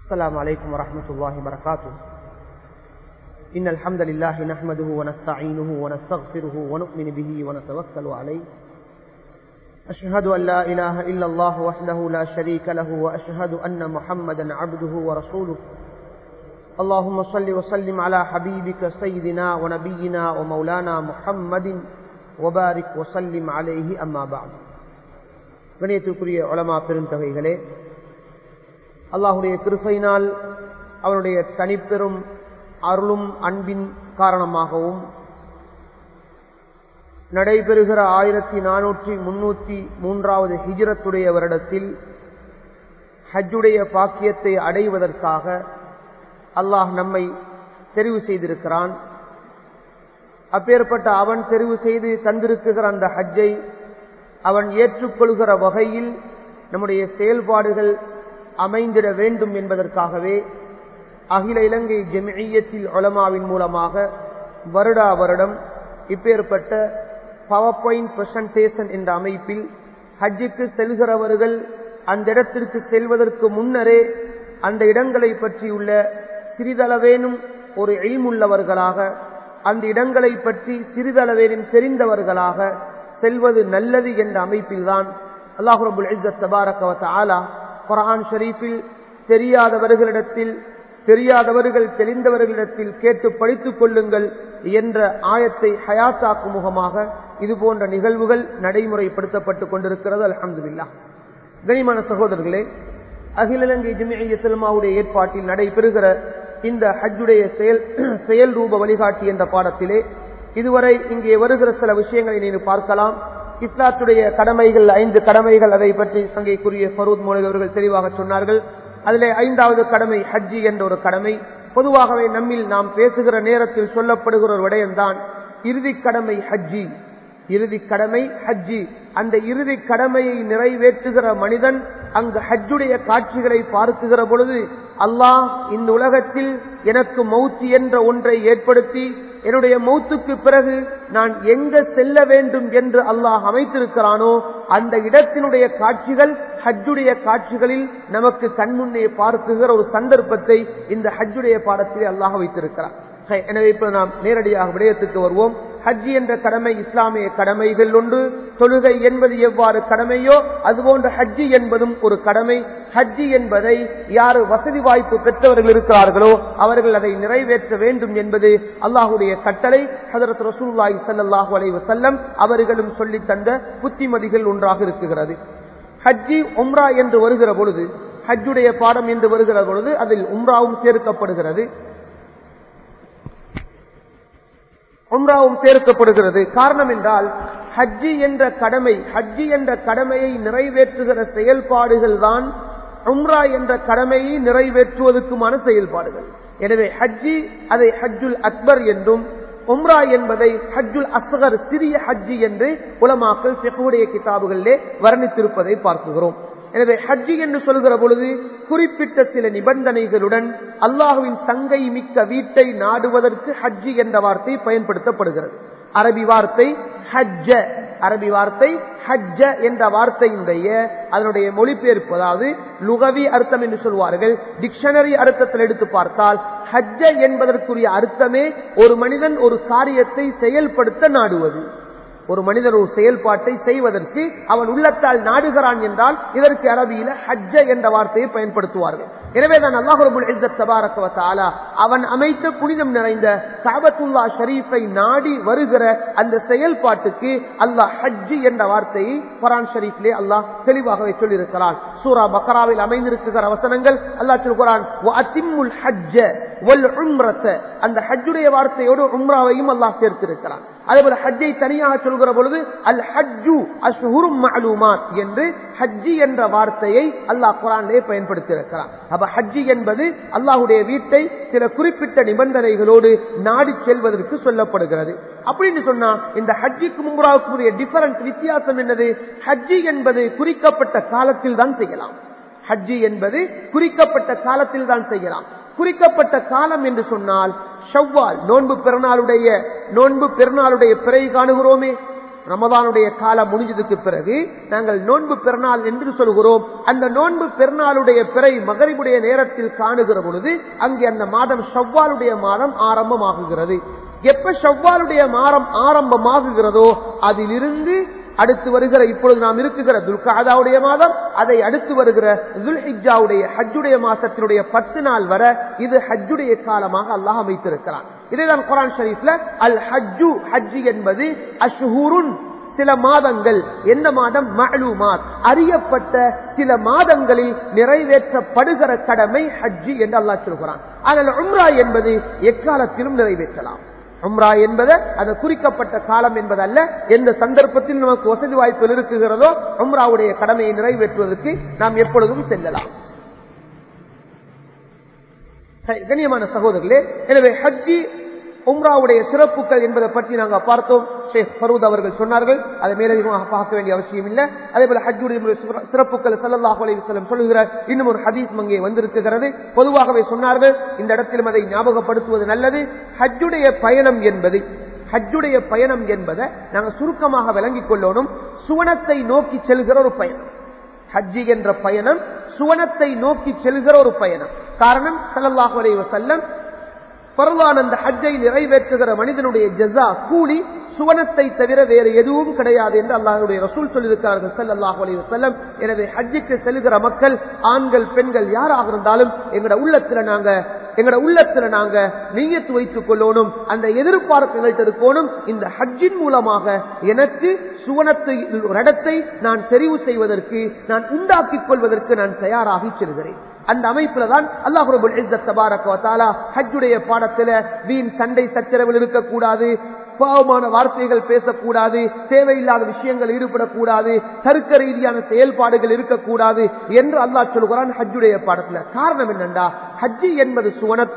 السلام عليكم ورحمة الله وبركاته. إن الحمد لله نحمده ونستعينه ونستغفره ونؤمن به ونتوكل عليه. أشهد أن لا إله إلا الله وحده لا شريك له وأشهد أن محمدا عبده ورسوله. اللهم صل وسلم على حبيبك سيدنا ونبينا ومولانا محمد وبارك وسلم عليه أما بعد. கணியத்துக்குரிய உலமா பெருந்தகைகளே, அல்லாஹுடைய கிருபையினால் அவருடைய தனிப்பெரும் அருளும் அன்பின் காரணமாகவும் நடைபெறுகிற 1403 ஹிஜ்ரத்துடைய வருடத்தில் ஹஜ்ஜுடைய பாக்கியத்தை அடைவதற்காக அல்லாஹ் நம்மை தெரிவு செய்திருக்கிறான். அப்பேற்பட்ட அவன் தெரிவு செய்து தந்திருக்குகிற அந்த ஹஜ்ஜை அவன் ஏற்றுக்கொள்கிற வகையில் நம்முடைய செயல்பாடுகள் அமைந்திட வேண்டும் என்பதற்காகவே அகில இலங்கை ஜமியத்துல் உலமாவின் மூலமாக வருடா வருடம் இப்பேற்பட்ட பவர் பாயிண்ட் பிரசன்டேஷன் என்ற அமைப்பில் ஹஜ்ஜுக்கு செல்கிறவர்கள் அந்த இடத்திற்கு செல்வதற்கு முன்னரே அந்த இடங்களை பற்றியுள்ள சிறிதளவேனும் ஒரு இல்முள்ளவர்களாக, அந்த இடங்களை பற்றி சிறிதளவேனும் தெரிந்தவர்களாக செல்வது நல்லது என்ற அமைப்பில்தான் அல்லாஹ் ரப்புல் இஸ்ஸத் தபாரக வ தஆலா குர்ஆன் ஷரீஃபில் தெரியாதவர்கள் தெரிந்தவர்களிடத்தில் கேட்டு படித்துக் கொள்ளுங்கள் என்ற ஆயத்தை ஹயாத்தாக்கும் முகமாக இது போன்ற நிகழ்வுகள் நடைமுறைப்படுத்தப்பட்டுக் கொண்டிருக்கிறது. அல்ஹம்துலில்லாஹ். கனிமான சகோதரர்களே, அகில இலங்கை ஜமியத்துல் உலமாவுடைய ஏற்பாட்டில் நடைபெறுகிற இந்த ஹஜ்ஜுடைய செயல் ரூப வழிகாட்டி என்ற பாடத்திலே இதுவரை இங்கே வருகிற சில விஷயங்களை நீங்கள் பார்க்கலாம். இஸ்லாத்துடைய கடமைகள் 5 கடமைகள், அதை பற்றி சங்கைக்குரிய ஃபரூத் மௌலவி அவர்கள் தெளிவாக சொன்னார்கள். அதிலே 5வது கடமை ஹஜ்ஜி என்ற ஒரு கடமை. பொதுவாகவே நம்மில் நாம் பேசுகிற நேரத்தில் சொல்லப்படுகிற ஒரு விடயம்தான் இறுதி கடமை ஹஜ்ஜி. இறுதி கடமை ஹஜ்ஜி. அந்த இறுதி கடமையை நிறைவேற்றுகிற மனிதன் அங்கு ஹஜ்ஜுடைய காட்சிகளை பார்க்குகிற பொழுது, அல்லாஹ் இந்த உலகத்தில் எனக்கு மௌத் என்ற ஒன்றை ஏற்படுத்தி என்னுடைய மௌத்துக்கு பிறகு நான் எங்க செல்ல வேண்டும் என்று அல்லாஹ் அமைத்திருக்கிறானோ அந்த இடத்தினுடைய காட்சிகள் ஹஜ்ஜுடைய காட்சிகளில் நமக்கு கண்முன்னே பார்க்குகிற ஒரு சந்தர்ப்பத்தை இந்த ஹஜ்ஜுடைய பாடத்திலே அல்லாஹ் வைத்திருக்கிறார். எனவே இப்ப நாம் நேரடியாக விடயத்துக்கு வருவோம். ஹஜ்ஜி என்ற கடமை இஸ்லாமிய கடமைகள் ஒன்று. தொழுகை என்பது எவ்வாறு கடமையோ அதுபோன்ற ஹஜ்ஜி என்பதும் ஒரு கடமை. ஹஜ்ஜி என்பதை யாரு வசதி வாய்ப்பு பெற்றவர்கள் இருக்கிறார்களோ அவர்கள் அதை நிறைவேற்ற வேண்டும் என்பது அல்லாஹுடைய கட்டளை. ஹஜ்ரத் ரசூலுல்லாஹி ஸல்லல்லாஹு அலைஹி வஸல்லம் அவர்களும் சொல்லி தந்த புத்திமதிகள் ஒன்றாக இருக்கிறது. ஹஜ்ஜி உம்ரா என்று வருகிற பொழுது, ஹஜ்ஜுடைய பாடம் என்று வருகிற பொழுது அதில் உம்ராவும் சேர்க்கப்படுகிறது. உம்ராவும் சேர்க்கப்படுகிறது. காரணம் என்றால் ஹஜ்ஜி என்ற கடமையை நிறைவேற்றுகிற செயல்பாடுகள் தான் உம்ரா என்ற கடமையை நிறைவேற்றுவதற்குமான செயல்பாடுகள். எனவே ஹஜ்ஜி அதை ஹஜ்ஜுல் அக்பர் என்றும், உம்ரா என்பதை ஹஜ்ஜுல் அஸ்கர் சிறிய ஹஜ்ஜி என்று உலமாக்கள் ஃபிக்ஹுடைய கிதாபுகளிலே வர்ணித்திருப்பதை பார்க்கிறோம். எனவே ஹஜ்ஜி என்று சொல்கிற பொழுது குறிப்பிட்ட சில நிபந்தனைகளுடன் அல்லாஹுவின் தங்கை மிக்க வீட்டை நாடுவதற்கு ஹஜ்ஜி என்ற வார்த்தை பயன்படுத்தப்படுகிறது. அரபி வார்த்தை ஹஜ்ஜ என்ற வார்த்தையினுடைய அதனுடைய மொழிபெயர்ப்பு, அதாவது லுகவி அர்த்தம் என்று சொல்வார்கள். டிக்ஷனரி அர்த்தத்தில் எடுத்து பார்த்தால் ஹஜ்ஜ என்பதற்குரிய அர்த்தமே ஒரு மனிதன் ஒரு காரியத்தை செயல்படுத்த நாடுவது. ஒரு மனிதன் ஒரு செயல்பாட்டை செய்வதற்கு அவன் உள்ளத்தால் நாடுகிறான் என்றால் இதற்கு அரபியில ஹஜ்ஜ என்ற வார்த்தையை பயன்படுத்துவார்கள். எனவேதான் அல்லாஹ் ரப்புல் இஸ்ஸத் தபாரக வ தஆலா அவன் அமைத்த புனிதம் நிறைந்த கஅபத்துல்லாஹ் ஷரீஃபை நாடி வருகிற அந்த செயல்பாட்டுக்கு அல்லாஹ் ஹஜ்ஜி என்ற வார்த்தையை குர்ஆன் ஷரீஃபிலே அல்லாஹ் தெளிவாகவே சொல்லியிருக்கிறான். சூரா பக்ராவில் அமைந்திருக்கிற வசனங்கள் அல்லாஹ் சொல்கிறான், வ அத்திம்முல் ஹஜ்ஜ வல் உம்ரத. அந்த ஹஜ்ஜுடைய வார்த்தையோடு உம்ராவையும் அல்லாஹ் சேர்த்திருக்கிறான். அதேபோல ஹஜ்ஜை தனியாக சொல்கிற பொழுது அல் ஹஜ்ஜு அஷ்ஹுரும் மஅலூமாத் என்று ஹஜ்ஜி என்ற வார்த்தையை அல்லாஹ் குர்ஆனிலே பயன்படுத்தி இருக்கிறான். அப்ப ஹஜ்ஜி என்பது அல்லாஹ்வுடைய வீட்டை சில குறிப்பிட்ட நிபந்தனைகளோடு நாடி செல்வதற்கு சொல்லப்படுகிறது. அப்படின்னு சொன்னா இந்த ஹஜ்ஜிக்கும் உம்ராவுக்கும் டிஃபரன்ஸ், வித்தியாசம் என்னது? ஹஜ்ஜி என்பது குறிக்கப்பட்ட காலத்தில் தான் செய்யலாம். ஹஜ்ஜி என்பது குறிக்கப்பட்ட காலத்தில் தான் செய்யலாம். குறிக்கப்பட்ட காலம் என்று சொன்னால் ஷவ்வால் நோன்பு பெருநாளுடைய பிறை காணுகிறோமே, ரமதானுடைய காலம் முடிஞ்சதுக்கு பிறகு நாங்கள் நோன்பு பெருநாள் என்று சொல்கிறோம். அந்த நோன்பு பெருநாளுடைய பிறை மகரிபுடைய நேரத்தில் காணுகிற பொழுது அங்கே அந்த மாதம் ஷவ்வாலுடைய மாதம் ஆரம்பமாகுகிறது. எப்ப ஷவ்வாலுடைய மாதம் ஆரம்பமாகுகிறதோ அதிலிருந்து அடுத்து வருகிற இப்பொழுது நாம் இருக்குகிற துல்காதாவுடைய மாதம், அதை அடுத்து வருகிற துல்ஹிஜ்ஜாவுடைய ஹஜ்ஜுடைய மாசத்தினுடைய 10 நாள் வரை இது ஹஜ்ஜுடைய காலமாக அல்லாஹ் அமைத்திருக்கிறான். இதைதான் குர்ஆன் ஷரீஃப்ல அல் ஹஜ்ஜு, ஹஜ் என்பது அஷ்ஹுருன், சில மாதங்கள். எந்த மாதம்? மஅலூமாத், அறியப்பட்ட சில மாதங்களில் நிறைவேற்றப்படுகிற கடமை ஹஜ் என்று அல்லாஹ் சொல்கிறான். ஆனால் உம்ரா என்பது எக்காலத்திலும் நிறைவேற்றலாம். உம்ரா என்பது அது குறிக்கப்பட்ட காலம் என்பதல்ல. எந்த சந்தர்ப்பத்தில் நமக்கு வசதி வாய்ப்புகள் இருக்குகிறதோ உம்ராவுடைய கடமையை நிறைவேற்றுவதற்கு நாம் எப்பொழுதும் செல்லலாம். கண்ணியமான சகோதரர்களே, எனவே ஹஜ்ஜி உம்ராவுடைய சிறப்புகள் என்பதை பற்றி நாங்கள் பார்த்தோம். ஷேக் ஃபரூத் அவர்கள் சொன்னார்கள், அதை மேலதிகமாக பார்க்க வேண்டிய அவசியம் இல்லை. அதே போல ஹஜ்ஜுடைய சிறப்புகள் ஸல்லல்லாஹு அலைஹி வஸல்லம் சொல்லுகிறார். இன்னும் ஒரு ஹதீஸ் அங்கே வந்திருக்கிறது. பொதுவாகவே சொன்னார்கள், இந்த இடத்திலும் அதை ஞாபகப்படுத்துவது நல்லது. ஹஜ்ஜுடைய பயணம் என்பதை நாங்கள் சுருக்கமாக விளங்கிக் கொள்ளணும். சுவனத்தை நோக்கி செல்கிற ஒரு பயணம். ஹஜ்ஜி என்ற பயணம் சுவனத்தை நோக்கி செல்கிற ஒரு பயணம். காரணம், ஸல்லல்லாஹு அலைஹி வஸல்லம் பரலான அந்த ஹஜ்ஜை நிறைவேற்றுகிற மனிதனுடைய ஜஸா, கூலி சுவனத்தை தவிர வேறு எதுவும் கிடையாது என்று அல்லாஹ்வுடைய ரசூல் சொல்லியிருக்கிறார்கள் ஸல்லல்லாஹு அலைஹி வஸல்லம். எனவே ஹஜ்ஜுக்கு செல்கிற மக்கள், ஆண்கள் பெண்கள் யாராக இருந்தாலும் எங்கட உள்ளத்துல நாங்க நியத்து வைத்துக் கொள்ளணும். அந்த எதிர்பார்ப்புகள் இருக்கணும். இந்த ஹஜ்ஜின் மூலமாக எனக்கு சுவனத்தை ஒரு இடத்தை நான் தெரிவு செய்வதற்கு, நான் உண்டாக்கிக் கொள்வதற்கு நான் தயாராகி செல்கிறேன். அந்த அமைப்புல தான் அல்லாஹ் ரப்பல் இஸ்ஸத் தபாரக வ தஆலா ஹஜ்ஜுடைய பாடத்துல வீண் சண்டை சச்சரவில் இருக்கக்கூடாது, பாவமான வார்த்தைகள் பேசக்கூடாது, தேவையில்லாத விஷயங்கள் ஈடுபடக்கூடாது, தர்க்க ரீதியான செயல்பாடுகள் இருக்கக்கூடாது என்று அல்லாஹ் சொல்கிறான் ஹஜ்ஜுடைய பாடத்துல. காரணம் என்னண்டா, ஹஜ்ஜி என்பது சுவனத்து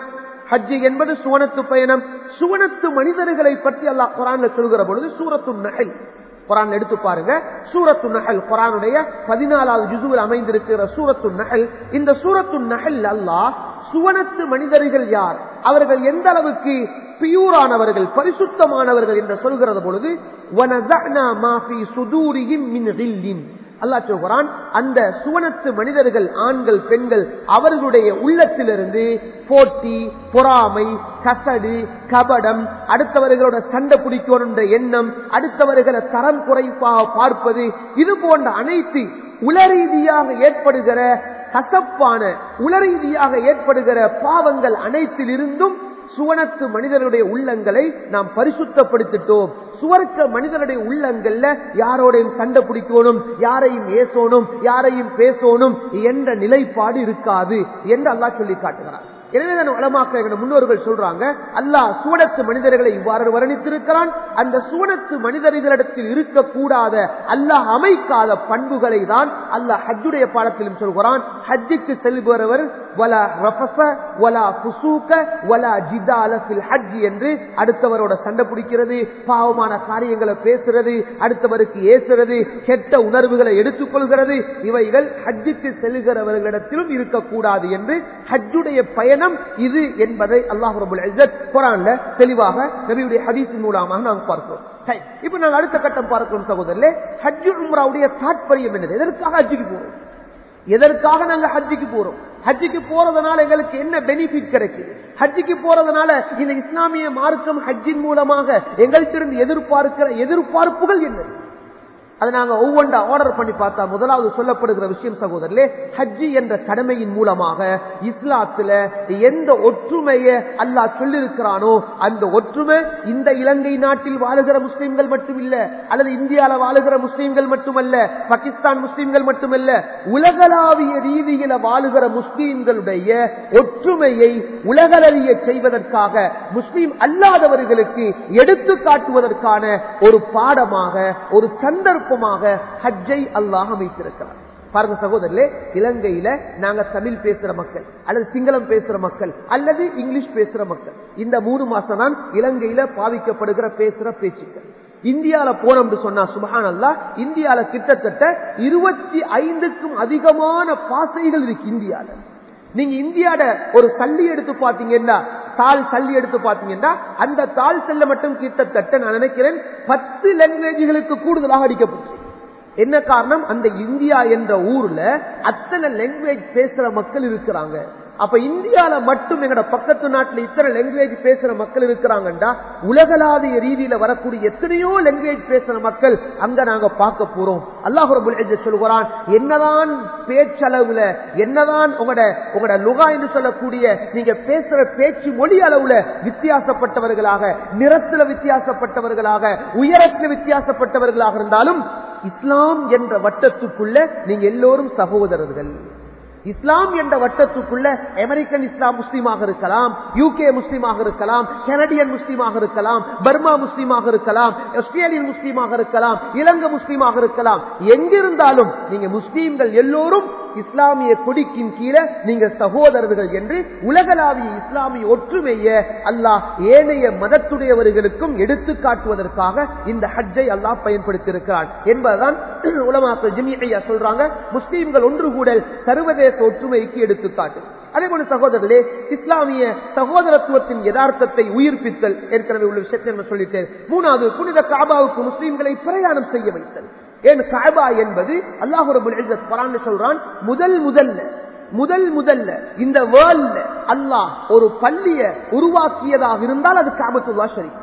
பயணம். சுவனத்து மனிதர்களை பற்றி அல்லாஹ் குர்ஆன்ல சொல்கிற பொழுது சூரத்துன் நஹல், குர்ஆன் எடுத்து பாருங்க, சூரத்துன் நஹல் குர்ஆனுடைய 14வது ஜுஸுவில் அமைந்திருக்கிற சூரத்துன் நஹல். இந்த சூரத்துன் நஹல் அல்லாஹ் சுவனத்து மனிதர்கள் யார், அவர்கள் எந்த அளவுக்கு பியூரானவர்கள், பரிசுத்தமானவர்கள் என்று சொல்கிறது பொழுது வனஸஅனா மா ஃபீ சுதூரிஹிம் மின் கில்லின், அல்லாஹ் சொல்கிறான் அந்த சுவனத்து மனிதர்கள், ஆண்கள் பெண்கள், அவர்களுடைய உள்ளத்திலிருந்து போட்டி, பொறாமை, கசடு, கபடம், அடுத்தவர்களோட சண்டை பிடிக்கணும் என்ற எண்ணம், அடுத்தவர்களை தரம் குறைப்பாக பார்ப்பது, இது போன்ற அனைத்து உளரீதியாக ஏற்படுகிற கசப்பான, உளரீதியாக ஏற்படுகிற பாவங்கள் அனைத்திலிருந்தும் சுவனத்து மனிதனுடைய உள்ளங்களை நாம் பரிசுத்தப்படுத்திட்டோம். சுவர்க்க மனிதனுடைய உள்ளங்கள்ல யாரோடையும் சண்டை பிடிக்கணும், யாரையும் ஏசோனும், யாரையும் பேசணும் என்ற நிலைப்பாடு இருக்காது என்று அல்லாஹ் சொல்லி காட்டுகிறார். எனவேதான் உலமாக்கள் முன்னோர்கள் சொல்றாங்க, அல்லாஹ் சுவனத்து மனிதர்களை இவ்வாறு வர்ணித்திருக்கிறான். அந்த சுவனத்து மனிதர்களிடத்தில் இருக்கக்கூடாத, அல்லாஹ் அமைக்காத பண்புகளை தான் அல்லாஹ் ஹஜ்ஜுடைய பாடத்திலும் சொல்கிறான். ஹஜ்ஜுக்கு செல்பவர்கள் வலா ரஃபஸ வலா ஃபுசூக வலா ஜிதால ஃபில் ஹஜ் என்று அடுத்தவரோட சண்டை பிடிக்கிறது, பாவமான காரியங்களை பேசுறது, அடுத்தவருக்கு ஏசுறது, கெட்ட உணர்வுகளை எடுத்துக்கொள்கிறது, இவைகள் ஹஜ்ஜுக்கு செல்கிறவர்களிடத்திலும் இருக்கக்கூடாது என்று ஹஜ்ஜுடைய பயணம் இது என்பதை அல்லாஹ் ரப்பல் இஸ்ஸத் குர்ஆன்ல தெளிவாக நபியுடைய ஹதீஸின் மூலமாக நாம் பார்க்கிறோம். இப்போ நாங்கள் அடுத்த கட்டம் பார்க்கிறோம் சகோதரர்களே, ஹஜ் உம்ராவுடைய தாத்பரியம் என்னது? எதற்காக ஹஜ்ஜுக்கு போறோம்? எதற்காக நாங்க ஹஜ்ஜுக்கு போறோம்? ஹஜ்ஜுக்கு போறதுனால எங்களுக்கு என்ன பெனிஃபிட் கிடைக்குது? ஹஜ்ஜுக்கு போறதுனால இந்த இஸ்லாமிய மார்க்கம் ஹஜ்ஜின் மூலமாக எங்கள்கிட்ட எதிர்பார்க்கிற எதிர்பார்ப்புகள் என்ன? அதை நாங்க ஒவ்வொன்றா ஆர்டர் பண்ணி பார்த்தா முதலாவது சொல்லப்படுகிற விஷயம் சகோதரர்களே, ஹஜ்ஜி என்ற கடமையின் மூலமாக இஸ்லாத்துல எந்த ஒற்றுமையை அல்லாஹ் சொல்லியிருக்கிறானோ அந்த ஒற்றுமை இந்த இலங்கை நாட்டில் வாழுகிற முஸ்லிம்கள் மட்டுமில்ல, அல்லது இந்தியாவில் வாழுகிற முஸ்லிம்கள் மட்டுமல்ல, பாகிஸ்தான் முஸ்லிம்கள் மட்டுமல்ல, உலகளாவிய ரீதியில வாழுகிற முஸ்லிம்களுடைய ஒற்றுமையை உலகளறிய செய்வதற்காக முஸ்லிம் அல்லாதவர்களுக்கு எடுத்து காட்டுவதற்கான ஒரு பாடமாக, ஒரு சந்தர்ப்பமாக ஹஜ்ஜை அல்லாஹ் அமைத்திருக்கிறார். பாருங்க சகோதரர்களே, இலங்கையில நாங்க தமிழ் பேசுற மக்கள், அல்லது சிங்களம் பேசுற மக்கள், அல்லது இங்கிலீஷ் பேசுற மக்கள், இந்த 3 மாசம் தான் இலங்கையில பாவிக்கப்படுகிற பேசுற பேச்சுக்கள். இந்தியால போனோம் சொன்னா சுப்ஹானல்லாஹ், இந்தியால கிட்டத்தட்ட 25க்கும் அதிகமான பாசைகள் இருக்கு இந்தியால. நீங்க இந்தியாட ஒரு சல்லி எடுத்து பாத்தீங்கன்னா தாள் தள்ளி எடுத்து பாத்தீங்கன்னா அந்த தாள் செல்ல மட்டும் கிட்டத்தட்ட நான் நினைக்கிறேன் 10 லாங்குவேஜ்களுக்கு கூடுதலாக அடிக்கப்பட்டு. என்ன காரணம்? அந்த இந்தியா என்ற ஊர்ல அத்தனை லாங்குவேஜ் பேசுற மக்கள் இருக்கிறாங்க. அப்ப இந்தியால மட்டும் எங்கட பக்கத்து நாட்டுல இத்தனை லாங்குவேஜ் பேசுற மக்கள் இருக்கிறாங்கடா, உலகளாவிய ரீதியில வரக்கூடிய எத்தனையோ லாங்குவேஜ் பேசுற மக்கள் அங்க நாங்க பார்க்க போறோம். அல்லாஹ் ரப்பல் இஸ்ஸத் சொல்கிறான், என்னதான் பேச்சளவுல, என்னதான் உங்களோட லுகா என்று சொல்லக்கூடிய நீங்க பேசுற பேச்சு மொழி அளவுல வித்தியாசப்பட்டவர்களாக, நிறத்துல வித்தியாசப்பட்டவர்களாக, உயரத்துல வித்தியாசப்பட்டவர்களாக இருந்தாலும் இஸ்லாம் என்ற வட்டத்துக்குள்ள நீங்க எல்லோரும் சகோதரர்கள். இஸ்லாம் என்ற வட்டத்துக்குள்ள அமெரிக்கன் இஸ்லாம் முஸ்லீமாக இருக்கலாம், யூகே முஸ்லீமாக இருக்கலாம், கனடியன் முஸ்லீமாக இருக்கலாம், பர்மா முஸ்லீமாக இருக்கலாம், ஆஸ்திரேலியன் முஸ்லீமாக இருக்கலாம், இலங்கை முஸ்லீமாக இருக்கலாம். எங்கிருந்தாலும் நீங்க முஸ்லீம்கள் எல்லோரும் இஸ்லாமிய கொடிக்கின் கீழே நீங்க சகோதரர்கள் என்று உலகளாவிய இஸ்லாமிய ஒற்றுமையை அல்லாஹ் ஏனைய மதத்துடையவர்களுக்கும் எடுத்து காட்டுவதற்காக இந்த ஹஜ்ஜை அல்லாஹ் பயன்படுத்தியிருக்கிறான் என்பதுதான் உலமாக்கள் ஜமீஅ சொல்றாங்க. முஸ்லீம்கள் ஒன்று கூடல் சர்வதேச ஒற்றுமைக்கு எடுத்துக்காட்டு. அதே போல சகோதரர்களே, இஸ்லாமிய சகோதரத்துவத்தின் யதார்த்தத்தை உயிர்ப்பித்தல் ஏற்கனவே உள்ள விஷயத்தை சொல்லிட்டேன். மூணாவது, புனித காபாவுக்கு முஸ்லீம்களை பிரயாணம் செய்ய வைத்தல். ஏன் காபா என்பது அல்லாஹ் ரப்பல் இஸ்ஸத் குர்ஆன்ல சொல்றான், முதல் முதல்ல இந்த வேர்ல்ட்ல அல்லாஹ் ஒரு பள்ளியை உருவாக்கியதாக இருந்தால் அது காபத்துல்லாஹ் ஷரீஃப்.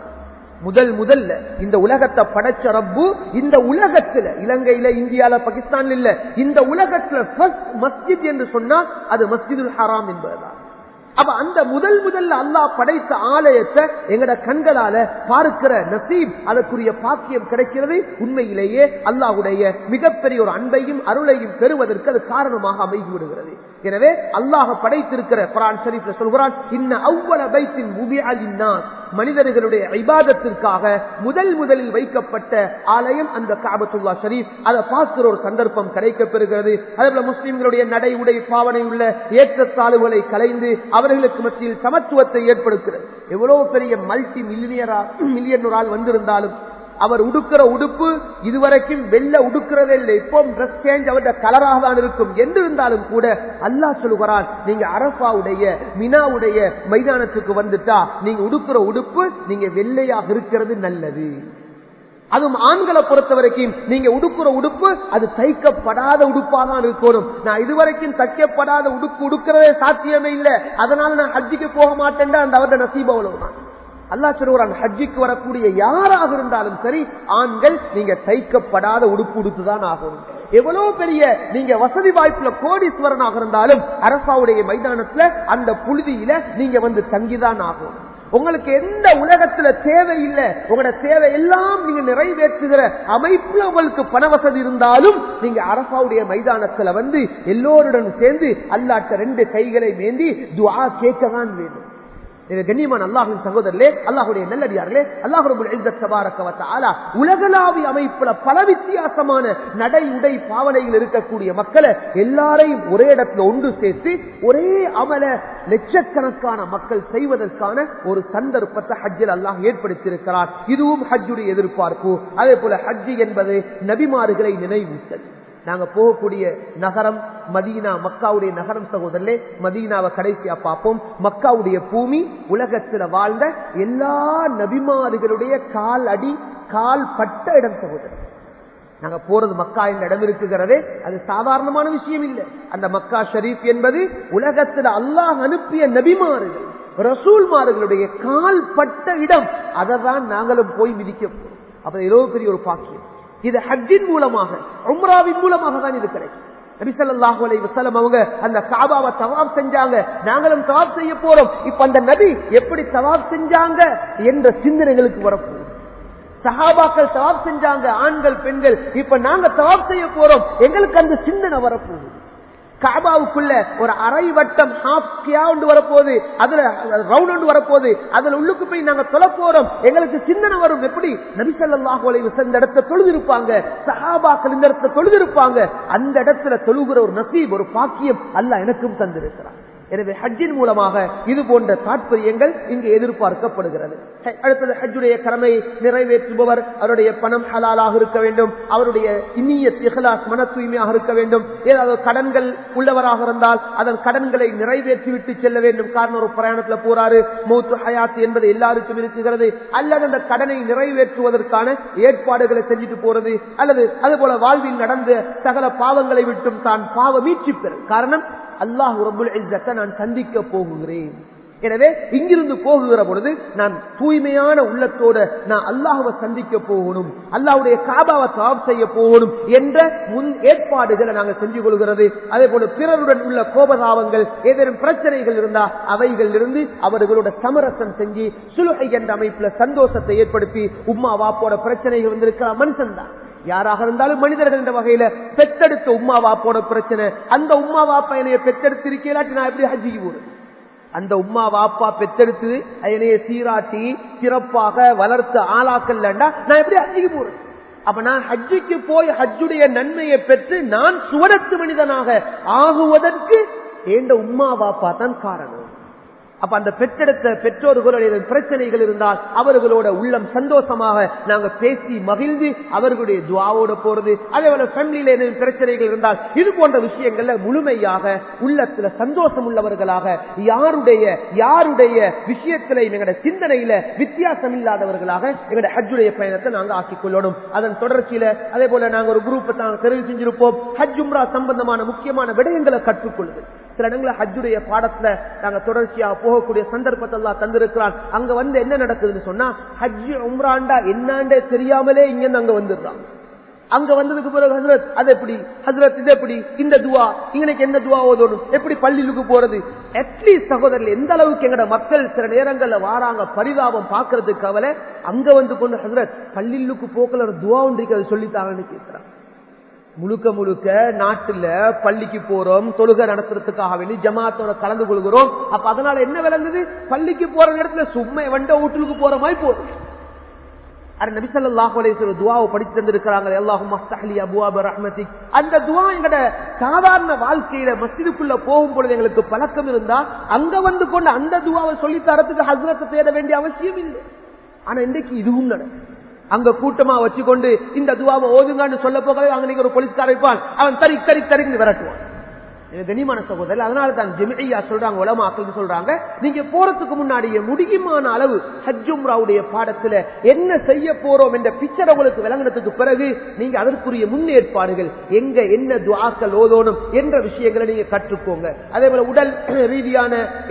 முதல்ல இந்த உலகத்தை படைச்ச ரப்பு இந்த உலகத்துல, இலங்கையில, இந்தியால, பாகிஸ்தான்ல இல்ல, இந்த உலகத்துல ஃபர்ஸ்ட் மஸ்ஜித் என்று சொன்னா அது மஸ்ஜிதுல் ஹராம் என்பதுதான். அப்ப அந்த முதல்ல அல்லாஹ் படைத்த ஆலயத்தை எங்கட கண்களால பார்க்கிற நசீப், அதற்குரிய பாக்கியம் கிடைக்கிறது. உண்மையிலேயே அல்லாஹ்வுடைய மிகப்பெரிய ஒரு அன்பையும் அருளையும் பெறுவதற்கு அது காரணமாக அமைந்து விடுகிறது. எனவே அல்லாஹ் படைத்திருக்கிற குர்ஆன் ஷரீஃப்ல சொல்கிறான், இன்ன அவ்வல பைத்தின் வுதிஅ லின்னாஸ், மனிதர்களுடைய இபாதத்திற்காக முதலில் வைக்கப்பட்ட ஆலயம் அந்த காபத்துல்லாஹ் ஷரீஃப். அதை பார்க்கிற ஒரு சந்தர்ப்பம் கிடைக்கப் பெறுகிறது. அதேபோல முஸ்லிம்களுடைய நடை உடை பாவனை உள்ள ஏற்றத்தாழ்வுகளை கலைந்து அவர்களுக்கு மத்தியில் சமத்துவத்தை ஏற்படுத்துகிறது. எவ்வளவு பெரிய மல்டி மில்லியன் ஆள் வந்திருந்தாலும் அவர் உடுக்கிற உடுப்பு இதுவரைக்கும் வெள்ள உடுக்கிறதே இல்லை, இப்போ ட்ரெஸ் சேஞ்ச் அவருடைய கலராக தான் இருக்கும் என்று இருந்தாலும் கூட அல்லாஹ் சொல்கிறான், நீங்க அரஃபாவுடைய மினாவுடைய மைதானத்துக்கு வந்துட்டா நீங்க உடுக்கிற உடுப்பு நீங்க வெள்ளையாக இருக்கிறது நல்லது. அதுவும் ஆண்களை பொறுத்த வரைக்கும் நீங்க உடுக்கிற உடுப்பு அது தைக்கப்படாத உடுப்பாதான் இருக்கணும். நான் இதுவரைக்கும் தைக்கப்படாத உடுப்பு உடுக்கிறதே சாத்தியமே இல்லை, அதனால நான் ஹஜ்ஜிக்கு போக மாட்டேன், அந்த அவருடைய நசீப அவ்வளவுதான். அல்லாஹ் சொல்றான், ஹஜ்ஜிக்கு வரக்கூடிய யாராக இருந்தாலும் சரி, ஆண்கள் நீங்க தைக்கப்படாத உடுப்பு உடுத்துதான் ஆகணும். எவ்வளவு பெரிய நீங்க வசதி வாய்ப்புல கோடீஸ்வரனாக இருந்தாலும் அரஃபாவுடைய மைதானத்துல அந்த புழுதியில நீங்க வந்து தங்கிதான் ஆகணும். உங்களுக்கு எந்த உலகத்துல தேவை இல்லை, உங்களோட தேவை எல்லாம் நீங்க நிறைவேற்றுகிற அமைப்புல உங்களுக்கு பண வசதி இருந்தாலும் நீங்க அரஃபாவுடைய மைதானத்துல வந்து எல்லோருடன் சேர்ந்து அல்லாஹ்ட்ட 2 கைகளை மேந்தி துஆ கேட்கதான் வேணும். கண்ணியமான அல்லாஹ்வின் சகோதரர்களே, அல்லாஹ்வுடைய நல்லடியார்களே, அல்லாஹ் ரப்பல் இஸ்ஸத் தபாரக வ தஆலா உலகளாவிய அமைப்புல பல வித்தியாசமான நடை உடை பாவனையில் இருக்கக்கூடிய மக்களை எல்லாரையும் ஒரே இடத்துல ஒன்று சேர்த்து ஒரே அமல லட்சக்கணக்கான மக்கள் செய்வதற்கான ஒரு சந்தர்ப்பத்தை ஹஜ்ஜில் அல்லாஹ் ஏற்படுத்தியிருக்கிறார். இதுவும் ஹஜ்ஜுடைய எதிர்பார்ப்பு. அதே போல ஹஜ்ஜி என்பது நபிமார்களை நினைவூட்டல். நாங்க போகக்கூடிய நகரம் மதீனா, மக்காவுடைய நகரம் சகோதரர்களே. மதீனாவை கடைசியா பார்ப்போம். மக்காவுடைய பூமி உலகத்தில் வாழ்ந்த எல்லா நபிமார்களுடைய கால் பட்ட இடம் சகோதரர். நாங்க போறது மக்கா என்ற இடம் இருக்குகிறதே, அது சாதாரணமான விஷயம் இல்லை. அந்த மக்கா ஷரீப் என்பது உலகத்தில் அல்லாஹ் அனுப்பிய நபிமார்கள் ரசூல்மார்களுடைய கால் பட்ட இடம். அதை தான் நாங்களும் போய் மிதிக்க போறோம். அப்ப எவ்வளவு பெரிய ஒரு பாக்கியம். இது ஹஜ்ஜின் மூலமாக, உம்ராவின் மூலமாக தான் இது கிடைக்கும். நபி ஸல்லல்லாஹு அலைஹி வஸல்லம் அவங்க அந்த காபாவை தவாப் செஞ்சாங்க, நாங்களும் தவாப் செய்ய போறோம். இப்ப அந்த நபி எப்படி தவாப் செஞ்சாங்க என்ற சிந்தனைகளுக்கு வரப்போகுது. சஹாபாக்கள் தவாப் செஞ்சாங்க, ஆண்கள் பெண்கள், இப்ப நாங்க தவாப் செய்ய போறோம், எங்களுக்கு அந்த சிந்தனை வரப்போகுது. காபாவுக்குள்ள ஒரு அரை வட்டம் வரப்போகுது, அதுல ரவுண்ட் வரப்போகுது, அதுல உள்ளுக்கு போய் நாங்க தொழ போறோம், எங்களுக்கு சிந்தனை வரும். எப்படி நபி ஸல்லல்லாஹு அலைஹி வஸல்லம் இந்த இடத்துல தொழுதிருப்பாங்க, சஹாபாக்கள் இந்த இடத்துல தொழுதிருப்பாங்க. அந்த இடத்துல தொழுகிற ஒரு நசீப், ஒரு பாக்கியம் அல்லாஹ் எனக்கும் தந்திருக்கிறார். எனவே ஹஜ்ஜின் மூலமாக இது போன்ற தாற்பயங்கள் இங்கு எதிர்பார்க்கப்படுகிறது. அடுத்தது ஹஜ்ஜுடைய கடமை நிறைவேற்றுபவர் அவருடைய பணம் ஹலாலாக இருக்க வேண்டும், அவருடைய இனியத் இஹ்லாஸ் மன தூய்மையாக இருக்க வேண்டும். ஏதாவது கடன்கள் உள்ளவராக இருந்தால் அதன் கடன்களை நிறைவேற்றிவிட்டு செல்ல வேண்டும். காரணம் ஒரு பிரயாணத்தில் போறாரு, மௌத்து ஹயாத் என்பது எல்லாருக்கும் இருக்கிறது. அல்லது அந்த கடனை நிறைவேற்றுவதற்கான ஏற்பாடுகளை செஞ்சுட்டு போறது, அல்லது அதுபோல வாழ்வில் நடந்த சகல பாவங்களை விட்டும் தான் பாவ மீட்சி பெறும். காரணம் அல்லாஹ் ரப்புல் இஸ்ஸத்தை நான் சந்திக்க போகிறேன். எனவே இங்கிருந்து போகுகிற பொழுது நான் தூய்மையான உள்ளத்தோடு நான் அல்லாஹ்வை சந்திக்க போகணும், அல்லாஹ்வுடைய காபாவை தவாப் செய்ய போகணும் என்ற முன் ஏற்பாடுகளை நாங்கள் செஞ்சு கொள்கிறது. அதே போல பிறருடன் உள்ள கோபதாபங்கள் ஏதேனும் பிரச்சனைகள் இருந்தா அவைகளிலிருந்து அவர்களோட சமரசம் செஞ்சு சுலுஹை என்ற அமைப்புல சந்தோஷத்தை ஏற்படுத்தி உம்மா வாப்போட பிரச்சனைகள் வந்திருக்கிற மனுஷன் தான் யாராக இருந்தாலும் மனிதர்கள் என்ற வகையில பெத்தெடுத்த உம்மா வாப்போட பிரச்சனை, அந்த உம்மா வாப்பா என்னைய பெத்தெடுத்து இருக்கலாட்டி நான் எப்படி ஹஜ்ஜிக்கு போறேன்? அந்த உம்மா வாப்பா பெத்தெடுத்து என்னைய சீராட்டி சிறப்பாக வளர்த்து ஆளாக்கலண்டா நான் எப்படி ஹஜ்ஜிக்கு போறேன்? அப்ப நான் ஹஜ்ஜிக்கு போய் ஹஜ்ஜுடைய நன்மையை பெற்று நான் சுவனத்து மனிதனாக ஆகுவதற்கு ஏண்ட உம்மா வாப்பா தான் காரணம். அப்ப அந்த பெற்றெடுத்த பெற்றோர்களுடைய பிரச்சனைகள் இருந்தால் அவர்களோட உள்ளம் சந்தோஷமாக நாங்க பேசி மகிழ்ந்து அவர்களுடைய துஆவோட போறது. அதே போல ஃபேமிலியில பிரச்சனைகள் இருந்தால் இது போன்ற விஷயங்கள்ல முழுமையாக உள்ளத்துல சந்தோஷம் உள்ளவர்களாக யாருடைய விஷயத்துல எங்களுடைய சிந்தனையில வித்தியாசம் இல்லாதவர்களாக எங்களுடைய ஹஜ்ஜுடைய பயணத்தை நாங்க ஆக்கிக் கொள்ளணும். அதன் தொடர்ச்சியில அதே போல நாங்க ஒரு குரூப்பை தான் தெரிவு செஞ்சிருப்போம். ஹஜ் உம்ரா சம்பந்தமான முக்கியமான விடயங்களை கற்றுக்கொள்வது. சில இடங்களில் ஹஜ்ஜுடைய பாடத்துல நாங்க தொடர்ச்சியாக போகக்கூடிய சந்தர்ப்பத்தை எல்லாம் தந்திருக்கிறான். அங்க வந்து என்ன நடக்குதுன்னு சொன்னா ஹஜ் உம்ராண்டா என்னாண்டே தெரியாமலே இங்க அங்க வந்துடுறாங்க. அங்க வந்ததுக்கு பிறகு ஹஜ்ரத் அது எப்படி, ஹஜ்ரத் இது எப்படி, இந்த துவா இன்னைக்கு என்ன துவா ஓதணும், எப்படி பள்ளிக்கு போறது. அட்லீஸ்ட் சகோதரர்கள் எந்த அளவுக்கு எங்கட மக்கள் சில நேரங்கள்ல வாராங்க பரிதாபம் பாக்குறதுக்கு அவளை அங்க வந்து கொண்டு ஹஜ்ரத் பள்ளிக்கு போக்கல துவா ஒன்றைக்கு அதை சொல்லித்தாங்கன்னு கேட்கிறான். முழுக்க நாட்டுல பள்ளிக்கு போறோம், தொழுகை நடத்துறதுக்காக வேண்டி ஜமாத்தோட கலந்து கொள்கிறோம். அப்ப அதனால என்ன விளங்குது, பள்ளிக்கு போற நேரத்துல சும்மா வண்ட வீட்டுக்கு போற மாதிரி போறோம். நபி ஸல்லல்லாஹு அலைஹி வஸல்லம் துஆவை படிச்சு தந்திருக்கிறாங்க, அல்லாஹும்ம ஃப்தஹ்லி அப்வாப ரஹ்மத்திக். அந்த துஆ எங்கட சாதாரண வாழ்க்கையில மஸ்ஜிதுக்குள்ள போகும் பொழுது எங்களுக்கு பழக்கம் இருந்தா அங்க வந்து கொண்டு அந்த துஆவை சொல்லி தரத்துக்கு ஹஸ்ரத்தை தேட வேண்டிய அவசியம் இல்லை. ஆனா இன்றைக்கு இதுவும் நடக்கும். அங்க கூட்டமா வச்சுக்கொண்டு இந்த துவாவை ஓதுங்கன்னு சொல்ல போகவே அங்க ஒரு போலீஸ்கார இருப்பான், அவன் தரிக்கு விரட்டுவான். கனிமான சகோதரர், அதனால தான் ஜமியா சொல்றாங்க, உலமாக்கள் சொல்றாங்க, நீங்க போறதுக்கு முன்னாடியே முடியுமான அளவு ஹஜ் உம்ராவுடைய பாடத்துல என்ன செய்ய போறோம் என்ற பிக்சர் உங்களுக்கு விளங்கினதுக்கு பிறகு நீங்க அதற்குரிய முன்னேற்பாடுகள் எங்க என்ன துஆக்கள் ஓதணும் என்ற விஷயங்களை நீங்க கற்றுக்கோங்க. அதே போல உடல் ரீதியான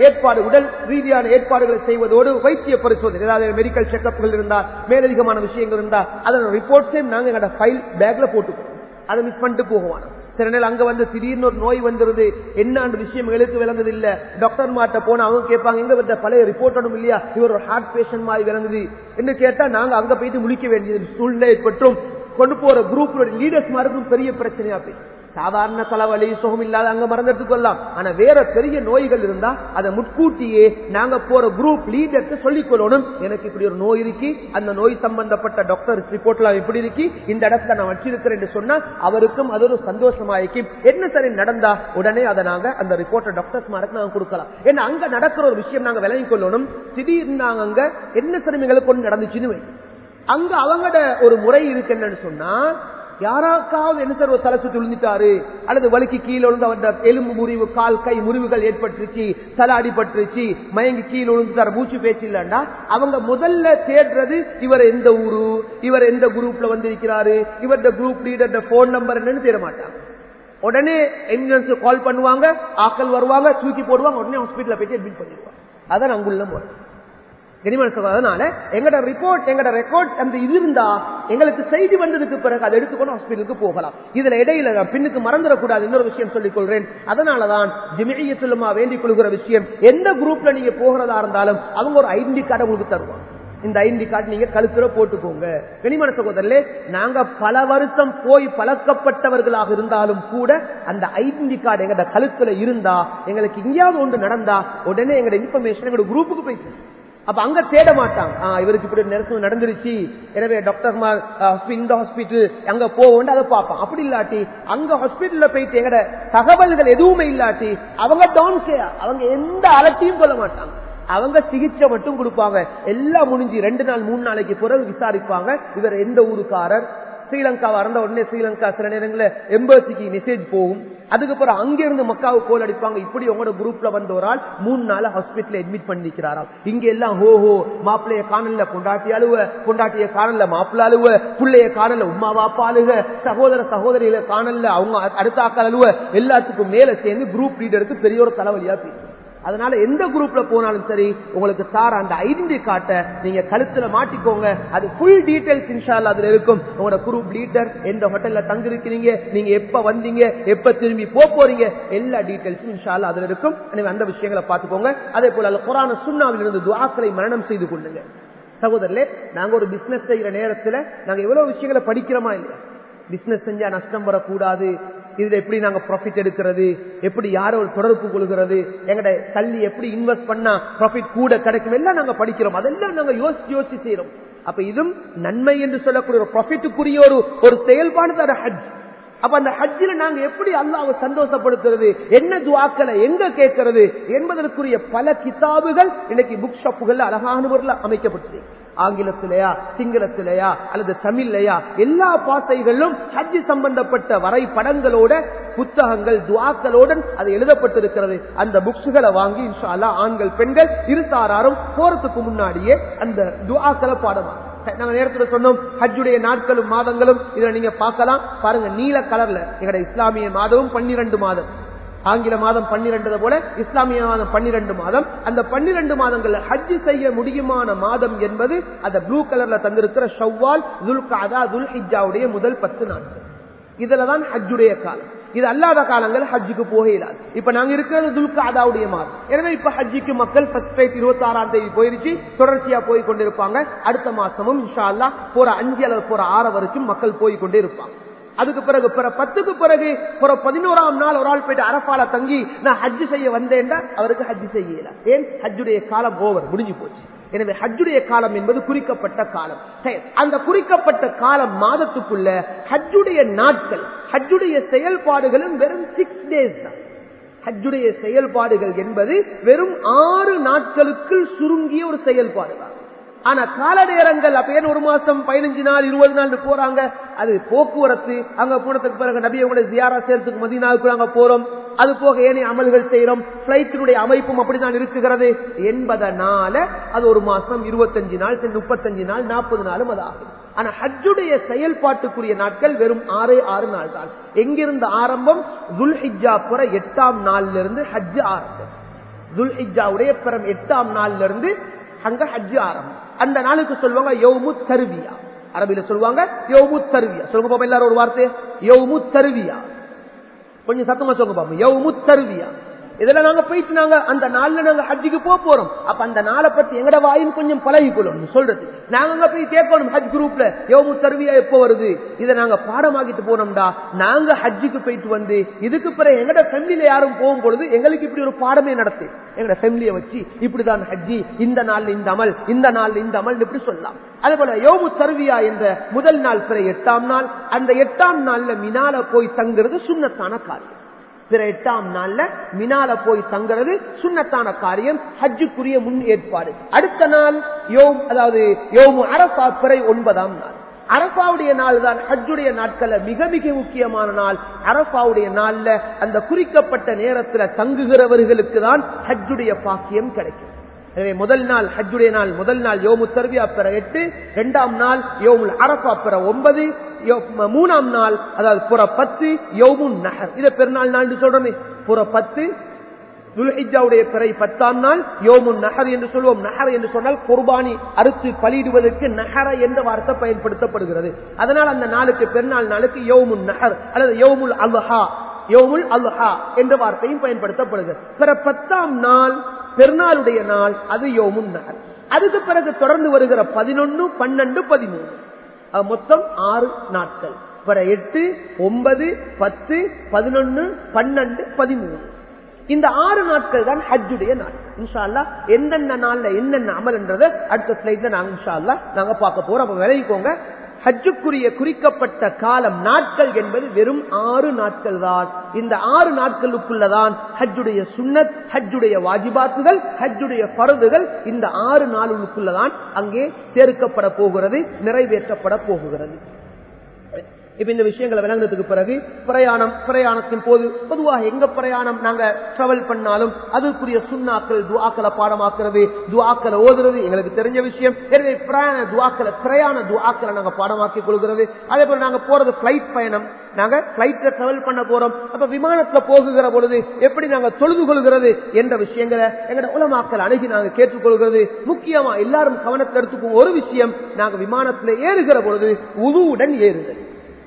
ஏற்பாடுகளை செய்வதோடு வைத்திய பரிசோதனை, ஏதாவது மெடிக்கல் செக்அப்கள் இருந்தால் மேலதிகமான விஷயங்கள் இருந்தால் அதோட ரிப்போர்ட்ஸையும் நாங்க எங்களோட ஃபைல் பேக்ல போட்டுக்கோம். அதை மிஸ் பண்ணிட்டு போகுவாங்க. சில நேரம் அங்க வந்து திடீர்னு ஒரு நோய் வந்துருது, என்ன விஷயம் எழுத்து விளங்குது இல்ல, டாக்டர் மாட்ட போனா அவங்க கேட்பாங்க எங்க வந்த பழைய ரிப்போர்ட் ஒன்றும் இல்லையா, இவர் ஒரு ஹார்ட் பேஷண்ட் மாதிரி விளங்குது என்று கேட்டா நாங்க அங்க போயிட்டு முழிக்க வேண்டியது சூழ்நிலை ஏற்பட்டும். கொண்டு போற குரூப் லீடர்ஸ் மாருக்கும் பெரிய பிரச்சனையா போய் சாதாரண தலைவலி சுகம் இல்லாத அங்க மறந்துட்டு கொள்ளலாம். ஆனா வேற பெரிய நோய்கள் இருந்தா அதை முன்கூட்டியே நாங்க போற குரூப் லீடருக்கு சொல்லிக் கொள்ளணும், எனக்கு இப்படி ஒரு நோய் இருக்கு, அந்த நோய் சம்பந்தப்பட்ட டாக்டர் ரிப்போர்ட்லாம் இப்படி இருக்கு, இந்த இடத்துல நான் வச்சிருக்கிறேன் என்று சொன்னா அவருக்கும் அது ஒரு சந்தோஷமாயிக்கு. என்ன சரி நடந்தா உடனே அதை நாங்க அந்த ரிப்போர்ட்டை டாக்டர்ஸ் மாருக்கு நாங்க கொடுக்கலாம். ஏன்னா அங்க நடக்கிற ஒரு விஷயம் நாங்க விளங்கிக் கொள்ளணும். திடீர்னு நாங்க அங்க என்ன சரிமைகளுக்கு ஒன்று நடந்துச்சுன்னு அங்க அவங்களோட ஒரு முறை இருக்கு. என்னன்னு சொன்னா யாராக்காவது என்ன சார் ஒரு தலை சுற்றி விழுந்துட்டாரு அல்லது வலிக்கு கீழே விழுந்து அவருடைய எலும்பு முறிவு, கால் கை முறிவுகள் ஏற்பட்டுருச்சு, தலை அடிபட்டுருச்சு, மயங்கி கீழே விழுந்துட்டாரு, மூச்சு பேச்சு இல்லைன்னா அவங்க முதல்ல தேடுறது இவர் எந்த ஊரு, இவர் எந்த குரூப்ல வந்திருக்கிறாரு, இவருடைய குரூப் லீடர் போன் நம்பர் என்னன்னு தேட மாட்டாங்க. உடனே எம்புலன்ஸ் கால் பண்ணுவாங்க, ஆக்கள் வருவாங்க, தூக்கி போடுவாங்க, உடனே ஹாஸ்பிட்டல் போயிட்டு அட்மிட் பண்ணிடுவாங்க. அதான் அங்குள்ள முறை. அதனால எங்கட ரிப்போர்ட் எங்கட ரெக்கார்ட் அந்த இது இருந்தா எங்களுக்கு செய்தி வந்ததுக்கு பிறகு அதை எடுத்துக்கொண்டு ஹாஸ்பிட்டலுக்கு போகலாம். இதுல இடையில பின்னுக்கு மறந்துடக்கூடாது இன்னொரு விஷயம் சொல்லிக் கொள்றேன். அதனாலதான் ஜமியத்துல் உலமா வேண்டிக் கொள்கிற விஷயம், எந்த குரூப்ல நீங்க போகிறதா இருந்தாலும் அவங்க ஒரு ஐடென்டி கார்டை உங்களுக்கு தருவாங்க. இந்த ஐடென்டி கார்டு நீங்க கழுத்துல போட்டுக்கோங்க. கனிமன சகோதரர்களே, நாங்க பல வருஷம் போய் பழக்கப்பட்டவர்களாக இருந்தாலும் கூட அந்த ஐடென்டி கார்டு எங்க கழுத்துல இருந்தா எங்களுக்கு எங்கேயாவது ஒன்று நடந்தா உடனே எங்க இன்ஃபர்மேஷன் எங்க குரூப்புக்கு போயிட்டு அப்ப அங்க தேட மாட்டாங்க, இவருக்கு இப்படி நெருக்கம் நடந்துருச்சு, எனவே டாக்டர் இந்த ஹாஸ்பிட்டல் அங்க போவோம் அதை பார்ப்பான். அப்படி இல்லாட்டி அங்க ஹாஸ்பிட்டல்ல போயிட்டு எங்கட தகவல்கள் எதுவுமே இல்லாட்டி அவங்க டோன்ட் கேர், அவங்க எந்த அலட்சியும் சொல்ல மாட்டாங்க. அவங்க சிகிச்சை மட்டும் கொடுப்பாங்க. எல்லாம் முடிஞ்சு 2 நாள் 3 நாளைக்கு பிறகு விசாரிப்பாங்க இவர் எந்த ஊருக்காரர். ஸ்ரீலங்காவா இருந்த உடனே ஸ்ரீலங்கா சில நேரங்களில் எம்பசிக்கு மெசேஜ் போகும். அதுக்கப்புறம் அங்கிருந்து மக்காவுக்கு கோல் அடிப்பாங்க, இப்படி உங்களோட குரூப்ல வந்த ஒரு ஆள் 3 நாள் ஹாஸ்பிட்டல் அட்மிட் பண்ணிக்கிறாராம். இங்க எல்லாம் ஹோஹோ, மாப்பிள்ளைய காணல பொண்டாட்டி அழுவ, பொண்டாட்டிய காணல மாப்பிள்ள அழுவ, பிள்ளைய காணல உமா வாப்பா அழுக, சகோதர சகோதரிகளை காணல அவங்க அடுத்த ஆக்கள் அழுவ, எல்லாத்துக்கும் மேல சேர்ந்து குரூப் லீடருக்கு பெரிய ஒரு தலைவலியா போயிடும். அதனால எந்த குரூப்ல போனாலும் சரி உங்களுக்கு சார் அந்த ஐடென்டி கார்டை நீங்க கழுத்துல மாட்டிக்கோங்க. அது ஃபுல் டீடைல்ஸ் இன்ஷா அல்லாஹ் அதுல இருக்கும். உங்களோட குரூப் லீடர் எந்த ஹோட்டல்ல தங்கி இருக்கிறீங்க, நீங்க எப்ப வந்தீங்க, எப்ப திரும்பி போறீங்க, எல்லா டீடைல்ஸும் இன்ஷா அல்லாஹ் அதுல இருக்கும். எனவே அந்த விஷயங்களை பார்த்துக்கோங்க. அதே போல குர்ஆன் சுன்னாவில் இருந்து துஆக்களை மனனம் செய்து கொள்ளுங்க. சகோதரர்களே, நாங்க ஒரு பிசினஸ் செய்யற நேரத்துல நாங்க எவ்வளவு விஷயங்களை படிக்கிறோமா இல்லையா? பிசினஸ் செஞ்சா நஷ்டம் வரக்கூடாது, இதுல எப்படி நாங்க ப்ராஃபிட் எடுக்கிறது, எப்படி யாரோ ஒரு தொடர்பு கொள்கிறது, எங்கட கல்வி எப்படி இன்வெஸ்ட் பண்ணா ப்ராஃபிட் கூட கிடைக்கும், எல்லாம் நாங்க படிக்கிறோம். அதெல்லாம் நாங்க யோசிச்சு செய்யறோம். அப்ப இதுவும் நன்மை என்று சொல்லக்கூடிய ஒரு ப்ராஃபிட்டுக்குரிய ஒரு செயல்பாடு தான் ஹஜ். அப்ப அந்த ஹஜ்ஜில நாங்க எப்படி அல்லாஹ்வை சந்தோஷப்படுத்துறது, என்ன துஆக்களை எங்க கேட்கிறது என்பதற்குரிய பல கிதாபுகள் இன்னைக்கு புக் ஷாப்புகள் அழகான முறையில் அமைக்கப்பட்டது. ஆங்கிலத்திலேயா சிங்களத்திலேயா அல்லது தமிழ்லையா எல்லா பாசைகளிலும் ஹஜ் சம்பந்தப்பட்ட வரைபடங்களோட புத்தகங்கள் துஆக்களோடு அது எழுதப்பட்டிருக்கிறது. அந்த புக்ஸ்களை வாங்கி இன்ஷா அல்லாஹ் ஆண்கள் பெண்கள் இருசாராரும் போறதுக்கு முன்னாடியே அந்த துஆக்களை பாடலாம். நாங்க நேரத்தில் சொன்னோம் ஹஜ்ஜுடைய நாட்களும் மாதங்களும் இதுல நீங்க பார்க்கலாம். பாருங்க, நீல கலர்ல எங்கட இஸ்லாமிய மாதமும் 12 மாதம், ஆங்கில மாதம் 12 போல இஸ்லாமிய மாதம் 12 மாதம். அந்த 12 மாதங்கள்ல ஹஜ் செய்ய முடியுமான மாதம் என்பது அந்த ப்ளூ கலர்ல தந்திருக்கிற ஷவ்வால், துல்காதா, துல்ஹிஜ்ஜாவுடைய முதல் 10 நாட்கள். இதுலதான் ஹஜ்ஜுடைய காலம். இது அல்லாத காலங்கள் ஹஜ்ஜுக்கு போக இயலாது. இப்ப நாங்க இருக்கிறது துல்காதாவுடைய மாதம். எனவே இப்ப ஹஜ்ஜுக்கு மக்கள் 26ஆம் தேதி போயிருச்சு, தொடர்ச்சியா போய் கொண்டிருப்பாங்க. அடுத்த மாசமும் இன்ஷா அல்லாஹ் போற 5 அல்லது போற 6 வரைக்கும் மக்கள் போய் கொண்டே இருப்பாங்க. அதுக்கு பிறகு 10க்கு பிறகு 11ஆம் நாள் ஒரு ஆள் போயிட்டு அரஃபால தங்கி நான் ஹஜ் செய்ய வந்தேன்டா அவருக்கு ஹஜ் செய்யல. ஏன்? ஹஜ்ஜுடைய காலம் ஓவர், முடிஞ்சு போச்சு. எனவே ஹஜ்ஜுடைய காலம் என்பது குறிக்கப்பட்ட காலம். அந்த குறிக்கப்பட்ட காலம் மாதத்துக்குள்ள ஹஜ்ஜுடைய நாட்கள், ஹஜ்ஜுடைய செயல்பாடுகளும் வெறும் 6 டேஸ் தான். ஹஜ்ஜுடைய செயல்பாடுகள் என்பது வெறும் 6 நாட்களுக்குள் சுருங்கிய ஒரு செயல்பாடு தான். ஆனா கால நேரங்கள் அப்ப ஏன் 1 மாசம் 15 நாள் 20 நாள் போறாங்க? அது போக்குவரத்து. அங்க போனதுக்கு பிறகு நபி அவங்களை ஜியாரா செய்யறதுக்கு மதீனாவுக்கு நாங்க போறோம். அது போக ஏனைய அமல்கள் செய்யறோம். பிளைட்டினுடைய அமைப்பும் அப்படிதான் இருக்குகிறது என்பதனால அது 1 மாசம் 25 நாள் 35 நாள் 40 நாளும் அது ஆகும். ஆனா ஹஜ்ஜுடைய செயல்பாட்டுக்குரிய நாட்கள் வெறும் 6 நாள் தான். எங்கிருந்து ஆரம்பம்? துல்ஹிஜ்ஜா பிற 8ஆம் நாள்ல இருந்து ஹஜ் ஆரம்பம். துல்ஹிஜ்ஜாவுடைய பிற 8ஆம் நாள்ல இருந்து அங்க ஹஜ் ஆரம்பம். அந்த நாளுக்கு சொல்லுவாங்க யௌமுத் தர்வியா. அரபில சொல்லுவாங்க யௌமுத் தர்வியா. சொல்லுங்க பாப்பா எல்லாரும் ஒரு வார்த்தை, யௌமுத் தர்வியா. கொஞ்சம் சத்தமா சொல்லுங்க பாப்பா, யௌமுத் தர்வியா. இதெல்லாம் நாங்க போயிட்டு நாங்க அந்த நாள்ல நாங்க ஹஜ்ஜுக்கு போறோம். அப்ப அந்த நாளை பத்தி எங்கட வாயும் கொஞ்சம் பழகி கொள்ளணும் சொல்றது. நாங்க போய் கேட்கணும் ஹஜ் குரூப்ல யௌமுத் தர்வியா எப்போ வருது, இதை நாங்க பாடமாக்கிட்டு போனோம்டா நாங்க ஹஜ்ஜுக்கு போயிட்டு வந்து இதுக்கு பிறகு எங்கட ஃபேமிலியில யாரும் போகும் பொழுது எங்களுக்கு இப்படி ஒரு பாடமே நடத்து. எங்கட ஃபேமிலியை வச்சு இப்படிதான் ஹஜ்ஜி, இந்த நாள்ல இந்த அமல், இந்த நாள்ல இந்த அமல் இப்படி சொல்லலாம். அதே போல யௌமுத் தர்வியா என்ற முதல் நாள் பிற 8ஆம் நாள். அந்த 8ஆம் நாள்ல மினால போய் தங்குறது சுன்னத்தான காரியம். பிற 8ஆம் நாள்ல மினால போய் தங்குறது சுன்னத்தான காரியம், ஹஜ்ஜுக்குரிய முன் ஏற்பாடு. அடுத்த நாள் அதாவது யௌமு அரஃபா பிற 9ஆம் நாள். அரஃபாவுடைய நாள் தான் ஹஜ்ஜுடைய நாட்கள்ல மிக மிக முக்கியமான நாள். அரஃபாவுடைய நாள்ல அந்த குறிக்கப்பட்ட நேரத்துல தங்குகிறவர்களுக்கு தான் ஹஜ்ஜுடைய பாக்கியம் கிடைக்கும். எனவே முதல் நாள் ஹஜ்ஜுடைய நாள், முதல் நாள் யௌமுத் தர்வியா பிற 8, 2ஆம் நாள் யௌமுல் அரஃபா பிற 9, 3ஆம் நாள் அதாவது புற 10 யௌமுன் நஹர். இத பெருநாள் நாள் சொல்றோமே, புற 10 துல்ஹிஜ்ஜாவுடைய பிறை 10ஆம் நாள் யௌமுன் நஹர் என்று சொல்வோம். நஹர் என்று சொன்னால் குர்பானி அறுத்து பலியிடுவதற்கு நஹர என்ற வார்த்தை பயன்படுத்தப்படுகிறது. அதனால் அந்த நாளுக்கு பெருநாள் நாளுக்கு யௌமுன் நஹர் அல்லது யௌமுல் அல்ஹா, யௌமுல் அல்ஹா என்ற வார்த்தையும் பயன்படுத்தப்படுகிறது. பிற 10ஆம் நாள் பெருநாளுடைய நாள், அது யௌமுன் நஹர். அதுக்கு பிறகு தொடர்ந்து வருகிற 11, 12, 13 மொத்தம் 6 நாட்கள். பிற 8, 9, 10, 11, 12, 13 இந்த 6 நாட்கள் தான் ஹஜ்ஜுடைய நாட்கள். இன்ஷா அல்லாஹ் என்னென்ன நாள்ல என்னென்ன அமல்ன்றதை அடுத்த ஸ்லைட்ல நாங்க இன்ஷா அல்லாஹ் நாங்க பார்க்க போறோம். அப்ப விளைவிக்கோங்க, ஹஜ்ஜுக்குரிய குறிக்கப்பட்ட காலம் நாட்கள் என்பது வெறும் 6 நாட்கள் தான். இந்த 6 நாட்களுக்குள்ளதான் ஹஜ்ஜுடைய சுன்னத், ஹஜ்ஜுடைய வாஜிபாத்துகள், ஹஜ்ஜுடைய ஃபர்துகள் இந்த 6 நாளுக்குள்ளதான் அங்கே சேர்க்கப்பட போகிறது, நிறைவேற்றப்பட போகிறது. இப்ப இந்த விஷயங்களை விளங்குறதுக்கு பிறகு பிரயாணத்தின் போது பொதுவாக எங்க பிரயாணம் நாங்க டிராவல் பண்ணாலும் அதுக்குரிய சுண்ணாக்கள், துஆக்களை பாடமாக்குறது, துஆக்களை ஓதுறது எங்களுக்கு தெரிஞ்ச விஷயம். எனவே பிரயாண துஆக்களை நாங்க பாடமாக்கிக் கொள்கிறது. அதே போல நாங்க போறது பிளைட் பயணம், நாங்க பிளைட்ல டிராவல் பண்ண போறோம். அப்ப விமானத்துல போகுகிற பொழுது எப்படி நாங்க தொழுது கொள்கிறது என்ற விஷயங்களை எங்கட உலமாக்கள் அணுகி நாங்க கேட்டுக்கொள்கிறது. முக்கியமா எல்லாரும் கவனத்தில் எடுத்துக்கும் ஒரு விஷயம், நாங்க விமானத்துல ஏறுகிற பொழுது உதுவுடன் ஏறுதல்,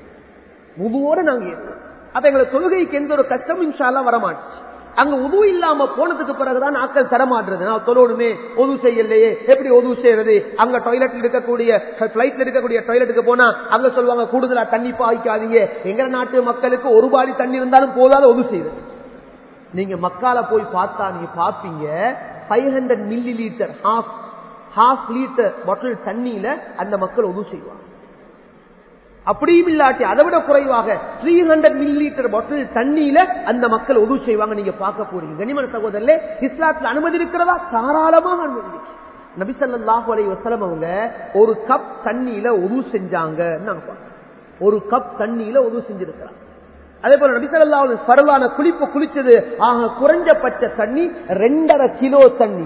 உதுவோட நாங்க ஏறுவோம். அப்ப எங்களை தொழுகைக்கு எந்த ஒரு கஷ்டம் இன்ஷா அல்லாஹ் வரமாட்டுச்சு. அங்க உது இல்லாம போனதுக்கு பிறகுதான் ஆட்கள் தரமாடுறது, நான் தொழணுமே உது செய்யலையே எப்படி உது செய்யறது. அங்க டாய்லெட்ல இருக்கக்கூடிய பிளைட்ல இருக்கக்கூடிய டாய்லெட்டுக்கு போனா அங்க சொல்லுவாங்க கூடுதலா தண்ணி பாய்க்காதீங்க. எங்க நாட்டு மக்களுக்கு ஒரு பாடி தண்ணி இருந்தாலும் போதாத உது செய்யறது. நீங்க மக்கால போய் பார்த்தா நீங்க பாப்பீங்க 500 millilitre half litre bottle தண்ணியில அந்த மக்கள் உது செய்வாங்க. அப்படியும் இல்லாட்டி அதை விட குறைவாக 300 மில்லி லிட்டர் பாட்டில் தண்ணியில அந்த மக்கள் உது செய்வாங்க. நீங்க பார்க்க போறீங்க. கனிமன சகோதரர்களே, இஸ்லாத்துல அனுமதி இருக்கிறதா? தாராளமாக அனுமதி இருக்கு. நபி ஸல்லல்லாஹு அலைஹி வஸல்லம் அவங்க ஒரு கப் தண்ணியில உது செஞ்சாங்க. ஒரு கப் தண்ணியில உது செஞ்சிருக்கிறாங்க. அதே போல நபி ஸல்லல்லாஹு அலைஹி வஸல்லம் ஃபர்லான குளிச்சது குறைஞ்சபட்ச தண்ணி 2.5 கிலோ தண்ணி,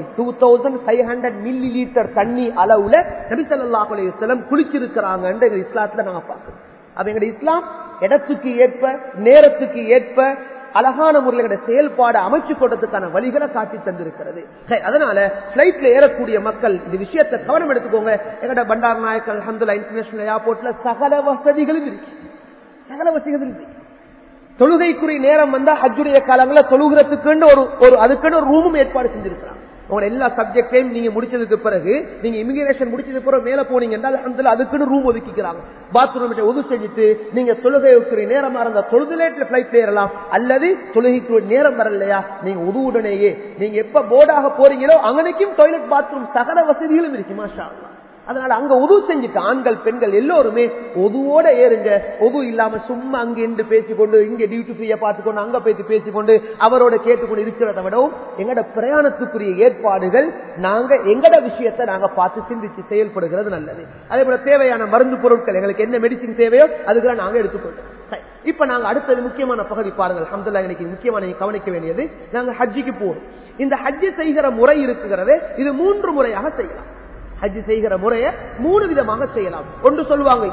2500 மில்லி லிட்டர் தண்ணி அளவுல நபி ஸல்லல்லாஹு அலைஹி வஸல்லம் குளிச்சிருக்கிறாங்க. இஸ்லாத்துல நாங்க பார்க்கிறோம். அப்ப எங்க இஸ்லாம் இடத்துக்கு ஏற்ப நேரத்துக்கு ஏற்ப அழகான முறையில செயல்பாடு அமைச்சு கொண்டதுக்கான வழிகளை காட்டி தந்திருக்கிறது. அதனால பிளைட்ல ஏறக்கூடிய மக்கள் இந்த விஷயத்தை கவனம் எடுத்துக்கோங்க. எங்கட பண்டார் நாயக் அல்ஹம்துலில்லாஹ் இன்டர்நேஷனல் ஏர்போர்ட்ல சகல வசதிகளும் இருக்கு, சகல வசதிகளும் இருக்கு. தொழுகைக்குரிய நேரம் வந்தா ஹஜ்ஜுடைய காலங்களில் தொழுகிறதுக்கு அதுக்கு ஒரு ரூமும் ஏற்பாடு செஞ்சிருக்கிறாங்க. உங்க எல்லா சப்ஜெக்டையும் நீங்க முடிச்சதுக்கு பிறகு நீங்க இமிகிரேஷன் முடிச்சதுக்கு பிறகு மேல போனீங்க என்றால் அதுக்குன்னு ரூம் ஒதுக்கிக்கிறாங்க. பாத்ரூம் உதவி செஞ்சுட்டு நீங்க தொழுகைக்குரிய நேரமா இருந்தா தொழுதுலேட்ல பிளைட் ஏறலாம், அல்லது தொழுகைக்குரிய நேரம் வரலையா நீங்க உதவுடனேயே நீங்க எப்ப போர்டாக போறீங்களோ அங்கனைக்கும் டாய்லெட் பாத்ரூம் சகல வசதிகளும் இருக்கு. மாஷா அல்லாஹ். அதனால அங்க உது செஞ்சுட்டு ஆண்கள் பெண்கள் எல்லோருமே உதுவோட ஏறுங்க. உது இல்லாம சும்மா அங்க இருந்து பேசிக்கொண்டு இங்க டியூட்டி ஃப்ரீயா பார்த்துக்கொண்டு அங்க போயிட்டு பேசிக்கொண்டு அவரோட கேட்டுக்கொண்டு இருக்கிறத விடவும் எங்கட பிரயாணத்துக்குரிய ஏற்பாடுகள் நாங்க எங்கட விஷயத்தை நாங்க பார்த்து சிந்திச்சு செயல்படுகிறது நல்லது. அதே போல தேவையான மருந்து பொருட்கள் எங்களுக்கு என்ன மெடிசின் தேவையோ அதுக்கெல்லாம் நாங்க எடுத்துக்கொள்றோம். இப்ப நாங்க அடுத்தது முக்கியமான பகுதி பாருங்கள். அல்ஹம்துலில்லாஹ் இன்னைக்கு முக்கியமா நீங்க கவனிக்க வேண்டியது, நாங்க ஹஜ்ஜிக்கு போறோம். இந்த ஹஜ்ஜி செய்கிற முறை இருக்குகிறது, இது 3 முறையாக செய்யலாம். ஹஜ் செய்கிற முறையை 3 விதமாக செய்யலாம். ஒன்று சொல்லுவாங்க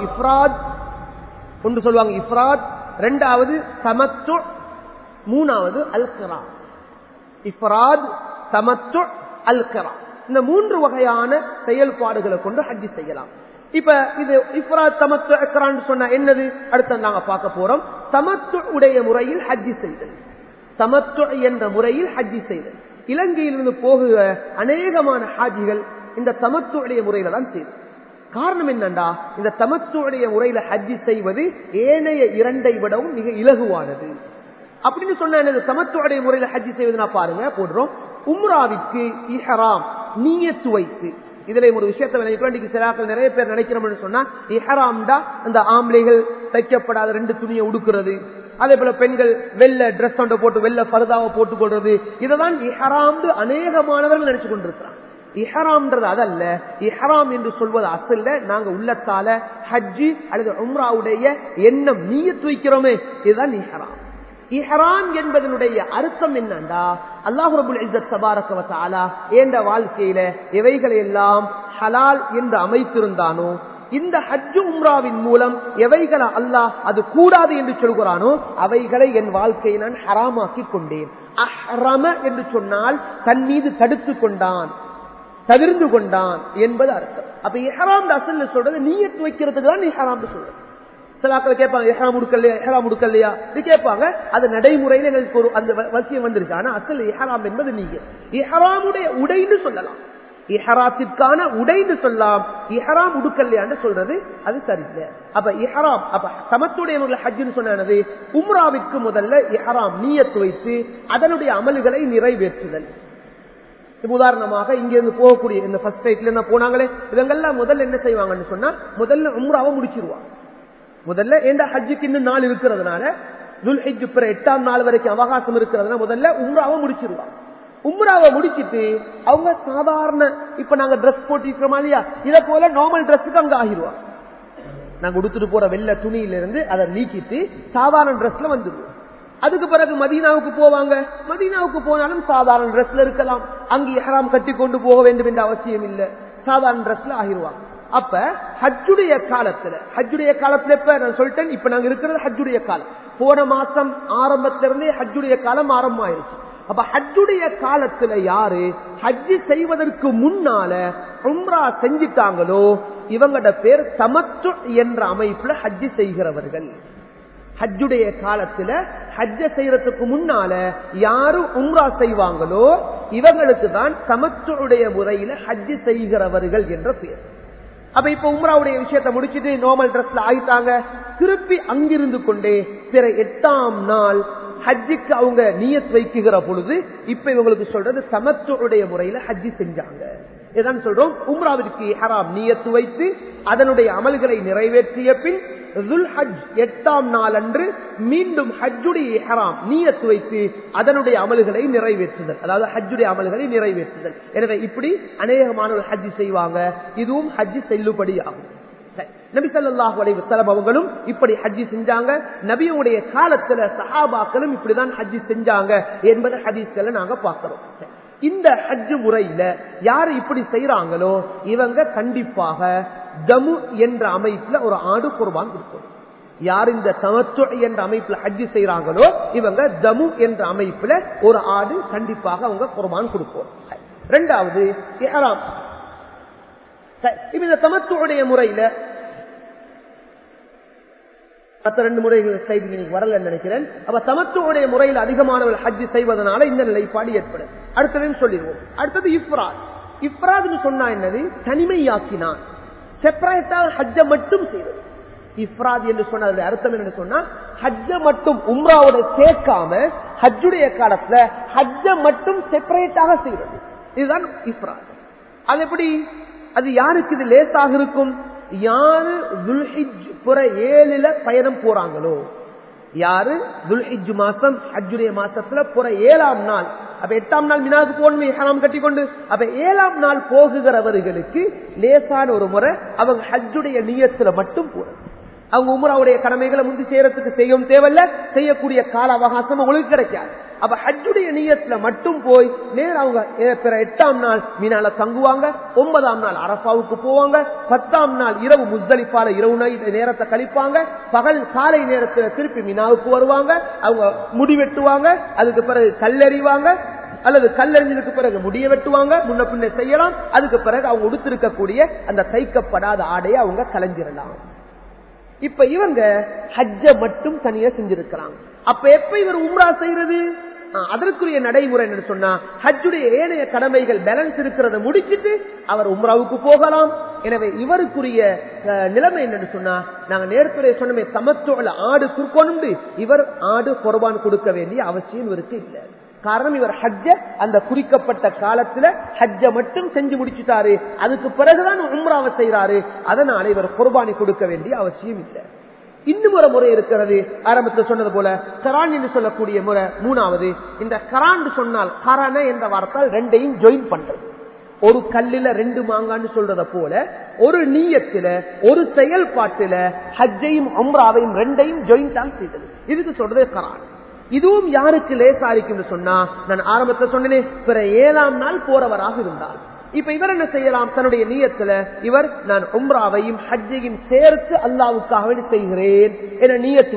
இஃப்ராத், இரண்டாவது தமத்து, மூணாவது அல்-கிரா. இஃப்ராத், தமத்து, அல்-கிரா, இந்த 3 வகையான செயல்பாடுகளை கொண்டு ஹஜ் செய்யலாம். இப்ப இது இஃப்ராத், தமத்து, இக்ரான் சொன்னா என்னது அடுத்து நாங்க பார்க்க போறோம். தமத்து உடைய முறையில் ஹஜ் செய்தல், தமத்து என்ற முறையில் ஹஜ் செய்தல். இலங்கையிலிருந்து போகிற அநேகமான ஹாஜிகள் இந்த தமத்துடைய முறையில தான் செய்வது. காரணம் என்னண்டா, இந்த தமத்துடைய முறையில ஹஜ் செய்வது ஏனைய 2ஐ விடவும் மிக இலகுவானது. அப்படின்னு சொன்ன இந்த தமத்துடைய முறையில ஹஜ் செய்வது நான் பாருங்க போடுறோம். உம்ராவிற்கு இஹ்ராம் நியத்து வைத்து, இதுல ஒரு விஷயத்தை சிலாக்கள் நிறைய பேர் நினைக்கிறோம்னு சொன்னா, இஹ்ராம்டா அந்த ஆம்பளைகள் தைக்கப்படாத 2 துணியை உடுக்கிறது, அதே போல பெண்கள் வெள்ள டிரெஸ் ஒன்றை போட்டு வெள்ள பர்தாவை போட்டுக் கொள்றது, இதைதான் இஹ்ராம் அநேகமானவர்கள் நினைச்சு கொண்டிருக்கிறாங்க. இஹ்ராம்ன்றது அதல்ல. இஹ்ராம் என்று சொல்வது அசல்ல நாங்க உள்ளத்தால ஹஜ் அல்லது உம்ராவுடைய எண்ணம் நியத் வைக்கிறோமே, இதுதான் இஹ்ராம். இஹ்ராம் என்பதனுடைய அர்த்தம் என்னண்டா, அல்லாஹ் ரப்பல் இஸ்ஸத் தபாரக வ தஆலா என்ற வாழ்க்கையில எவைகளை எல்லாம் ஹலால் என்று அமைத்திருந்தானோ, இந்த ஹஜ் உம்ராவின் மூலம் எவைகளை அல்லாஹ் அது கூடாது என்று சொல்கிறானோ அவைகளை என் வாழ்க்கையை நான் ஹராமாக்கி கொண்டேன். அஹ்ரம என்று சொன்னால் தன் மீது தடுத்து கொண்டான், தவிர்ந்து கொண்டான் என்பது அர்த்தம். அப்ப இஹ்ராம் அசல்ல சொல்றது நியத் வைக்கிறதுக்கு தான் இஹ்ராம் சொல்றது. சிலாக்கள் கேட்பாங்க இஹ்ராம் உடுக்கலையா இது கேட்பாங்க. அது நடைமுறையில எங்களுக்கு ஒரு அந்த வசியம் வந்துருச்சு. ஆனா அசல் இஹ்ராம் என்பது நியத். இஹ்ராமுடைய உடைன்னு சொல்லலாம். இஹ்ராத்திற்கான உடைன்னு சொல்லலாம். இஹ்ராம் உடுக்கல்லையான்னு சொல்றது அது சரியில்லை. அப்ப இஹ்ராம் தமத்துடையவர்கள் ஹஜ்ஜுன்னு சொன்னது உம்ராவிற்கு முதல்ல இஹ்ராம் நியத் வைத்து அதனுடைய அமல்களை நிறைவேற்றுதல். உதாரணமாக இங்க இருந்து போகக்கூடிய இந்த ஃபர்ஸ்ட் ஃபிளைட்ல என்ன போனாங்களே இவங்கெல்லாம் முதல்ல என்ன செய்வாங்கன்னு சொன்னா முதல்ல உம்ராவை முடிச்சிருவாங்க. முதல்ல எந்த ஹஜ்ஜுக்கு இன்னும் நாள் இருக்கிறதுனால துல்ஹிஜ் 8ஆம் நாள் வரைக்கும் அவகாசம் இருக்கிறதுனால முதல்ல உம்ராவை முடிச்சிருவாங்க. உம்ராவை முடிச்சிட்டு அவங்க சாதாரண இப்ப நாங்க டிரெஸ் போட்டிருக்கிறோமா இல்லையா இதை போல நார்மல் டிரெஸ்ஸுக்கு அங்க ஆகிடுவாங்க. நாங்க உடுத்துட்டு போற வெள்ளை துணியிலிருந்து அதை நீக்கிட்டு சாதாரண டிரெஸ்ல வந்துடுவோம். அதுக்கு பிறகு மதீனாவுக்கு போவாங்க. மதீனாவுக்கு போனாலும் சாதாரண டிரெஸ்ல இருக்கலாம். அங்கு இஹ்ராம் கட்டி கொண்டு போக வேண்டும் என்ற அவசியம் இல்லை. சாதாரண டிரெஸ்ல ஆகிடுவாங்க. அப்ப ஹஜ்ஜுடைய காலத்துல இப்ப நான் சொல்லிட்டேன், இப்ப நாங்க இருக்கிறது ஹஜ்ஜுடைய காலம். போன மாசம் ஆரம்பத்திலிருந்தே ஹஜ்ஜுடைய காலம் ஆரம்பமாயிருச்சு. அப்ப ஹஜ்ஜுடைய காலத்துல யாரு ஹஜ்ஜி செய்வதற்கு முன்னால உம்ரா செஞ்சிட்டாங்களோ இவங்களோட பேர் தமத்து என்ற அமைப்புல ஹஜ்ஜி செய்கிறவர்கள். ஹஜ்ஜுடைய காலத்துல ஹஜ்ஜ செய்யறதுக்கு முன்னால யாரு உம்ரா செய்வாங்களோ இவங்களுக்கு தான் தமத்துடைய முறையில ஹஜ்ஜி செய்கிறவர்கள் என்ற பெயர். அப்ப இப்ப உம்ராவுடைய விஷயத்தை முடிச்சுட்டு நார்மல் டிரெஸ்ல ஆயிட்டாங்க. திருப்பி அங்கிருந்து கொண்டே பிற 8ஆம் நாள் ஹஜ்ஜுக்கு அவங்க நியத் வைக்குகிற பொழுது இப்ப இவங்களுக்கு சொல்றது தமத்துடைய முறையில ஹஜ்ஜி செஞ்சாங்க. இதான் சொல்றோம் உம்ராவிற்கு இஹ்ராம் நியத்து வைத்து அதனுடைய அமல்களை நிறைவேற்றிய பின் துல்ஹஜ் 8ஆம் நாள் அன்று மீண்டும் ஹஜ்ஜுடைய இஹ்ராம் நியத்து வைத்து அதனுடைய அமல்களை நிறைவேற்றுதல், அதாவது ஹஜ்ஜுடைய அமல்களை நிறைவேற்றுதல். எனவே இப்படி அநேகமானவர்கள் ஹஜ்ஜி செய்வாங்க. இதுவும் ஹஜ்ஜி செல்லுபடியாகும். நபி ஸல்லல்லாஹு அலைஹி வஸல்லம் அவங்களும் இப்படி ஹஜ்ஜி செஞ்சாங்க. நபியுடைய காலத்துல சஹாபாக்களும் இப்படிதான் ஹஜ்ஜி செஞ்சாங்க என்பது ஹதீஸ்களை நாங்க பார்க்கிறோம். இந்த ஹஜ் முறையில யாரு இப்படி செய்யறாங்களோ இவங்க கண்டிப்பாக தமு என்ற அமைப்புல ஒரு ஆடு குர்பான் கொடுக்கும். யார் இந்த தமத்து என்ற அமைப்புல ஹஜ் செய்யறாங்களோ இவங்க தமு என்ற அமைப்புல ஒரு ஆடு கண்டிப்பாக அவங்க குர்பான் கொடுப்போம். இரண்டாவது இஹ்ராம். இந்த தமத்துடைய முறையில மற்ற 2 முறைகள் செய்தி வரல நினைக்கிறேன். அப்ப தமத்துடைய முறையில் அதிகமானவர்கள் ஹஜ் செய்வதனால இந்த நிலைப்பாடு ஏற்படும். அடுத்ததையும் சொல்லிடுவோம். அடுத்தது இஃப்ராத். இஃப்ராத்னு சொன்னா என்னது? தனிமையாக்கினான், செப்பரேட்டா ஹஜ்ஜ மட்டும் செய்வது. இஃப்ராத் என்று சொன்ன அர்த்தம் என்ன சொன்னா ஹஜ்ஜ மட்டும் உம்ராவோட சேர்க்காம ஹஜ்ஜுடைய காலத்துல ஹஜ்ஜ மட்டும் செப்பரேட்டாக செய்வது. இதுதான் இஃப்ராத். அது எப்படி? அது யாருக்கு இது லேசாக இருக்கும்? யாரு துல்ஹிஜ் புற 7ல பயணம் போறாங்களோ, யாரு துல்ஹிஜ் மாசம் ஹஜ்ஜுடைய மாசத்துல புற 7ஆம் நாள், அப்ப 8ஆம் நாள் மினாவுக்கு போகணுமே இஹ்ராம் கட்டி கொண்டு, அப்ப 7ஆம் நாள் போகுகிறவர்களுக்கு லேசான ஒரு முறை அவங்க ஹஜ்ஜுடைய நியத்துல மட்டும் போறது. அவங்க உம்ராவுடைய கடமைகளை முந்தி செய்யறதுக்கு செய்யவும் தேவையில்ல, செய்யக்கூடிய கால அவகாசம் உங்களுக்கு கிடைக்காது. அப்ப ஹஜ்ஜுடைய நியத்துல மட்டும் போய் நேரம் அவங்க 8ஆம் நாள் மீனால தங்குவாங்க, 9ஆம் நாள் அரஃபாவுக்கு போவாங்க, 10ஆம் நாள் இரவு முஸ்தலிஃபால இரவு நேரத்தை கழிப்பாங்க, பகல் காலை நேரத்துல திருப்பி மீனாவுக்கு வருவாங்க, அவங்க முடி வெட்டுவாங்க, அதுக்கு பிறகு கல்லெறிவாங்க அல்லது கல்லெறிஞ்சதுக்கு பிறகு முடிய வெட்டுவாங்க, முன்ன பின்ன செய்யலாம். அதுக்கு பிறகு அவங்க உடுத்திருக்கக்கூடிய அந்த தைக்கப்படாத ஆடையை அவங்க கலைஞ்சிடலாம். இப்ப இவங்க ஹஜ்ஜ மட்டும் தனியா செஞ்சிருக்கிறாங்க. அப்ப எப்ப இவர் உம்ரா செய்யறது? அதற்குரிய நடைமுறை என்ன சொன்னா ஹஜ்ஜுடைய ஏனைய கடமைகள் பேலன்ஸ் இருக்கிறத முடிச்சிட்டு அவர் உம்ராவுக்கு போகலாம். எனவே இவருக்குரிய நிலைமை என்னன்னு சொன்னா நாங்க நேரத்துடைய சொன்னமே தமத்துவ ஆடு குறுக்கொண்டு இவர் ஆடு குர்பான் கொடுக்க வேண்டிய அவசியம் இவருக்கு இல்லை. காரணம் இவர் ஹஜ்ஜ அந்த குறிக்கப்பட்ட காலத்துல ஹஜ்ஜ மட்டும் செஞ்சு முடிச்சுட்டாரு, அதுக்கு பிறகுதான் உம்ராவை செய்யறாரு. அதனால இவர் குர்பானி கொடுக்க வேண்டிய அவசியம் இல்லை. இன்னும் ஒரு முறை இருக்கிறது, ஆரம்பத்தில் சொன்னது போல கரான் என்று சொல்லக்கூடிய முறை. மூணாவது, இந்த கரான் சொன்னால் கரான என்ற வார்த்தால் 2ஐயும் ஜாயின் பண்றது. ஒரு கல்லில 2 மாங்கான்னு சொல்றத போல ஒரு நீயத்துல ஒரு செயல்பாட்டுல ஹஜ்ஜையும் உம்ராவையும் 2ஐயும் ஜாயின் செய்தது. இதுக்கு சொல்றது கரான். இதுவும் யாருக்கு லேசாரிக்கும் சொன்னா நான் ஆரம்பத்தில் சொன்னேன், பிற 7ஆம் நாள் போறவராக இருந்தார். இப்ப இவர் என்ன செய்யலாம்? தன்னுடைய நியத்துல இவர் நான் உம்ராவையும் ஹஜ்ஜையும் சேர்த்து அல்லாவுக்காக செய்கிறேன் என நியத்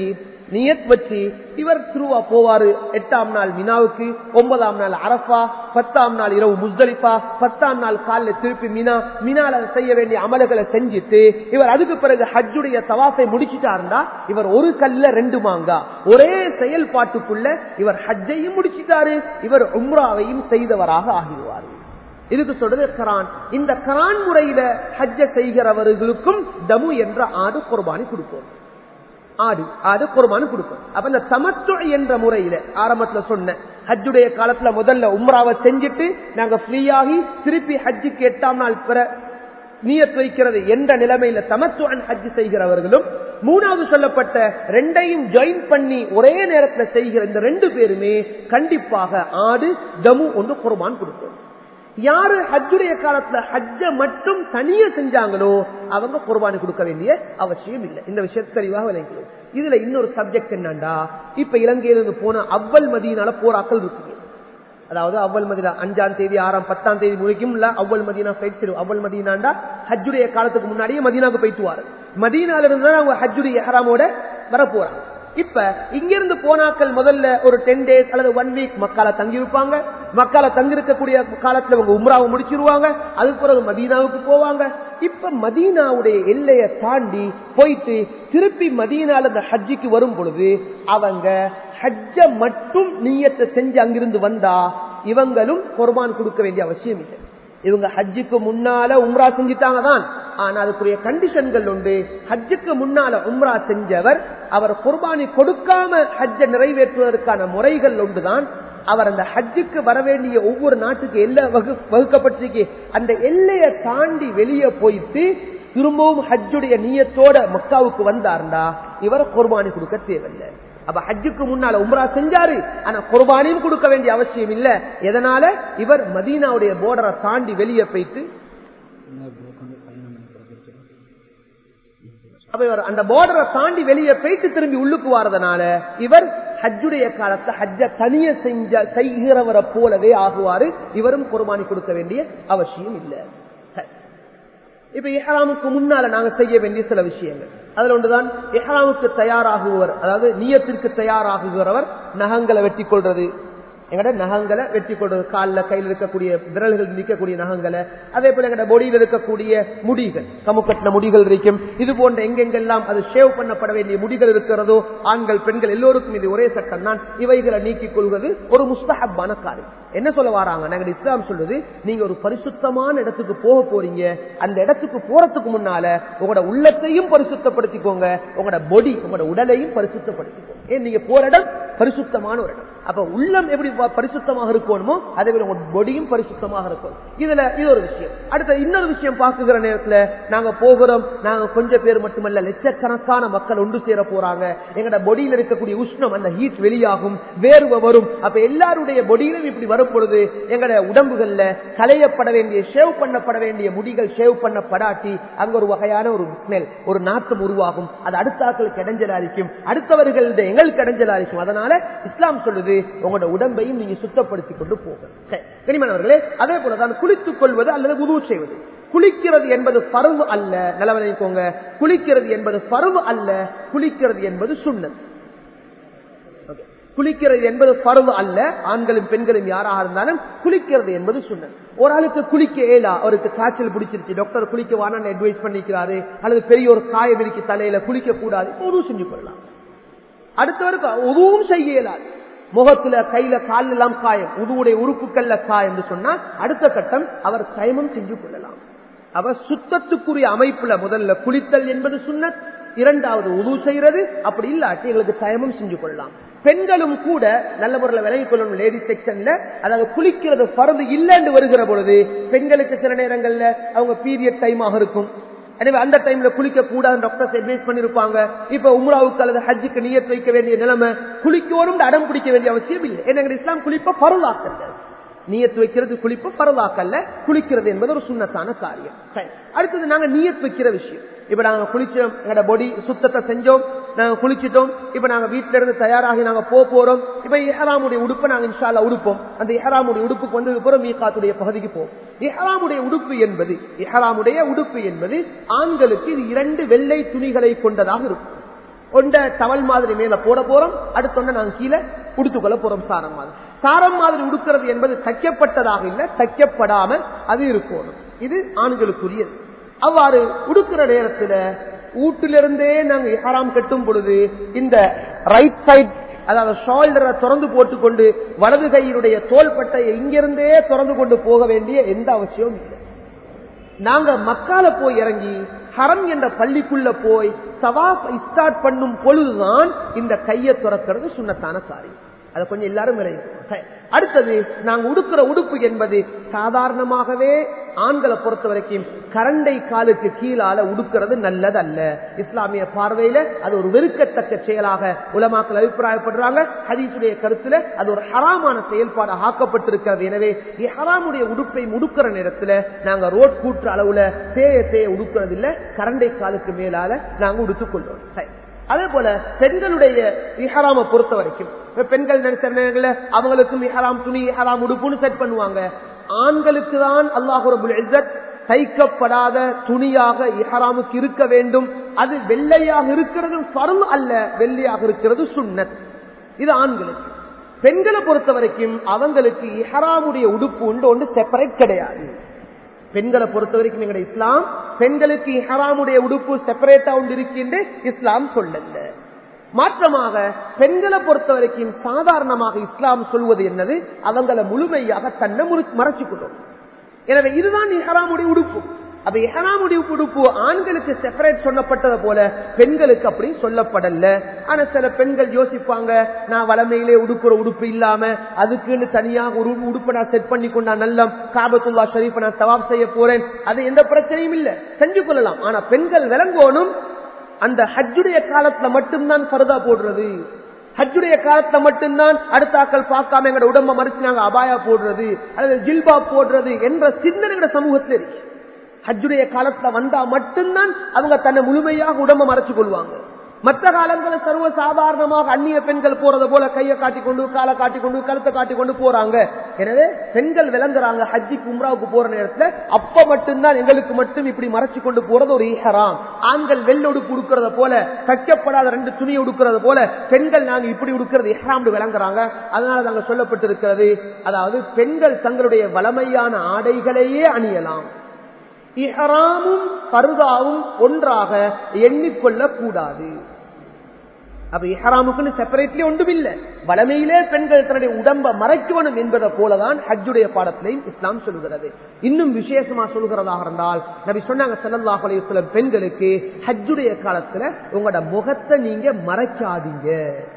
வச்சு இவர் திருவா போவாரு. 8ஆம் நாள் மினாவுக்கு, 9ஆம் நாள் அரஃபா, 10ஆம் நாள் இரவு முஸ்தலிஃபா, 10ஆம் நாள் காலையில திருப்பி மினால செய்ய வேண்டிய அமல்களை செஞ்சுட்டு இவர் அதுக்கு பிறகு ஹஜ்ஜுடைய தவாஃபை முடிச்சுட்டாருந்தா இவர் ஒரு கல்ல 2 மாங்கா ஒரே செயல்பாட்டுக்குள்ள இவர் ஹஜ்ஜையும் முடிச்சுட்டாரு, இவர் உம்ராவையும் செய்தவராக ஆகிடுவார். இதுக்கு சொல்றது கரான். இந்த கரான் முறையில ஹஜ்ஜ செய்கிறவர்களுக்கும் தமு என்ற ஆடு குர்பானி கொடுப்போம். ஆடு குர்பானி கொடுப்போம். அப்ப இந்த தமத்து என்ற முறையில ஆரம்பத்துல சொன்ன ஹஜ்ஜுடைய காலத்துல முதல்ல உம்ராவை செஞ்சுட்டு நாங்க ஃப்ரீயாகி திருப்பி ஹஜ்ஜுக்கு 8ஆம் நாள் பிற நியத் வைக்கிறது என்ற நிலைமையில தமத்துஅன் ஹஜ் செய்கிறவர்களும், மூணாவது சொல்லப்பட்ட ரெண்டையும் ஜாயின் பண்ணி ஒரே நேரத்தில் செய்கிற இந்த 2 பேருமே கண்டிப்பாக ஆடு தமு ஒன்று குர்பான் கொடுப்போம். யாரு ஹஜ்ஜுடைய காலத்துல ஹஜ்ஜ மட்டும் தனியே செஞ்சாங்களோ அவங்க குர்பானி கொடுக்க வேண்டிய அவசியம் இல்லை. இந்த விஷயத்தை தெளிவாக விளங்குகிறோம். இதுல இன்னொரு சப்ஜெக்ட் என்னண்டா, இப்ப இலங்கையிலிருந்து போன அவ்வல் மதீனால போராக்கள் இருக்குங்க. அதாவது அவ்வல் மதீனா 5ஆம் தேதி 6ஆம் 10ஆம் தேதி முடிக்கும் அவ்வல் மதீனா போயிட்டு, அவ்வல் மதீனாண்டா ஹஜ்ஜுடைய காலத்துக்கு முன்னாடியே மதீனாவுக்கு போயிட்டுவாரு. மதீனால இருந்து அவங்க ஹஜ்ஜுடைய இஹ்ராமோட வர போறாங்க. இப்ப இங்கிருந்து போனாக்கள் முதல்ல ஒரு 10 days அல்லது 1 week மக்கால தங்கி இருப்பாங்க. மக்கால தங்கி இருக்கக்கூடிய காலத்துல அவங்க உம்ராவை முடிச்சிருவாங்க. அதுக்கு பிறகு மதீனாவுக்கு போவாங்க. இப்ப மதீனாவுடைய எல்லையை தாண்டி போயிட்டு திருப்பி மதீனால இந்த ஹஜ்ஜிக்கு வரும் பொழுது அவங்க ஹஜ்ஜ மட்டும் நியத்தை செஞ்சு அங்கிருந்து வந்தா இவங்களும் குர்பான் கொடுக்க வேண்டிய அவசியம் இல்லை. இவங்க ஹஜ்ஜுக்கு முன்னால உம்ரா செஞ்சுட்டாங்க தான். ஆனா அதுக்குரிய கண்டிஷன்கள் உண்டு. ஹஜ்ஜுக்கு முன்னால உம்ரா செஞ்சவர் அவர் குர்பானி கொடுக்காம ஹஜ்ஜ நிறைவேற்றுவதற்கான முறைகள் உண்டுதான். அவர் அந்த ஹஜ்ஜுக்கு வர வேண்டிய ஒவ்வொரு நாட்டுக்கு எல்லை வகுக்கப்பட்டிருக்கு. அந்த எல்லையை தாண்டி வெளியே போயிட்டு திரும்பவும் ஹஜ்ஜுடைய நியத்தோட மக்காவுக்கு வந்தார்ந்தா இவர் குர்பானி கொடுக்க தேவையில்லை. அப்ப ஹஜ்ஜுக்கு முன்னால உம்ரா செஞ்சாரு, ஆனா குர்பானியும் கொடுக்க வேண்டிய அவசியம் இல்ல. எதனால? இவர் மதீனாவுடைய போர்டரை தாண்டி வெளியே போயிட்டு அந்த போர்டரை தாண்டி வெளியே போயிட்டு திரும்பி உள்ளுக்கு வாரதுனால இவர் ஹஜ்ஜுடைய காலத்தை ஹஜ்ஜ தனிய செய்கிறவரை போலவே ஆகுவாரு. இவரும் குர்பானி கொடுக்க வேண்டிய அவசியம் இல்லை. இப்ப இஹ்ராமுக்கு முன்னால நாங்க செய்ய வேண்டிய சில விஷயங்கள் அதுல ஒன்றுதான், இஹ்ராமுக்கு தயாராகுவர், அதாவது நியத்திற்கு தயாராகுகிறவர் நகங்களை வெட்டி கொள்றது. எங்கட நகங்களை வெட்டி கொள்றது, காலில் கையில் இருக்கக்கூடிய விரல்கள் நிற்கக்கூடிய நகங்களை, அதே போல எங்கட பொடியில் இருக்கக்கூடிய முடிகள், கமுக்கட்டின முடிகள் இருக்கும். இது போன்ற எங்கெங்கெல்லாம் அது ஷேவ் பண்ணப்பட வேண்டிய முடிகள் இருக்கிறதோ ஆண்கள் பெண்கள் எல்லோருக்கும் இது ஒரே சட்டம் தான். இவைகளை நீக்கிக் கொள்வது ஒரு முஸ்தஹப்பான காரியம். என்ன சொல்ல வராங்க, நாங்க இஸ்லாம் சொல்றது, நீங்க ஒரு பரிசுத்தமான இடத்துக்கு போக போறீங்க. அந்த இடத்துக்கு போறதுக்கு முன்னால உங்களோட உள்ளத்தையும் பரிசுத்தப்படுத்திக்கோங்க, உங்களோட பொடி உங்களோட உடலையும் பரிசுத்தப்படுத்திக்கோங்க. ஏன் நீங்க போற இடம் பரிசுத்தமான ஒரு இடம். அப்ப உள்ளம் எப்படி பரிசுத்தமாக இருக்கணுமோ அதே போல உங்க பொடியும் பரிசுத்தமாக இருக்கும். இதுல இது ஒரு விஷயம். அடுத்த இன்னொரு விஷயம் பார்க்குகிற நேரத்துல நாங்க போகிறோம், நாங்க கொஞ்சம் பேர் மட்டுமல்ல லட்சக்கணக்கான மக்கள் ஒன்று சேர போறாங்க. எங்கட பொடியில் இருக்கக்கூடிய உஷ்ணம், அந்த ஹீட் வெளியாகும், வேர்வை வரும். அப்ப எல்லாருடைய பொடியிலும் இப்படி வரும் பொழுது எங்கட உடம்புகள்ல களையப்பட வேண்டிய ஷேவ் பண்ணப்பட வேண்டிய முடிகள் ஷேவ் பண்ணப்படாட்டி அங்க ஒரு வகையான ஒரு ஸ்மெல், ஒரு நாற்றம் உருவாகும். அது அடுத்த ஆட்களுக்கு இடைஞ்சலா இருக்கும், அடுத்தவர்கள் எங்களுக்கு இடைஞ்சலா இருக்கும். அதனால இஸ்லாம் சொல்லுது உங்களோட உடம்பையும் நீங்க சுத்தப்படுத்திக் கொண்டு போக. கனிமனவர்களே, அதே போலதான் குளித்துக் கொள்வது அல்லது வுது செய்வது. குளிக்கிறது என்பது ஃபர்து அல்ல, நிலவரைக்கோங்க. குளிக்கிறது என்பது ஃபர்து அல்ல, குளிக்கிறது என்பது சுன்னத். குளிக்கிறது என்பது ஃபர்து அல்ல, ஆண்களும் பெண்களும் யாராக இருந்தாலும் குளிக்கிறது என்பது சுன்னத். ஒரு ஆளுக்கு குளிக்க ஏலா, அவருக்கு காய்ச்சல் பிடிச்சிருச்சு, டாக்டர் குளிக்க வான்னு அட்வைஸ் பண்ணிக்கிறாரு, அல்லது பெரிய ஒரு காயம் இருக்கு தலையில, குளிக்க கூடாது, உது செஞ்சு கொள்ளலாம். அடுத்தவருக்கு உதுவும் செய்ய இயலாது, முகத்துல கையில கால் எல்லாம் காயம், உதுவுடைய உறுப்புகள்ல காயம் என்று சொன்னா அடுத்த கட்டம் அவர் தயமம் செஞ்சு கொள்ளலாம். அவர் சுத்தத்துக்குரிய அமைப்புல முதல்ல குளித்தல் என்பது சுன்னத், இரண்டாவது உது செய்யறது. அப்படி இல்லாட்டி எங்களுக்கு தயமம் செஞ்சு கொள்ளலாம். பெண்களும் கூட நல்ல முறையில் விலகிக் கொள்ளணும். லேடிஸ் செக்ஷன்ல அதாவது குளிக்கிறது ஃபர்து இல்லைன்னு வருகிற பொழுது பெண்களுக்கு சில நேரங்கள்ல அவங்க பீரியட் டைமாக இருக்கும், எனவே அந்த டைம்ல குளிக்க கூடாது டாக்டர்ஸ் அட்வைஸ் பண்ணிருப்பாங்க. இப்ப உம்ராவுக்கு அல்லது ஹஜ்ஜுக்கு நியத் வைக்க வேண்டிய நிலைமை, குளிக்கணும் அடம் பிடிக்க வேண்டிய அவசியம் இல்லை. ஏன்னா இஸ்லாம் குளிப்ப ஃபர்லாக்கல்ல, நியத் வைக்கிறது குளிப்பு ஃபர்லாக்கல்ல, குளிக்கிறது என்பது ஒரு சுன்னத்தான காரியம். அடுத்தது நாங்க நியத் வைக்கிற விஷயம். இப்ப நாங்க குளிச்சோம், எங்களோட பொடி சுத்தத்தை செஞ்சோம், நாங்க குளிச்சிட்டோம், இப்ப நாங்க வீட்டுல இருந்து தயாராகி நாங்க போறோம். இப்ப இஹ்ராமுடைய உடுப்பை நாங்க இன்ஷா அல்லாஹ் உடுப்போம். அந்த இஹ்ராமுடைய உடுப்புக்கு வந்து அப்புறம் மீகாத்துடைய பகுதிக்கு போவோம். இஹ்ராமுடைய உடுப்பு என்பது ஆண்களுக்கு இது 2 வெள்ளை துணிகளை கொண்டதாக இருக்கும். ஒன்ற டவல் மாதிரி மேல போட போறோம், அடுத்த நாங்க கீழே உடுத்துக்கொள்ள போறோம். சாரம் மாதிரி உடுக்கிறது என்பது தைக்கப்பட்டதாக இல்ல, தைக்கப்படாமல் அது இருக்கணும். இது ஆண்களுக்குரியது. அவ்வாறு உடுக்கிற நேரத்தில் வீட்டிலிருந்தே நாங்க இஹ்ராம் கட்டும் பொழுது இந்த ரைட் சைட் அதாவது ஷோல்டரை திறந்து போட்டுக்கொண்டு வலது கையினுடைய தோள்பட்டையை இங்கிருந்தே திறந்து கொண்டு போக வேண்டிய எந்த அவசியமும் இல்லை. நாங்க மக்கால போய் இறங்கி ஹரம் என்ற பள்ளிக்குள்ள போய் தவாஃப் ஸ்டார்ட் பண்ணும் பொழுதுதான் இந்த கையை துறக்கிறது சுன்னத்தான காரியம். அதை கொஞ்சம் எல்லாரும் அடுத்தது நாங்க உடுக்கிற உடுப்பு என்பது சாதாரணமாகவே ஆண்களை பொறுத்த வரைக்கும் கரண்டை காலுக்கு கீழால உடுக்கிறது நல்லது அல்ல. இஸ்லாமிய பார்வையில அது ஒரு வெறுக்கத்தக்க செயலாக உலமாக்கள் அபிப்பிராயப்படுறாங்க. ஹதீஸுடைய கருத்துல அது ஒரு ஹராமான செயல்பாடு ஆக்கப்பட்டிருக்கிறது. எனவே ஹராமுடைய உடுப்பை உடுக்கிற நேரத்துல நாங்க ரோட் கூற்று அளவுல தேய உடுக்கிறது இல்ல, கரண்டை காலுக்கு மேலால நாங்க உடுத்துக் கொள்வோம். அதே போல பெண்களுடைய இஹராம பொறுத்த வரைக்கும் பெண்கள் நினைச்ச நேரங்கள்ல அவங்களுக்கும் இஹராம் துணி இஹராம் உடுப்புன்னு செட் பண்ணுவாங்க. ஆண்களுக்கு தான் அல்லாஹ் ரப்புல் இஸ்ஸத் தைக்கப்படாத துணியாக இஹராமுக்கு இருக்க வேண்டும். அது வெள்ளையாக இருக்கிறது ஃபர்ல் அல்ல, வெள்ளையாக இருக்கிறது சுன்னத். இது ஆண்களுக்கு. பெண்களை பொறுத்த வரைக்கும் அவங்களுக்கு இஹராமுடைய உடுப்பு உண்டு, ஒன்று செப்பரேட் கிடையாது. பெண்களை பொறுத்த வரைக்கும் எங்களுடைய இஸ்லாம் பெண்களுக்கு இஹ்ராமுடைய உடுப்பு செப்பரேட்டா ஒன்று இருக்கின்ற இஸ்லாம் சொல்லல. மாற்றமாக பெண்களை பொறுத்த வரைக்கும் சாதாரணமாக இஸ்லாம் சொல்வது என்னது, அவங்களை முழுமையாக தன்னை மறைச்சு கொள்ளும். எனவே இதுதான் இஹ்ராமுடைய உடுப்பு. அப்ப இஹ்ராமுடைய உடுப்பு ஆண்களுக்கு செப்பரேட் சொல்லப்பட்டது போல பெண்களுக்கு அப்படி சொல்லப்படல. ஆனா சில பெண்கள் யோசிப்பாங்க, நான் வளமையிலே உடுப்புற உடுப்பு இல்லாம அதுக்குன்னு தனியாக ஒரு உடுப்பை நான் செட் பண்ணி கொண்டா நல்ல காபத்துல்லா ஷரீஃபை நான் தவாப் செய்ய போறேன், அது எந்த பிரச்சனையும் இல்ல, செஞ்சு கொள்ளலாம். ஆனா பெண்கள் விளங்கோனும் அந்த ஹஜ்ஜுடைய காலத்துல மட்டும்தான் ஃபர்தா போடுறது, ஹஜ்ஜுடைய காலத்துல மட்டும்தான் அடுத்தாக்கள் பார்க்காம எங்க உடம்ப மறைச்சு நாங்க அபாயா போடுறது அல்லது ஜில்பா போடுறது என்ற சிந்தனை சமூகத்தில் இருக்கு. ஹஜ்ஜுடைய காலத்துல வந்தா மட்டும்தான் அவங்க தன்னை முழுமையாக உடம்ப மறைச்சு கொள்வாங்க. மற்ற காலங்களில் சர்வ சாதாரணமாக அந்நிய பெண்கள் போறது போல கையை காட்டிக்கொண்டு காலை காட்டிக்கொண்டு கழுத்தை காட்டிக்கொண்டு போறாங்க. எனவே பெண்கள் விளங்குறாங்க ஹஜ்ஜிக்கு உம்ராவுக்கு போற நேரத்துல அப்ப மட்டும்தான் எங்களுக்கு மட்டும் இப்படி மறைச்சு கொண்டு போறது ஒரு இஹ்ராம். ஆண்கள் வெள்ளோடு உடுக்கிறத போல தைக்கப்படாத 2 துணியை உடுக்கிறது போல பெண்கள் நாங்க இப்படி உடுக்கிறது இஹ்ராம் விளங்குறாங்க. அதனால நாங்க சொல்லப்பட்டிருக்கிறது, அதாவது பெண்கள் தங்களுடைய வளமையான ஆடைகளையே அணியலாம். இஹ்ராமும் ஃபர்தாவும் ஒன்றாக எண்ணிக்கொள்ள கூடாது. அப்ப இஹ்ராமுக்குன்னு செப்பரேட்லி ஒன்றும் இல்லை. வளமையிலே பெண்கள் தன்னுடைய உடம்ப மறைக்கணும் என்பதை போலதான் ஹஜ்ஜுடைய பாடத்திலையும் இஸ்லாம் சொல்கிறது. இன்னும் விசேஷமா சொல்கிறதாக இருந்தால் நபி சொன்னாங்க ஸல்லல்லாஹு அலைஹி வஸல்லம், பெண்களுக்கு ஹஜ்ஜுடைய காலத்துல உங்களோட முகத்தை நீங்க மறைக்காதீங்க,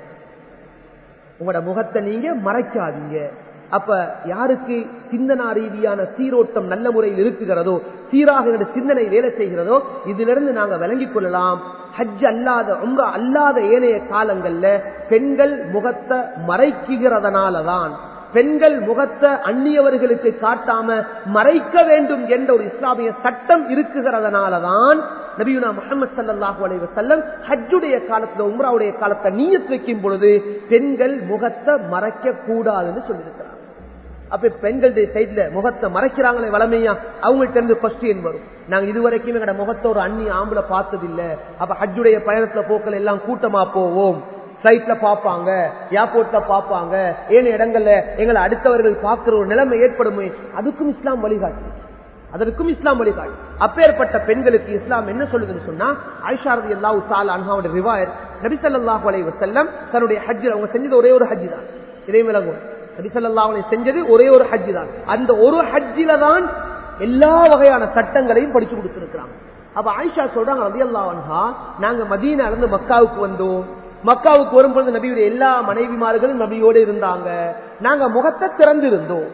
உங்களோட முகத்தை நீங்க மறைக்காதீங்க. அப்ப யாருக்கு சிந்தனா ரீதியான சீரோட்டம் நல்ல முறையில் இருக்குகிறதோ, சீராக சிந்தனை வேலை செய்கிறதோ, இதிலிருந்து நாங்க விளங்கிக் கொள்ளலாம் ஹஜ் அல்லாத உம்ரா அல்லாத ஏனைய காலங்கள்ல பெண்கள் முகத்தை மறைக்கிறதுனாலதான், பெண்கள் முகத்தை அந்நியவர்களுக்கு காட்டாம மறைக்க வேண்டும் என்ற ஒரு இஸ்லாமிய சட்டம் இருக்குகிறதுனாலதான் நபியுனா முஹம்மது ஸல்லல்லாஹு அலைஹி வஸல்லம் ஹஜ்ஜுடைய காலத்துல உம்ராவுடைய காலத்தை நியத் வைக்கும் பொழுது பெண்கள் முகத்தை மறைக்க கூடாதுன்னு சொல்லியிருக்கிறாங்க. அப்ப பெண்களுடைய சைட்ல முகத்தை மறைக்கிறாங்களே வளமையா, அவங்கள்ட்ட இருந்து கொஸ்டின் வரும், நாங்க இதுவரைக்கும் எங்கட முகத்தை ஒரு அந்நிய ஆம்பளை பார்த்தது இல்ல. அப்ப ஹஜ்ஜுடைய பயணத்துல போக்கள் எல்லாம் கூட்டமா போவோம், பிளைட்ல பாப்பாங்க, ஏர்போர்ட்ல பாப்பாங்க, ஏன இடங்கள்ல எங்களை அடுத்தவர்கள் பார்க்கிற ஒரு நிலைமை ஏற்படுமே, அதுக்கும் இஸ்லாம் வழிகாட்டு, அதற்கும் இஸ்லாம் வழிகாட்டு. அப்பேற்பட்ட பெண்களுக்கு இஸ்லாம் என்ன சொல்லுதுன்னு சொன்னா, ஆயிஷா ரலியல்லாஹு தஆலா அன்ஹாவுடைய ரிவாயத், நபி ஸல்லல்லாஹு அலைஹி வஸல்லம் தன்னுடைய ஹஜ்ஜில் அவங்க செஞ்சது ஒரே ஒரு ஹஜ் தான். இதே விளங்கும், நபி ஸல்லல்லாஹு அலைஹி செஞ்சது ஒரே ஒரு ஹஜ் தான். அந்த ஒரு ஹஜ்ஜில தான் எல்லா வகையான சட்டங்களையும் படிச்சு கொடுத்திருக்கிறாங்க. அப்ப ஆயிஷா சொல்றாங்க ரலியல்லாஹு அன்ஹா, நாங்க மதீனால இருந்து மக்காவுக்கு வந்தோம், மக்காவுக்கு வரும்பொழுது நபியுடைய எல்லா மனைவிமார்களும் நபியோடு இருந்தாங்க, நாங்க முகத்தை திறந்திருந்தோம்.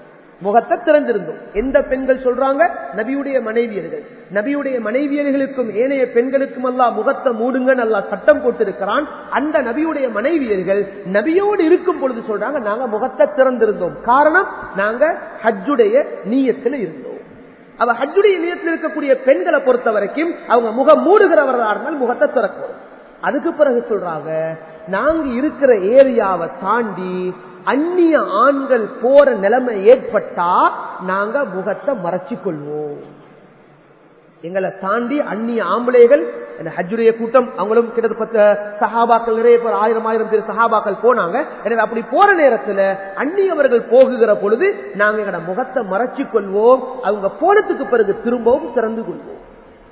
எந்த பெண்கள் சொல்றாங்க? நபியுடைய மனைவியர்கள். நபியுடைய மனைவியர்களுக்கும் ஏனைய பெண்களுக்கும் அல்லாஹ் முகத்தை மூடுங்கன்னு அல்லாஹ் சட்டம் போட்டிருக்கிறான். அந்த நபியுடைய மனைவியர்கள் நபியோடு இருக்கும் பொழுது சொல்றாங்க, நாங்க முகத்தை திறந்திருந்தோம். காரணம், நாங்க ஹஜ்ஜுடைய நியத்துல இருந்தோம். அவ ஹஜ்ஜுடைய நியத்தில் இருக்கக்கூடிய பெண்களை பொறுத்த வரைக்கும் அவங்க முகம் மூடுகிறவர்களா இருந்தால் முகத்தை திறக்கும். அதுக்கு பிறகு சொல்றாங்க, நாங்க இருக்கிற ஏரியாவை தாண்டி அந்நிய ஆண்கள் போற நிலைமை ஏற்பட்டா நாங்க முகத்தை மறைச்சு கொள்வோம். எங்களை தாண்டி அந்நிய ஆம்பளைகள், ஹஜ்ஜுடைய கூட்டம் அவங்களும் கிட்டத்தட்ட சஹாபாக்கள் நிறைய பேர், 1000 பேர் சஹாபாக்கள் போனாங்க. எனவே அப்படி போற நேரத்துல அந்நியவர்கள் போகுகிற பொழுது நாங்க எங்களோட முகத்தை மறைச்சு கொள்வோம். அவங்க போனதுக்கு பிறகு திரும்பவும் திறந்து கொள்வோம்.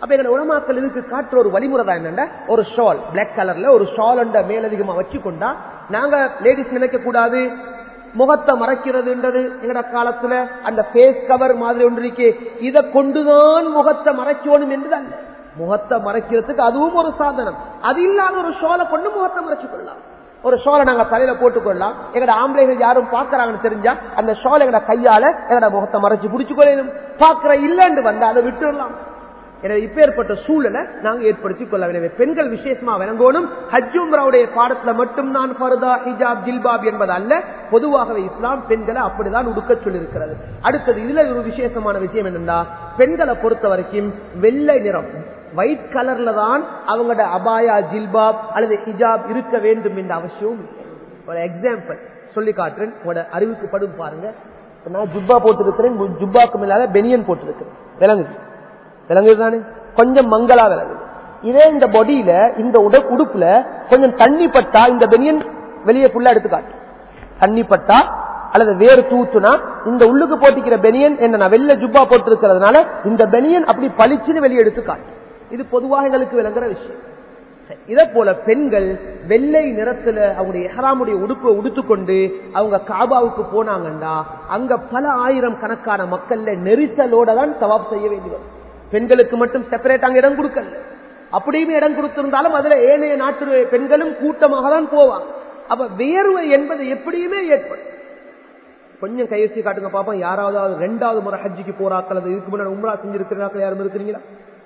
அப்ப எங்க உலமாக்கள் இதுக்கு காட்டுற ஒரு வழிமுறை தான் என்னன்னா, ஒரு ஷால் பிளாக் கலர்ல ஒரு ஷால் மேலதிகமா வச்சுக்கொண்டா நாங்க லேடிஸ் நினைக்க கூடாது முகத்தை மறைக்கிறதுன்றது எங்கட காலத்துல அந்த ஃபேஸ் கவர் மாதிரி ஒன்று இருக்கே, இதை கொண்டுதான் முகத்தை மறைக்கணும் என்று அல்ல. முகத்தை மறைக்கிறதுக்கு அதுவும் ஒரு சாதனம். அது இல்லாத ஒரு ஷாலை கொண்டு முகத்தை மறைச்சு கொள்ளலாம். ஒரு ஷாலை நாங்க தலையில போட்டுக்கொள்ளலாம். எங்கட ஆம்பளைகள் யாரும் பாக்குறாங்கன்னு தெரிஞ்சா அந்த ஷால் எங்கட கையால எங்கட முகத்தை மறைச்சு பிடிச்சு கொள்ளணும். பாக்குற இல்லன்னு வந்தா அதை விட்டுடலாம். எனவே இப்பேற்பட்ட சூழலை நாங்க ஏற்படுத்திக் கொள்ள வேண்டும். பெண்கள் விசேஷமா விளங்கணும். ஹஜ் உம்ராவுடைய பாடத்துல மட்டும்தான் ஃபர்தா ஹிஜாப் ஜில்பாப் என்பது அல்ல, பொதுவாகவே இஸ்லாம் பெண்களை அப்படிதான் உடுக்க சொல்லியிருக்கிறது. அடுத்தது இதுல ஒரு விசேஷமான விஷயம் என்னன்னா, பெண்களை பொறுத்த வரைக்கும் வெள்ளை நிறம் ஒயிட் கலர்ல தான் அவங்களோட அபாயா ஜில்பாப் அல்லது ஹிஜாப் இருக்க வேண்டும் என்ற அவசியம் இல்லை. ஒரு எக்ஸாம்பிள் சொல்லி காட்டுறேன், உங்களோட அறிவுக்கு படும் பாருங்க. நான் ஜுப்பா போட்டிருக்கிறேன், ஜுப்பாக்கு மேலால பெனியன் போட்டிருக்கிறேன். விளங்குதானே? கொஞ்சம் மங்களா விளங்குது. இதே இந்த பாடியில இந்த உடுப்புல கொஞ்சம் தண்ணி பட்டா இந்த பெனியன் வெளியே ஃபுல்லா எடுத்து காட்டு. தண்ணி பட்டா அல்லது வேறு தூத்துனா இந்த உள்ளுக்கு போட்டிக்கிற பெனியன் என்ன வெள்ளை ஜுப்பா போட்டிருக்கிறதுனால இந்த பெனியன் அப்படி பளிச்சுன்னு வெளியே எடுத்து காட்டு. இது பொதுவாக எங்களுக்கு விளங்குற விஷயம். இதே போல பெண்கள் வெள்ளை நிறத்துல அவங்களுடைய இஹ்ராமுடைய உடுப்பை உடுத்துக்கொண்டு அவங்க காபாவுக்கு போனாங்கன்னா அங்க பல ஆயிரம் கணக்கான மக்கள்ல நெரிசலோட தான் தவாப் செய்ய வேண்டி வரும். பெண்களுக்கு மட்டும் செப்பரேட்டாங்க இடம் கொடுக்கல. அப்படியுமே இடம் கொடுத்திருந்தாலும் அதுல ஏனைய நாட்டு பெண்களும் கூட்டமாக தான் போவாங்க. அப்ப வேர்வை என்பது எப்படியுமே ஏற்படும். கொஞ்சம் கையெழுச்சி காட்டுங்க பாப்பா, யாராவது 2வது முறை ஹஜ்ஜிக்கு போறாக்கள் அல்லது இதுக்கு முன்னாடி உம்ரா செஞ்சிருக்கிறார்கள் யாரும் இருக்கிறீங்களா?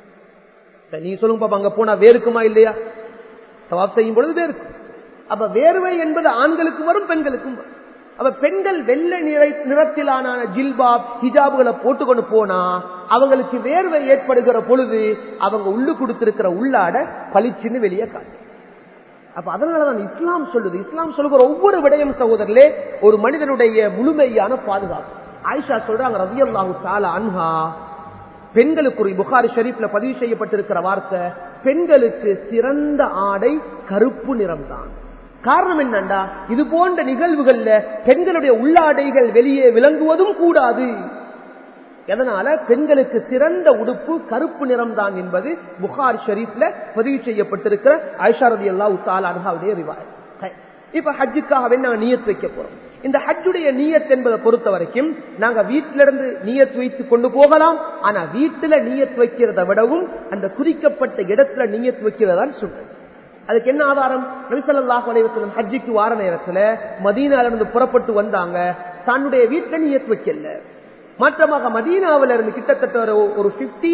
நீங்க சொல்லுங்க பாப்பா, அங்க போனா வேறுக்குமா இல்லையா? தவாப் செய்யும் பொழுது வேறுக்கும். அப்ப வேர்வை என்பது ஆண்களுக்கும் வரும் பெண்களுக்கும் வரும். அப்ப பெண்கள் வெள்ளை நிறத்திலான ஜில்பாப் ஹிஜாபுகளை போட்டுக்கொண்டு போனா அவங்களுக்கு வேர்வை ஏற்படுகிற பொழுது அவங்க உள்ளு கொடுத்திருக்கிற உள்ளாட பளிச்சுன்னு வெளியே காட்டு. அப்ப அதனாலதான் இஸ்லாம் சொல்லுது. இஸ்லாம் சொல்லுகிற ஒவ்வொரு விடயம் சகோதரர்களே ஒரு மனிதனுடைய முழுமையான பாதுகாப்பு. ஆயிஷா சொல்றாங்க ரலியல்லாஹு தஆலா அன்ஹா, பெண்களுக்கு புகாரி ஷரீஃப்ல பதிவு செய்யப்பட்டிருக்கிற வார்த்தை, பெண்களுக்கு சிறந்த ஆடை கருப்பு நிறம் தான். காரணம் என்னண்டா, இது போன்ற நிகழ்வுகள்ல பெண்களுடைய உள்ளாடைகள் வெளியே விளங்குவதும் கூடாது. எதனால பெண்களுக்கு சிறந்த உடுப்பு கருப்பு நிறம் தான் என்பது புகாரி ஷரீஃப்ல பதிவு செய்யப்பட்டிருக்கிற ஆயிஷா ரலியல்லாஹு தஆலா அன்ஹாவுடைய ரிவாயத். இப்ப ஹஜ்ஜுக்காக நாங்க நியத் வைக்க போறோம். இந்த ஹஜ்ஜுடைய நியத் என்பதை பொறுத்த வரைக்கும் நாங்க வீட்டிலிருந்து நியத் வைத்து கொண்டு போகலாம். ஆனா வீட்டுல நியத் வைக்கிறத விடவும் அந்த குறிக்கப்பட்ட இடத்துல நியத் வைக்கிறதான் சொல்றேன். அதுக்கு என்ன ஆதாரம்? நபி ஸல்லல்லாஹு அலைஹி வஸல்லம் ஹஜ்ஜுக்கு வார நேரத்துல மதீனால இருந்து புறப்பட்டு வந்தாங்க. தன்னுடைய வீட்டுல நியத் வைக்கல. மாற்றமாக மதீனாவில இருந்து கிட்டத்தட்ட ஒரு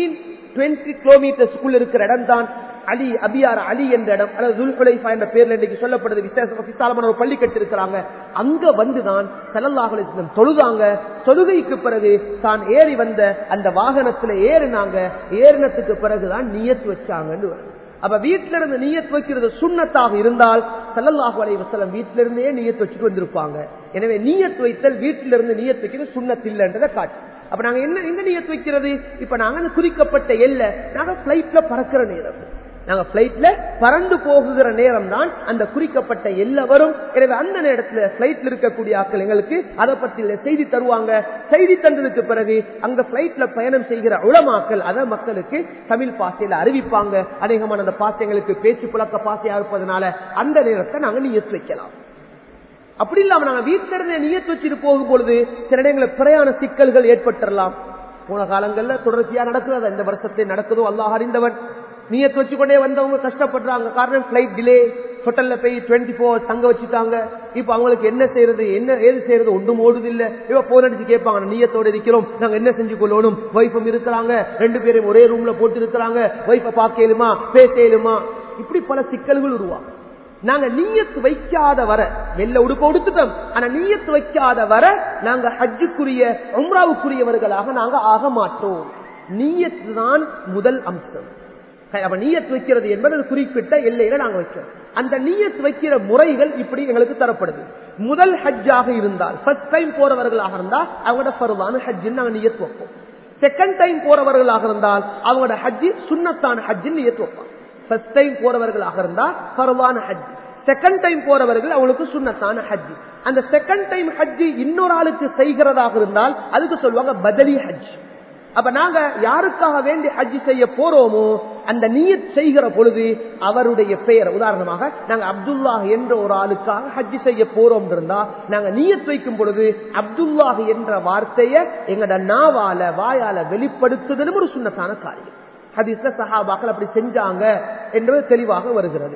15-20 கிலோமீட்டர்ஸ்க்குள்ள இருக்கிற இடம் தான் அலி அபியார் அலி என்ற இடம், அல்லது துல்ஹுலைஃபா என்ற பேர்ல இன்னைக்கு சொல்லப்படுது. விசாலமான ஒரு பள்ளி கட்டி இருக்கிறாங்க. அங்க வந்துதான் ஸல்லல்லாஹு அலைஹி வஸல்லம் தொழுதாங்க. தொழுகைக்கு பிறகு தான் ஏறி வந்த அந்த வாகனத்துல ஏறினாங்க. ஏறினத்துக்கு பிறகுதான் நியத் வச்சாங்கன்னு. அப்ப வீட்டில இருந்து நியத் வைக்கிறது சுன்னத்தாக இருந்தால் ஸல்லல்லாஹு அலைஹி வஸல்லம் வீட்டில இருந்தே நியத் வச்சுட்டு வந்திருப்பாங்க. எனவே நியத் வைத்தல் வீட்டில இருந்து நியத் வைக்கிறது சுன்னத் இல்லைன்றதை காட்டு. அப்ப நாங்க எங்க நியத் வைக்கிறது? இப்ப நாங்க குறிக்கப்பட்ட எல்லை நாங்க பிளைட்ல பறக்கிற நேரம், நாங்க பிளைட்ல பறந்து போகுகிற நேரம் தான் அந்த குறிக்கப்பட்ட எல்லை வரும். எனவே அந்த நேரத்துல பிளைட்ல இருக்கக்கூடிய ஆட்கள் எங்களுக்கு அதை பற்றி செய்தி தருவாங்க. செய்தி தந்ததுக்கு பிறகு அங்க பிளைட்ல பயணம் செய்கிற உலமாக்கள் அதை மக்களுக்கு தமிழ் பாசையில அறிவிப்பாங்க. அநேகமான அந்த பாசைங்களுக்கு பேச்சு புழக்க பாசையா இருப்பதனால அந்த நேரத்தை நாங்க நியத் வைக்கலாம். அப்படி இல்லாம நாங்க வீட்டில இருந்தே நியத் வச்சுட்டு போகும் பொழுது சில இடங்களில் பிரயாண சிக்கல்கள் ஏற்பட்டுறலாம். போன காலங்கள்ல தொடர்ச்சியா நடக்குது. இந்த வருஷத்தை நடக்குதோ அல்லாஹ் அறிந்தவன். நியத் வச்சுக்கொண்டே வந்தவங்க கஷ்டப்படுறாங்க. காரணம் பிளைட் டிலே, ஹோட்டல்ல போய் 24 hours தங்க வச்சுட்டாங்க. இப்ப அவங்களுக்கு என்ன செய்யறது, என்ன ஏது செய்யறது ஒன்றும் ஓடுது இல்ல. இப்ப போன் அடிச்சு கேட்பாங்க, நியத்தோட இருக்கிறோம், நாங்க என்ன செஞ்சு கொள்ளணும்? வைஃபும் இருக்கிறாங்க, 2 பேரும் ஒரே ரூம்ல போட்டு இருக்கிறாங்க, வைஃப பார்க்கலுமா பேசலுமா, இப்படி பல சிக்கல்கள் உருவாகும். நாங்க நியத்து வைக்காத வர வெள்ள உடுப்ப உடுத்துட்டோம். ஆனா நியத்து வைக்காத வர நாங்க ஹஜ்ஜுக்குரிய உம்ராவுக்குரியவர்களாக நாங்க ஆக மாட்டோம். நியத்து தான் முதல் அம்சம். அப்ப நியத் வைக்கிறது என்பது குறிப்பிட்ட எல்லையில நாங்க வைக்கிறோம். அந்த நியத் வைக்கிற முறைகள் இப்படி எங்களுக்கு தரப்படுது. முதல் ஹஜ்ஜாக இருந்தால், ஃபர்ஸ்ட் டைம் போறவர்களாக இருந்தால் அவங்களோட ஃபர்தான ஹஜ்ஜின்னு நாங்க நியத் வைப்போம். செகண்ட் டைம் போறவர்களாக இருந்தால் அவங்களோட ஹஜ்ஜி சுன்னத்தான ஹஜ்ஜின்னு நியத் வைப்பாங்க. ஃபர்ஸ்ட் டைம் போறவர்களாக இருந்தா ஃபர்தான ஹஜ், செகண்ட் டைம் போறவர்கள் அவங்களுக்கு சுன்னத்தான ஹஜ். அந்த செகண்ட் டைம் ஹஜ் இன்னொரு ஆளுக்கு செய்கிறதாக இருந்தால் அதுக்கு சொல்லுவாங்க பதலி ஹஜ். அப்ப நாங்க யாருக்காக வேண்டி ஹஜ் செய்ய போறோமோ அந்த நியத் செய்கிற பொழுது அவருடைய பெயர், உதாரணமாக நாங்க அப்துல்லாஹ் என்ற ஒரு ஆளுக்காக ஹஜ் செய்ய போறோம் இருந்தா நாங்க நியத் வைக்கும் பொழுது அப்துல்லாஹ் என்ற வார்த்தையை எங்கட நாவால வாயால வெளிப்படுத்துதலும் ஒரு சுன்னத்தான காரியம். ஹதீஸ்ல சஹாபாக்கள் அப்படி செஞ்சாங்க என்பது தெளிவாக வருகிறது.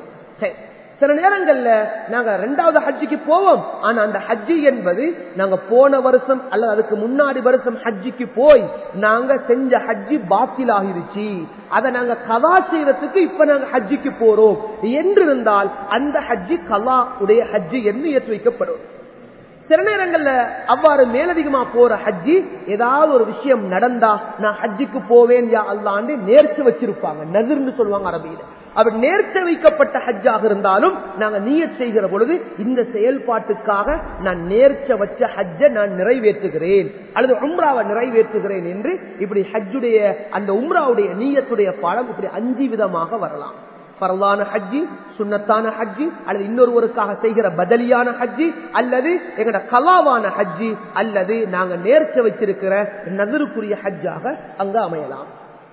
சில நேரங்கள்ல நாங்க 2வது ஹஜ்ஜிக்கு போவோம். ஆனா அந்த ஹஜ்ஜி என்பது நாங்க போன வருஷம் அல்லது அதுக்கு முன்னாடி வருஷம் ஹஜ்ஜிக்கு போய் நாங்க செஞ்ச ஹஜ்ஜி பாத்தில் ஆகிருச்சு, அதை நாங்க கலா செய்யறதுக்கு இப்ப நாங்க ஹஜ்ஜிக்கு போறோம் என்று இருந்தால் அந்த ஹஜ்ஜி கலா உடைய ஹஜ்ஜி என்று ஏற்று வைக்கப்படும். சில நேரங்கள்ல அவ்வாறு மேலதிகமா போற ஹஜ்ஜி ஏதாவது ஒரு விஷயம் நடந்தா நான் ஹஜ்ஜிக்கு போவேன் யா அல்லாஹ்னு நேர்ச்சி வச்சிருப்பாங்க, நதிர்னு சொல்லுவாங்க அரபியில. அப்படி நேர்ச்சி வைக்கப்பட்ட ஹஜ்ஜாக இருந்தாலும் நாங்க நியத் செய்கிற பொழுது இந்த செயல்பாட்டுக்காக நான் நேர்ச்ச வச்ச ஹஜ்ஜை நான் நிறைவேற்றுகிறேன் அல்லது உம்ராவை நிறைவேற்றுகிறேன் என்று இப்படி ஹஜ்ஜுடைய அந்த உம்ராவுடைய நியத்துடைய பாடம் இப்படி 5 விதமாக வரலாம். ஃபர்லான ஹஜ்ஜி, சுன்னத்தான ஹஜ்ஜி, அல்லது இன்னொருவருக்காக செய்கிற பதலியான ஹஜ்ஜி, அல்லது எங்கட கலாவான ஹஜ்ஜி, அல்லது நாங்க நேர்ச்ச வச்சிருக்கிற நஸருக்குரிய ஹஜ்ஜாக அங்க அமையலாம்.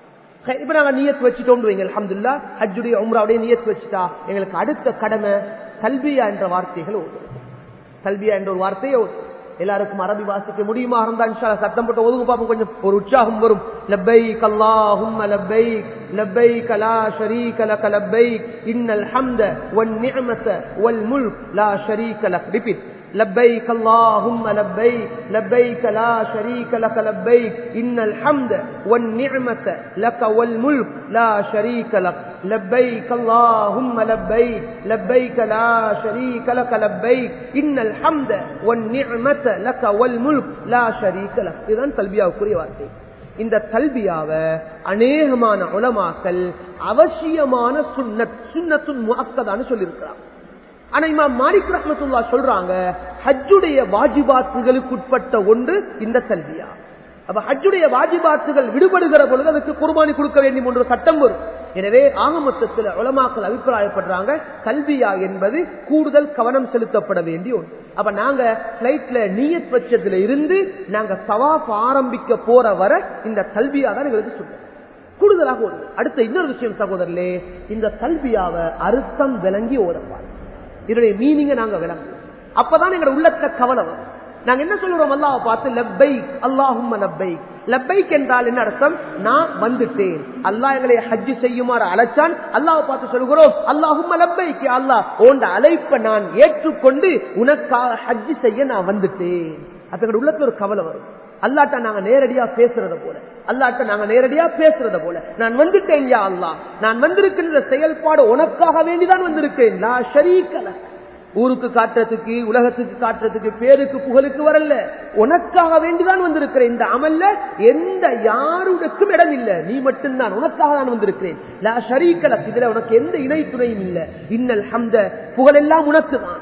இப்ப நாங்க நியத் வச்சுட்டோம் வைங்க, அல்ஹம்துலில்லாஹ் ஹஜ்ஜுடைய உம்ராவுடைய நியத் வச்சுட்டா எங்களுக்கு அடுத்த கடமை தல்பியா என்ற வார்த்தைகள் ஓதும். தல்பியா என்ற ஒரு வார்த்தையை எல்லாருக்கும் அரபி வாசிக்க முடியுமா இருந்தா இன்ஷா அல்லாஹ் சத்தம் போட்டு ஒதுங்க பாப்போம், கொஞ்சம் ஒரு உற்சாகம் வரும். லப்பைக் அல்லாஹும்ம லப்பைக் லப்பைக் லா ஷரீக லக லப்பைக் இன்னல் ஹம்த வன் நிஅமத வல் முல்க் லா ஷரீக லக். ரிப்பீட். لبيك اللهم لبيك لبيك لا شريك لك لبيك إن الحمد والنعمة لك والملك لا شريك لك لبيك اللهم لبيك لبيك لا شريك لك لبيك إن الحمد والنعمة لك والملك لا شريك لك. இதுதான் தல்பியாவுக்குரிய வார்த்தை. இந்த தல்பியாவை அநேகமான உலமாக்கள் அவசியமான சுன்னத்துன் முஅக்கதான்னு சொல்லியிருக்கிறார். ஆனா இமாம் மாலிக் ரஹ்மத்துல்லாஹ் சொல்றாங்க ஹஜ்ஜுடைய வாஜிபாத்துகளுக்கு உட்பட்ட ஒன்று இந்த தல்பியா. அப்ப ஹஜ்ஜுடைய வாஜிபாத்துகள் விடுபடுகிற பொழுது அதுக்கு குர்பானி கொடுக்க வேண்டும் என்ற சட்டம் வரும். எனவே ஆக மொத்தத்தில் உலமாக்கள் அபிப்பிராயப்படுறாங்க தல்பியா என்பது கூடுதல் கவனம் செலுத்தப்பட வேண்டிய ஒன்று. அப்ப நாங்க பிளைட்ல நியத் வச்சதுல இருந்து நாங்க தவாஃப் ஆரம்பிக்க போற வரை இந்த தல்பியா தான் எங்களுக்கு சொல்றோம் கூடுதலாக ஓடுது. அடுத்த இன்னொரு விஷயம் சகோதரர்களே, இந்த தல்பியாவை அர்த்தம் விளங்கி ஓடப்பாரு, இதனுடைய மீனிங்க நாங்க விளங்குவோம். அப்பதான் எங்க உள்ளத்துல கவலை வரும். நாங்க என்ன சொல்றோம், அல்லாஹ்வை பார்த்து லப்பைக் அல்லாஹும்ம லப்பைக். லப்பைக் என்றால் என்ன அர்த்தம்? நான் வந்துட்டேன், அல்லாஹ் எங்களை ஹஜ் செய்யுமாறு அழைச்சான். அல்லாஹ்வை பார்த்து சொல்கிறோம் அல்லாஹும்ம லப்பைக், அல்லாஹ் உன் அழைப்பை நான் ஏற்றுக்கொண்டு உனக்காக ஹஜ் செய்ய நான் வந்துட்டேன். அப்ப எங்க உள்ளத்துல ஒரு கவலை வரும். அல்லாட்ட நாங்க நேரடியா பேசுறத போல, அல்லாட்ட நாங்க நேரடியா பேசுறத போல நான் வந்துட்டேன் யா அல்லாஹ், நான் வந்திருக்கின்ற செயல்பாடு உனக்காக வேண்டிதான் வந்திருக்கேன். லா ஷரீக லக். ஊருக்கு காட்டுறதுக்கு உலகத்துக்கு காட்டுறதுக்கு பேருக்கு புகழுக்கு வரல, உனக்காக வேண்டிதான் வந்திருக்கிறேன். இந்த அமல்ல எந்த யாருக்கும் இடம் இல்லை, நீ மட்டும்தான், உனக்காக தான் வந்திருக்கிறேன். லா ஷரீக லக். இதுல உனக்கு எந்த இணை துணையும் இல்லை. இன்னல் ஹம்த, புகழெல்லாம் உனக்கு தான்.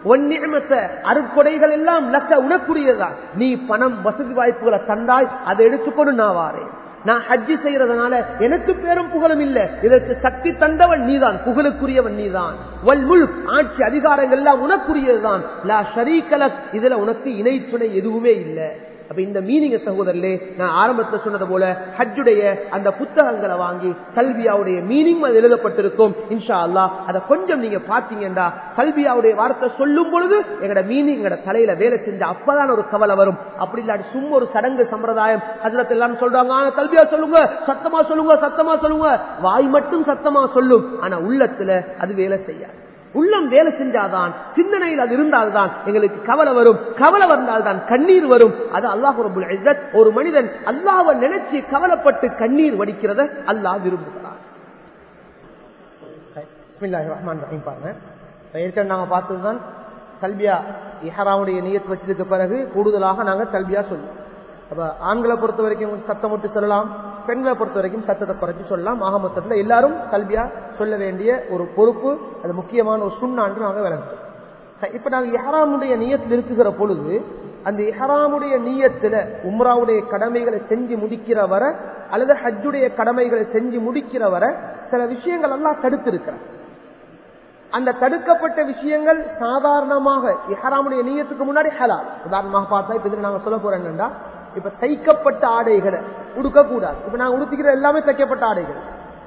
அருட்கொடைகள் எல்லாம் லக்க உனக்குரியதான். நீ பணம் வசதி வாய்ப்புகளை தந்தாய், அதை எடுத்துக்கொண்டு நான் வாரேன். நான் ஹஜ்ஜி செய்யறதுனால எனக்கு பேரும் புகழும் இல்ல, இதற்கு சக்தி தந்தவன் நீதான், புகழுக்குரியவன் நீதான். வல் முல்க், ஆட்சி அதிகாரங்கள் எல்லாம் உனக்குரியதுதான். லா ஷரீக லக், இதுல உனக்கு இணை துணை எதுவுமே இல்லை. அப்ப இந்த மீனிங்க சகோதரர்களே, நான் ஆரம்பத்தில் சொன்னது போல ஹஜ்ஜுடைய அந்த புத்தகங்களை வாங்கி தல்பியாவுடைய மீனிங் அது எழுதப்பட்டிருக்கும். இன்ஷா அல்லாஹ் அதை கொஞ்சம் நீங்க பாத்தீங்கன்னா தல்பியாவுடைய வார்த்தை சொல்லும் பொழுது எங்கட மீனிங் எங்கட தலையில வேலை செஞ்சா அப்பதான் ஒரு கவலை வரும். அப்படி இல்லாட்டி சும்மா ஒரு சடங்கு சம்பிரதாயம் ஹஜ்ரத் எல்லாம் சொல்றாங்க தல்பியா சொல்லுங்க, சத்தமா சொல்லுங்க, சத்தமா சொல்லுங்க, வாய் மட்டும் சத்தமா சொல்லும், ஆனா உள்ளத்துல அது வேலை செய்யாது. உள்ளம் வேலை செஞ்சாதான், சிந்தனையில் அது இருந்தால்தான் எங்களுக்கு கவலை வரும். கவலை வந்தால்தான் கண்ணீர் வரும். அது அல்லாஹ் ரப்பல் இஸ்ஸத் ஒரு மனிதன் அல்லாஹ்வை நினைச்சு கவலைப்பட்டு கண்ணீர் வடிக்கிறத அல்லாஹ் விரும்புகிறார். பிஸ்மில்லாஹிர் ரஹ்மானிர் ரஹீம். பாருங்க, ஏற்கனவே நாங்க பார்த்ததுதான் தல்பியா இஹ்ராமுடைய நியத் வச்சதுக்கு பிறகு கூடுதலாக நாங்க தல்பியா சொல்லுவோம். அப்ப ஆண்களை பொறுத்த வரைக்கும் சத்தம் விட்டு சொல்லலாம், பெண்களை பொறுத்த வரைக்கும் சத்தத்தை குறைச்சி சொல்லலாம். ஆக மொத்தத்தில் எல்லாரும் கல்வியா சொல்ல வேண்டிய ஒரு பொறுப்பு, அது முக்கியமான ஒரு சுண்ணான்று நாங்கள் விளங்குறோம். இப்ப நாங்கள் இஹ்ராமுடைய நியத்தில் இருக்குகிற பொழுது அந்த இஹ்ராமுடைய நியத்துல உம்ராவுடைய கடமைகளை செஞ்சு முடிக்கிற வர அல்லது ஹஜ்ஜுடைய கடமைகளை செஞ்சு முடிக்கிற வர சில விஷயங்கள் எல்லாம் தடுத்திருக்கிறார். அந்த தடுக்கப்பட்ட விஷயங்கள் சாதாரணமாக இஹ்ராமுடைய நியத்துக்கு முன்னாடி ஹலால். உதாரணமாக பார்த்தா இப்ப நாங்க சொல்ல போறோம் என்னன்னா, இப்ப தைக்கப்பட்ட ஆடைகளை உடுக்க கூடாது. இப்ப நாங்க உடுத்திக்கிற எல்லாமே தைக்கப்பட்ட ஆடைகள்.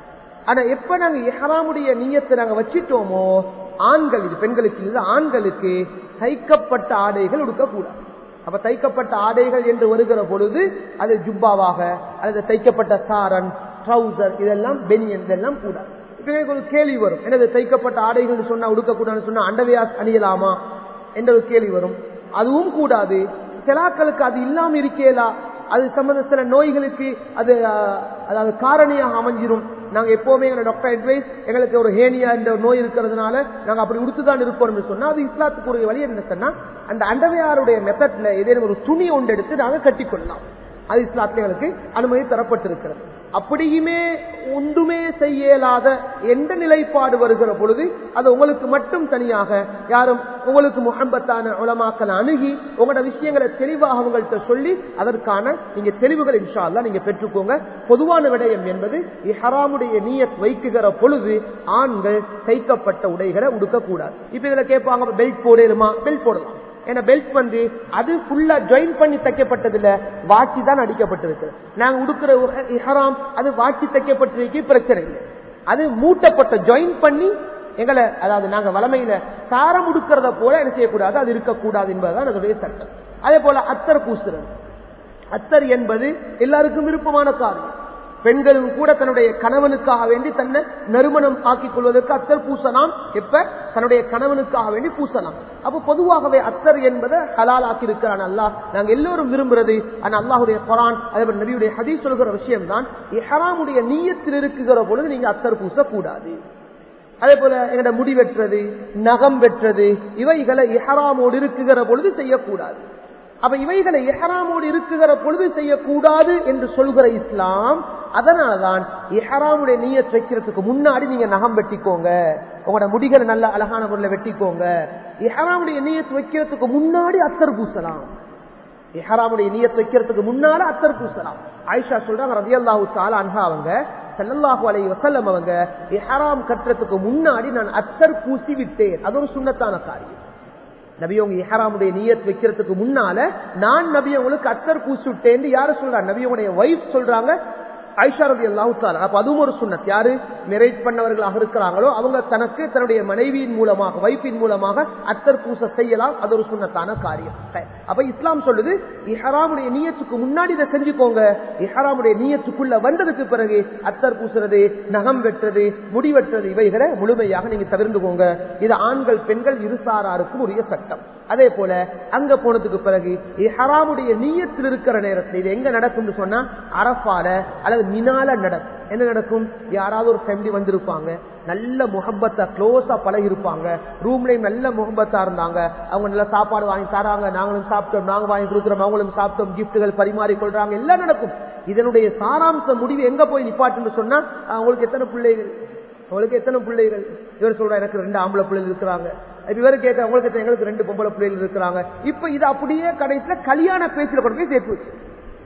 ஆனா எப்ப நாங்க இஹ்ராமுடைய நியத்தை நாங்க வச்சிட்டோமோ ஆண்கள், இது பெண்களுக்கு இல்லை, ஆண்களுக்கு தைக்கப்பட்ட ஆடைகள் உடுக்க கூடாது. அப்ப தைக்கப்பட்ட ஆடைகள் என்று வருகிற பொழுது அது ஜுப்பாவாக அல்லது தைக்கப்பட்ட சாரன், ட்ரௌசர், இதெல்லாம் பெனியன், இதெல்லாம் கூடாது. இப்ப ஒரு கேள்வி வரும், எனது தைக்கப்பட்ட ஆடைகள் சொன்னா உடுக்க கூடாதுன்னு சொன்னா அண்டவையா அணியலாமா என்ற ஒரு கேள்வி வரும். அதுவும் கூடாது. சிலாக்களுக்கு அது இல்லாம இருக்கேலா, அது சம்பந்த சில நோய்களுக்கு அது அதாவது காரணியாக அமைஞ்சிரும். நாங்க எப்பவுமே எங்க டாக்டர் அட்வைஸ், எங்களுக்கு ஒரு ஹேனியா என்ற நோய் இருக்கிறதுனால நாங்க அப்படி உடுத்துதான் இருப்போம் சொன்னா அது இஸ்லாத்துக்குரிய வழி என்ன சொன்னா, அந்த அண்டவையாருடைய மெத்தட்ல ஏதேனும் ஒரு துணி ஒன்று எடுத்து நாங்க கட்டிக்கொள்ளலாம். அது இஸ்லாத்துல எங்களுக்கு அனுமதி தரப்பட்டிருக்கிறது. அப்படியுமே ஒன்றுமே செய்யலாத எந்த நிலைப்பாடு வருகிற பொழுது அது உங்களுக்கு மட்டும் தனியாக யாரும் உங்களுக்கு முஹப்பத்தான உலமாக்களை அணுகி உங்களோட விஷயங்களை தெளிவாக உங்கள்கிட்ட சொல்லி அதற்கான நீங்க தெளிவுகள் இன்ஷா அல்லாஹ் நீங்க பெற்றுக்கோங்க. பொதுவான விடயம் என்பது இஹ்ராமுடைய நியத் வைக்குகிற பொழுது ஆண்கள் தைக்கப்பட்ட உடைகளை உடுக்க கூடாது. இப்ப இதுல கேட்பாங்க பெல்ட் போடலுமா? பெல்ட் போடலாம். ஏன்னா பெல்ட் வந்து அது ஃபுல்லா ஜாயின் பண்ணி தைக்கப்பட்டதுல வாட்சி தான் அடிக்கப்பட்டிருக்கு. நாங்க உடுக்கிற இஹ்ராம் அது வாட்சி தைக்கப்பட்டிருக்கு, பிரச்சனை இல்லை. அது மூட்டப்பட்ட ஜாயின் பண்ணி எங்களை, அதாவது நாங்க வளமையில சாரம் உடுக்கிறத போல என்ன செய்யக்கூடாது, அது இருக்கக்கூடாது என்பதுதான் அதனுடைய சட்டம். அதே போல அத்தர் பூசுறது, அத்தர் என்பது எல்லாருக்கும் விருப்பமான காரியம். பெண்களும் கூட தன்னுடைய கணவனுக்காக வேண்டி தன்னை நறுமணம் ஆக்கிக் கொள்வதற்கு அத்தர் பூசலாம். எப்ப தன்னுடைய கணவனுக்காக வேண்டி பூசலாம். அப்ப பொதுவாகவே அத்தர் என்பதை ஹலால் ஆக்கி இருக்கிறான் அல்லாஹ். நாங்க எல்லோரும் விரும்புறது அல்லாஹுடைய குர்ஆன், அதே போல நபியுடைய ஹதீஸ் சொல்கிற விஷயம் தான், இஹ்ராமுடைய நியத்தில் இருக்குகிற பொழுது நீங்க அத்தர் பூசக்கூடாது. அதே போல எங்கட முடி வெட்டுறது, நகம் வெட்டுறது, இவைகளை இஹ்ராமோடு இருக்குகிற பொழுது செய்யக்கூடாது. அப்ப இவைகளை இஹ்ராமோடு இருக்குகிற பொழுது செய்யக்கூடாது என்று சொல்கிற இஸ்லாம், அதனாலதான் இஹ்ராமுடைய நியத் வைக்கிறதுக்கு முன்னாடி நீங்க நகம் வெட்டிக்கோங்க, உங்களோட முடிகளை நல்ல அழகான முறையில் வெட்டிக்கோங்க. இஹ்ராமுடைய நியத் வைக்கிறதுக்கு முன்னாடி அத்தர் பூசலாம். இஹ்ராமுடைய நியத் வைக்கிறதுக்கு முன்னால அத்தர் பூசலாம். ஆயிஷா சொல்றாங்க ரலியல்லாஹு தஆலா அன்ஹா, அவங்க ஸல்லல்லாஹு அலைஹி வஸல்லம் அவங்க இஹ்ராம் கட்டுறதுக்கு முன்னாடி நான் அத்தர் பூசி விட்டேன். அது ஒரு சுன்னத்தான காரியம். நபியவங்க இஹ்ராமுடைய நியத் வைக்கிறதுக்கு முன்னால நான் நபியவங்களுக்கு அத்தர் பூசி விட்டேன்னு யாரு சொல்றாங்க? நபியவங்களுடைய வைஃப் சொல்றாங்க, ஆயிஷா ரலியல்லாஹு தஆலா. அப்ப அதுவும் ஒரு சுன்னத். யாரு மேரேஜ் பண்ணவர்களாக இருக்கிறாங்களோ அவங்க தனக்கு தன்னுடைய மனைவியின் மூலமாக, வைஃபின் மூலமாக அத்தர் பூச செய்யலாம். அது ஒரு சுன்னத்தான காரியம். அப்ப இஸ்லாம் சொல்லுது இஹ்ராமுடைய நியத்துக்கு முன்னாடி இதை செஞ்சுக்கோங்க. இஹ்ராமுடைய நியத்துக்குள்ள வந்ததுக்கு பிறகு அத்தர் பூசுறது, நகம் வெட்டுறது, முடி வெட்டுறது, இவைகளை முழுமையாக நீங்க தவிர்த்துக்கோங்க. இது ஆண்கள் பெண்கள் இருசாராருக்கும் உரிய சட்டம். அதே போல அங்க போனதுக்கு பிறகு இஹ்ராமுடைய நியத்தில் இருக்கிற நேரத்தில் இது எங்க நடக்கும்னு சொன்னா அரஃபால அல்லது மினால நடக்கும். என்ன நடக்கும்? யாராவது ஒரு ஃபேமிலி வந்திருப்பாங்க, நல்ல முஹப்பத்தா க்ளோஸா பழகி இருப்பாங்க, ரூம்லயும் நல்ல முஹப்பத்தா இருந்தாங்க, அவங்க நல்ல சாப்பாடு வாங்கி தராங்க, நாங்களும் சாப்பிட்டோம், நாங்க வாங்கி கொடுக்குறோம், அவங்களும் சாப்பிட்டோம், கிஃப்ட்டுகள் பரிமாறி கொள்றாங்க, எல்லாம் நடக்கும். இதனுடைய சாராம்ச முடிவு எங்க போய் நிப்பாட்டுன்னு சொன்னா, அவங்களுக்கு எத்தனை பிள்ளைகள், அவங்களுக்கு எத்தனை பிள்ளைகள்? இவர் சொல்ற எனக்கு 2 ஆம்பளை பிள்ளைகள் இருக்கிறாங்க. இவரு கேட்க அவங்களுக்கு எங்களுக்கு 2 பொம்பளை பிள்ளைகள் இருக்கிறாங்க. இப்ப இது அப்படியே கடைசியில கல்யாண பேச்சுல கொண்டு போய் சேர்த்து வச்சு.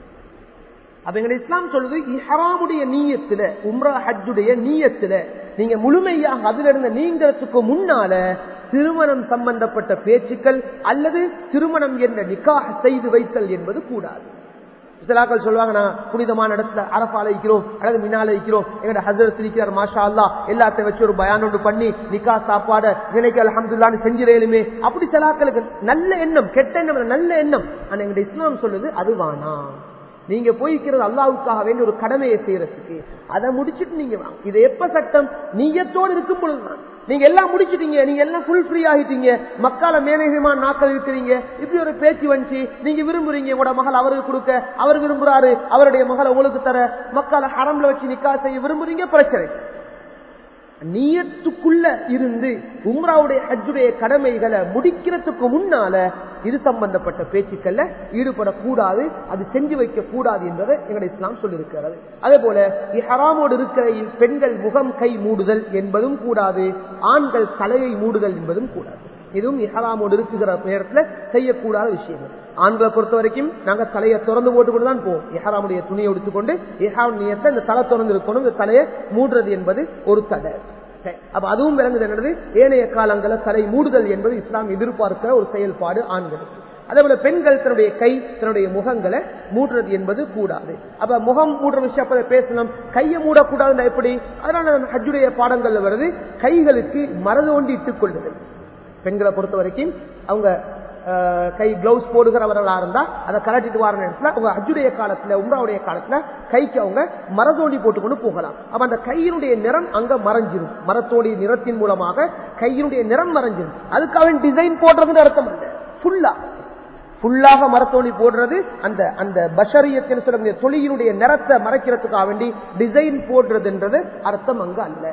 அப்ப எங்க இஸ்லாம் சொல்லுது இஹ்ராமுடைய நியத்துல, உம்ரா ஹஜ்ஜுடைய நியத்துல நீங்க முழுமையாக அதுல இருந்த நீங்கிறதுக்கு முன்னால திருமணம் சம்பந்தப்பட்ட பேச்சுக்கள் அல்லது திருமணம் என்ற நிக்காஹ் செய்து வைத்தல் என்பது கூடாது. சிலாக்கள் சொல்லுவாங்க, நான் புனிதமான இடத்துல அரஃபால இருக்கிறோம் அல்லது மினால இருக்கிறோம், எங்கட ஹஜ்ரத் இருக்கிறார் மாஷா அல்லாஹ், எல்லாத்தையும் வச்சு ஒரு பயான் ஒன்று பண்ணி நிக்கா சாப்பாடு நினைக்க அல்ஹம்துலில்லாஹ்னு செஞ்சிரேலுமே. அப்படி சிலாக்களுக்கு நல்ல எண்ணம், கெட்ட எண்ணம், நல்ல எண்ணம். ஆனா எங்க இஸ்லாம் சொல்லுது அது வானா. நீங்க போய்க்கிறது அல்லாஹ்வுக்காக வேண்டிய ஒரு கடமையை செய்யறதுக்கு, அதை முடிச்சுட்டு நீங்க வாங்க. இது எப்ப சட்டம்? நீயத்தோடு இருக்கும் பொழுதுதான். நீங்க எல்லாம் முடிச்சுட்டீங்க, நீங்க எல்லாம் ஃபுல் ஃப்ரீ ஆகிட்டீங்க, மக்கால மேலதிகமான நாட்கள் இருக்கிறீங்க, இப்படி ஒரு பேச்சு வந்துச்சு, நீங்க விரும்புறீங்க உங்களோட மகள் அவருக்கு கொடுக்க, அவர் விரும்புறாரு அவருடைய மகளை உங்களுக்கு தர, மக்கால ஹரம்ல வச்சு நிக்கா செய்ய விரும்புறீங்க, பிரச்சனை. நியத்துக்குள்ள இருந்து உம்ராவுடைய ஹஜ்ஜுடைய கடமைகளை முடிக்கிறதுக்கு முன்னால இது சம்பந்தப்பட்ட பேச்சுக்கள்ல ஈடுபடக்கூடாது, அது செஞ்சு வைக்க கூடாது என்பதை எங்களுடைய இஸ்லாம் சொல்லியிருக்கிறது. அதே போல இஹ்ராமோடு இருக்கிற பெண்கள் முகம் கை மூடுதல் என்பதும் கூடாது, ஆண்கள் தலையை மூடுதல் என்பதும் கூடாது. இதுவும் இஹ்ராமோடு இருக்குகிற நேரத்துல செய்யக்கூடாத விஷயங்கள். ஆண்களை பொறுத்த வரைக்கும் நாங்க தலையை திறந்து போட்டுக்கொண்டு தான் போவோம். இஹ்ராமுடைய துணியை எடுத்துக்கொண்டு இஹ்ராம் நியத்துல இந்த தலை திறந்து இருக்கணும், இந்த தலையை மூடுறது என்பது ஒரு தடை. அப்ப அதுவும் விளங்குது என்னது, ஏனைய காலங்களில் தலை மூடுதல் என்பது இஸ்லாம் எதிர்பார்க்கிற ஒரு செயல்பாடு ஆண்களுக்கு. அதே போல பெண்கள் தன்னுடைய கை தன்னுடைய முகங்களை மூடுறது என்பது கூடாது. அப்ப முகம் மூடுற விஷயம் அப்ப பேசணும், கையை மூடக்கூடாது எப்படி? அதனால ஹஜ்ஜுடைய பாடங்கள்ல வருது கைகளுக்கு மரதோண்டி இட்டுக் கொள்ளுதல். பெண்களை பொறுத்த வரைக்கும் அவங்க கை கிளவுஸ் போடுகிறவர்களா இருந்தா அதை கலட்டிட்டு வர நேரத்தில் அவங்க ஹஜ்ஜுடைய காலத்துல உம்ராவுடைய காலத்துல கைக்கு அவங்க மரத்தோண்டி போட்டுக்கொண்டு போகலாம். அப்ப அந்த கையினுடைய நிறம் அங்க மறைஞ்சிரும். மரத்தோடைய நிறத்தின் மூலமாக கையினுடைய நிறம் மறைஞ்சிரும். அதுக்காக டிசைன் போடுறதுன்னு அர்த்தம் இல்லை. ஃபுல்லாக மரத்தோண்டி போடுறது அந்த அந்த பஷரியத்தின் சொல்ல தொழிலினுடைய நிறத்தை மறைக்கிறதுக்காக வேண்டி டிசைன் போடுறதுன்றது அர்த்தம் அங்க அல்ல.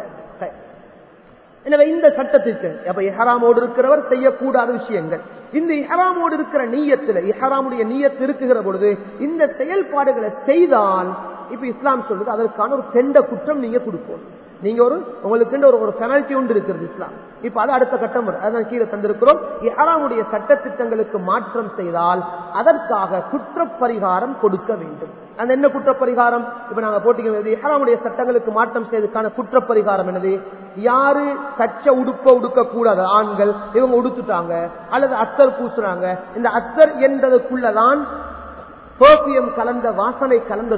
எனவே இந்த சட்டத்திற்கு அப்ப இஹ்ராமோடு இருக்கிறவர் செய்யக்கூடாத விஷயங்கள், இந்த இஹ்ராமோடு இருக்கிற நீயத்துல இஹ்ராமுடைய நீயத்து இருக்குகிற பொழுது இந்த செயல்பாடுகளை செய்தால் இப்ப இஸ்லாம் சொல்லுது அதற்கான ஒரு தெண்ட குற்றம் நீங்க கொடுக்கணும். நீங்க உங்களுக்கு ஒரு பெனல்டி ஒன்று இருக்கிறது இஸ்லாம். இப்ப அது அடுத்த கட்டம் அதான் கீழே தந்திருக்கிறோம். இஹ்ராமுடைய சட்ட திட்டங்களுக்கு மாற்றம் செய்தால் அதற்காக குற்றப்பரிகாரம் கொடுக்க வேண்டும். அந்த என்ன குற்றப்பரிகாரம்? இப்ப நாங்க போட்டிக்கிறது இஹ்ராமுடைய சட்டங்களுக்கு மாற்றம் செய்ததுக்கான குற்றப்பரிகாரம் என்னது? யாரு தச்ச உடுப்ப உடுக்க கூடாது ஆண்கள் இவங்க உடுத்துட்டாங்க அல்லது அத்தர் பூசுறாங்க. இந்த அத்தர் என்றதுக்குள்ளதான் பெர்ஃபியூம் கலந்த வாசனை கலந்த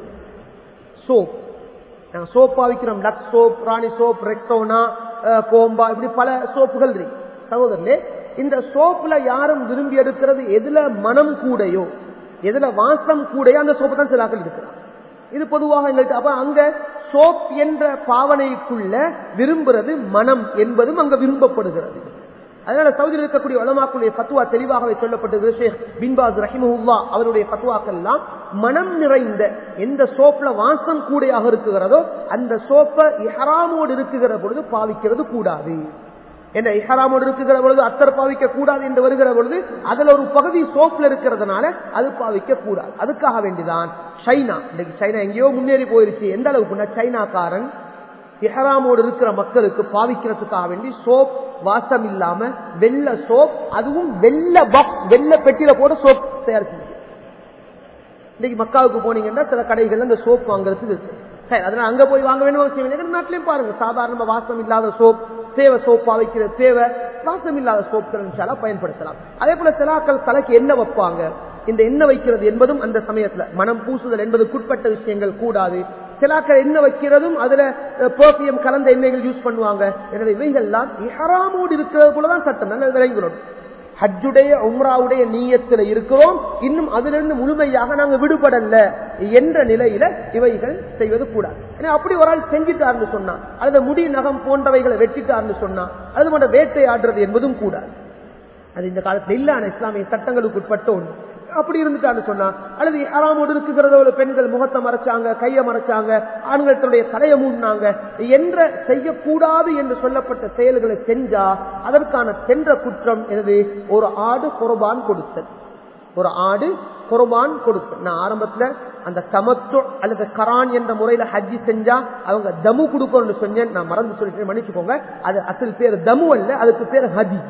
சோப் நாங்க சோப்பா விக்கிறோம். Lux soap, Rani soap, Rexona, கோம்பா, இப்படி பல சோப்புகள் இருக்கு சகோதரர்களே. இந்த சோப்புல யாரும் விரும்பி எடுக்கிறது எதுல மனம் கூடையோ எதுல வாசம் கூடையோ அந்த சோப்பு தான் சிலாக்கள் இருக்கிறாங்க. இது பொதுவாக எங்களுக்கு அப்ப அங்க சோப் என்ற பாவனைக்குள்ள விரும்புறது மனம் என்பதும் அங்க விரும்பப்படுகிறது. அதனால சவுதியில் இருக்கக்கூடிய உலமாக்களுடைய ஃபத்வா தெளிவாகவே சொல்லப்பட்டது. ஷேக் பின் பாஸ் ரஹிமஹுல்லாஹ் அவருடைய ஃபத்வாக்கள் எல்லாம் மனம் நிறைந்த எந்த சோப்ல வாசம் கூடையாக இருக்குகிறதோ அந்த சோப்பை இஹ்ராமோடு இருக்குகிற பொழுது பாவிக்கிறது கூடாது. என்ன இஹ்ராமோடு இருக்குகிற பொழுது அத்தர் பாவிக்க கூடாது என்று வருகிற பொழுது அதுல ஒரு பகுதி சோப்ல இருக்கிறதுனால அது பாவிக்க கூடாது. அதுக்காக வேண்டிதான் சைனா, இன்னைக்கு சைனா எங்கேயோ முன்னேறி போயிருச்சு. எந்த அளவுக்குன்னா சைனாக்காரன் இஹ்ராமோடு இருக்கிற மக்களுக்கு பாவிக்கிறதுக்காக வேண்டி சோப் வாசம் இல்லாம வெள்ள சோப், அதுவும் வெள்ள பாக்ஸ் வெள்ள பெட்டியில போட சோப் தயார் செய்ய. இன்னைக்கு மக்காவுக்கு போனீங்கன்னா சில கடைகள்ல இந்த சோப் வாங்குறதுக்கு இருக்கு. அதனால அங்க போய் வாங்க வேணும் அவசியம் இல்லை. நாட்டிலையும் பாருங்க சாதாரண வாசம் இல்லாத சோப், தேவை சோப் பாவிக்கிற தேவை வாசம் இல்லாத சோப்கள் பயன்படுத்தலாம். அதே போல சிலாக்கள் தலைக்கு எண்ணெய் வைப்பாங்க. இந்த எண்ணெய் வைக்கிறது என்பதும் அந்த சமயத்துல மனம் பூசுதல் என்பதுக்குட்பட்ட விஷயங்கள் கூடாது. சிலாக்கள் எண்ணெய் வைக்கிறதும் அதுல பெர்ஃபியூம் கலந்த எண்ணெய்கள் யூஸ் பண்ணுவாங்க. எனவே இவைகள்லாம் இஹ்ராமோடு இருக்கிறது போலதான் சட்டம். நல்ல விளங்குகிறோம். ஹஜ்ஜுடைய உம்ராவுடைய நீயத்துல இருக்கிறோம், இன்னும் அதிலிருந்து முழுமையாக நாங்க விடுபடல என்ற நிலையில இவைகள் செய்வது கூடாது. ஏன்னா அப்படி ஒரு ஆள் செஞ்சிட்டார்னு சொன்னா அல்லது முடி நகம் போன்றவைகளை வெட்டிட்டார்னு சொன்னா அது போன்ற வேட்டையாடுறது என்பதும் கூடாது. அது இந்த காலத்துல இல்லான இஸ்லாமிய சட்டங்களுக்கு உட்பட்ட ஒன்று. அப்படி இருந்துட்டான்னு சொன்னா அல்லது இஹ்ராமோடு இருக்குகிறதோட பெண்கள் முகத்தை மறைச்சாங்க, கையை மறைச்சாங்க, ஆண்கள் தன்னுடைய தலையை மூடினாங்க என்ற செய்யக்கூடாது என்று சொல்லப்பட்ட செயல்களை செஞ்சா அதற்கான சென்ற குற்றம் எனது ஒரு ஆடு குர்பான் கொடுத்தது. ஒரு ஆடு குர்பான் கொடுத்தது. நான் ஆரம்பத்துல அந்த தமத்து அல்லது கரான் என்ற முறையில ஹஜ்ஜி செஞ்சா அவங்க தமு கொடுக்கணும்னு சொன்னேன். நான் மறந்து சொல்லிட்டு மன்னிச்சுக்கோங்க. அது அசல் பேர் தமு அல்ல, அதுக்கு பேர் ஹஜ்ஜி.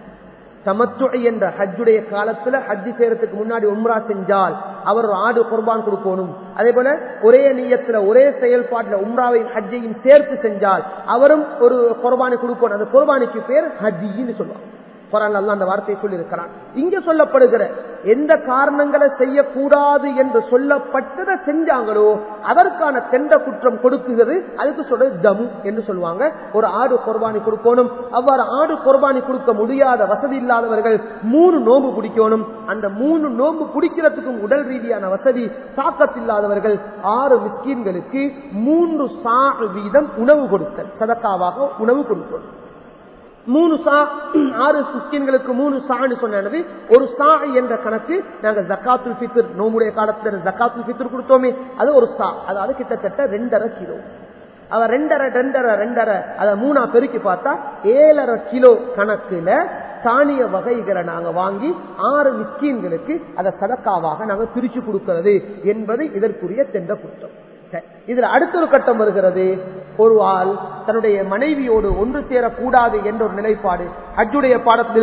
தமத்து என்ற ஹஜ்ஜுடைய காலத்துல ஹஜ்ஜி செய்யறதுக்கு முன்னாடி உம்ரா செஞ்சால் அவர் ஆடு குர்பான் கொடுக்கணும். அதே போல ஒரே நியத்துல ஒரே செயல்பாட்டுல உம்ராவையும் ஹஜ்ஜையும் சேர்த்து செஞ்சால் அவரும் ஒரு குர்பானி கொடுக்கணும். அந்த குர்பானிக்கு பேர் ஹஜ்ஜின்னு சொல்லுவாங்க. குர்ஆன்ல அல்லாஹ் அந்த வார்த்தையை சொல்லி இருக்கிறான். இங்க சொல்லப்படுகிற எந்த காரணங்களை செய்யக்கூடாது என்று சொல்லப்பட்டதை செஞ்சாங்களோ அதற்கான தெண்ட குற்றம் கொடுக்குகிறது. அதுக்கு சொல்றது தமு என்று சொல்லுவாங்க. ஒரு ஆடு குர்பானி கொடுக்கணும். அவ்வாறு ஆடு குர்பானி கொடுக்க முடியாத வசதி இல்லாதவர்கள் 3 நோன்பு பிடிக்கணும். அந்த 3 நோன்பு பிடிக்கிறதுக்கும் உடல் ரீதியான வசதி தாக்கத்தில்லாதவர்கள் 6 மிஸ்கீன்களுக்கு 3 சா வீதம் உணவு கொடுத்தல், சதக்காவாக உணவு கொடுக்கணும். 3 சா 6 மிஸ்கீன்களுக்கு 3 சான்னு சொன்னது ஒரு சா என்ற கணக்கு. நாங்க ஜக்காத்துல் ஃபித்ர் நோம்புடைய காலத்துல ஜக்காத்துல் ஃபித்ர் கொடுத்தோமே அது ஒரு சா, அதாவது கிட்டத்தட்ட 2.5 கிலோ. அவ 2.5 அத 3 பெருக்கி பார்த்தா 7.5 கிலோ கணக்குல தானிய வகைகளை நாங்க வாங்கி 6 மிஸ்கீன்களுக்கு அதை சதக்காவாக நாங்க பிரிச்சு கொடுக்கிறது என்பது இதற்குரிய தெண்ட குற்றம். இதுல அடுத்த ஒரு கட்டம் வருகிறது. ஒரு ஆள் தன்னுடைய மனைவியோடு ஒன்று சேரக்கூடாது என்ற ஒரு நிலைப்பாடு ஹஜ்ஜுடைய பாடத்தில்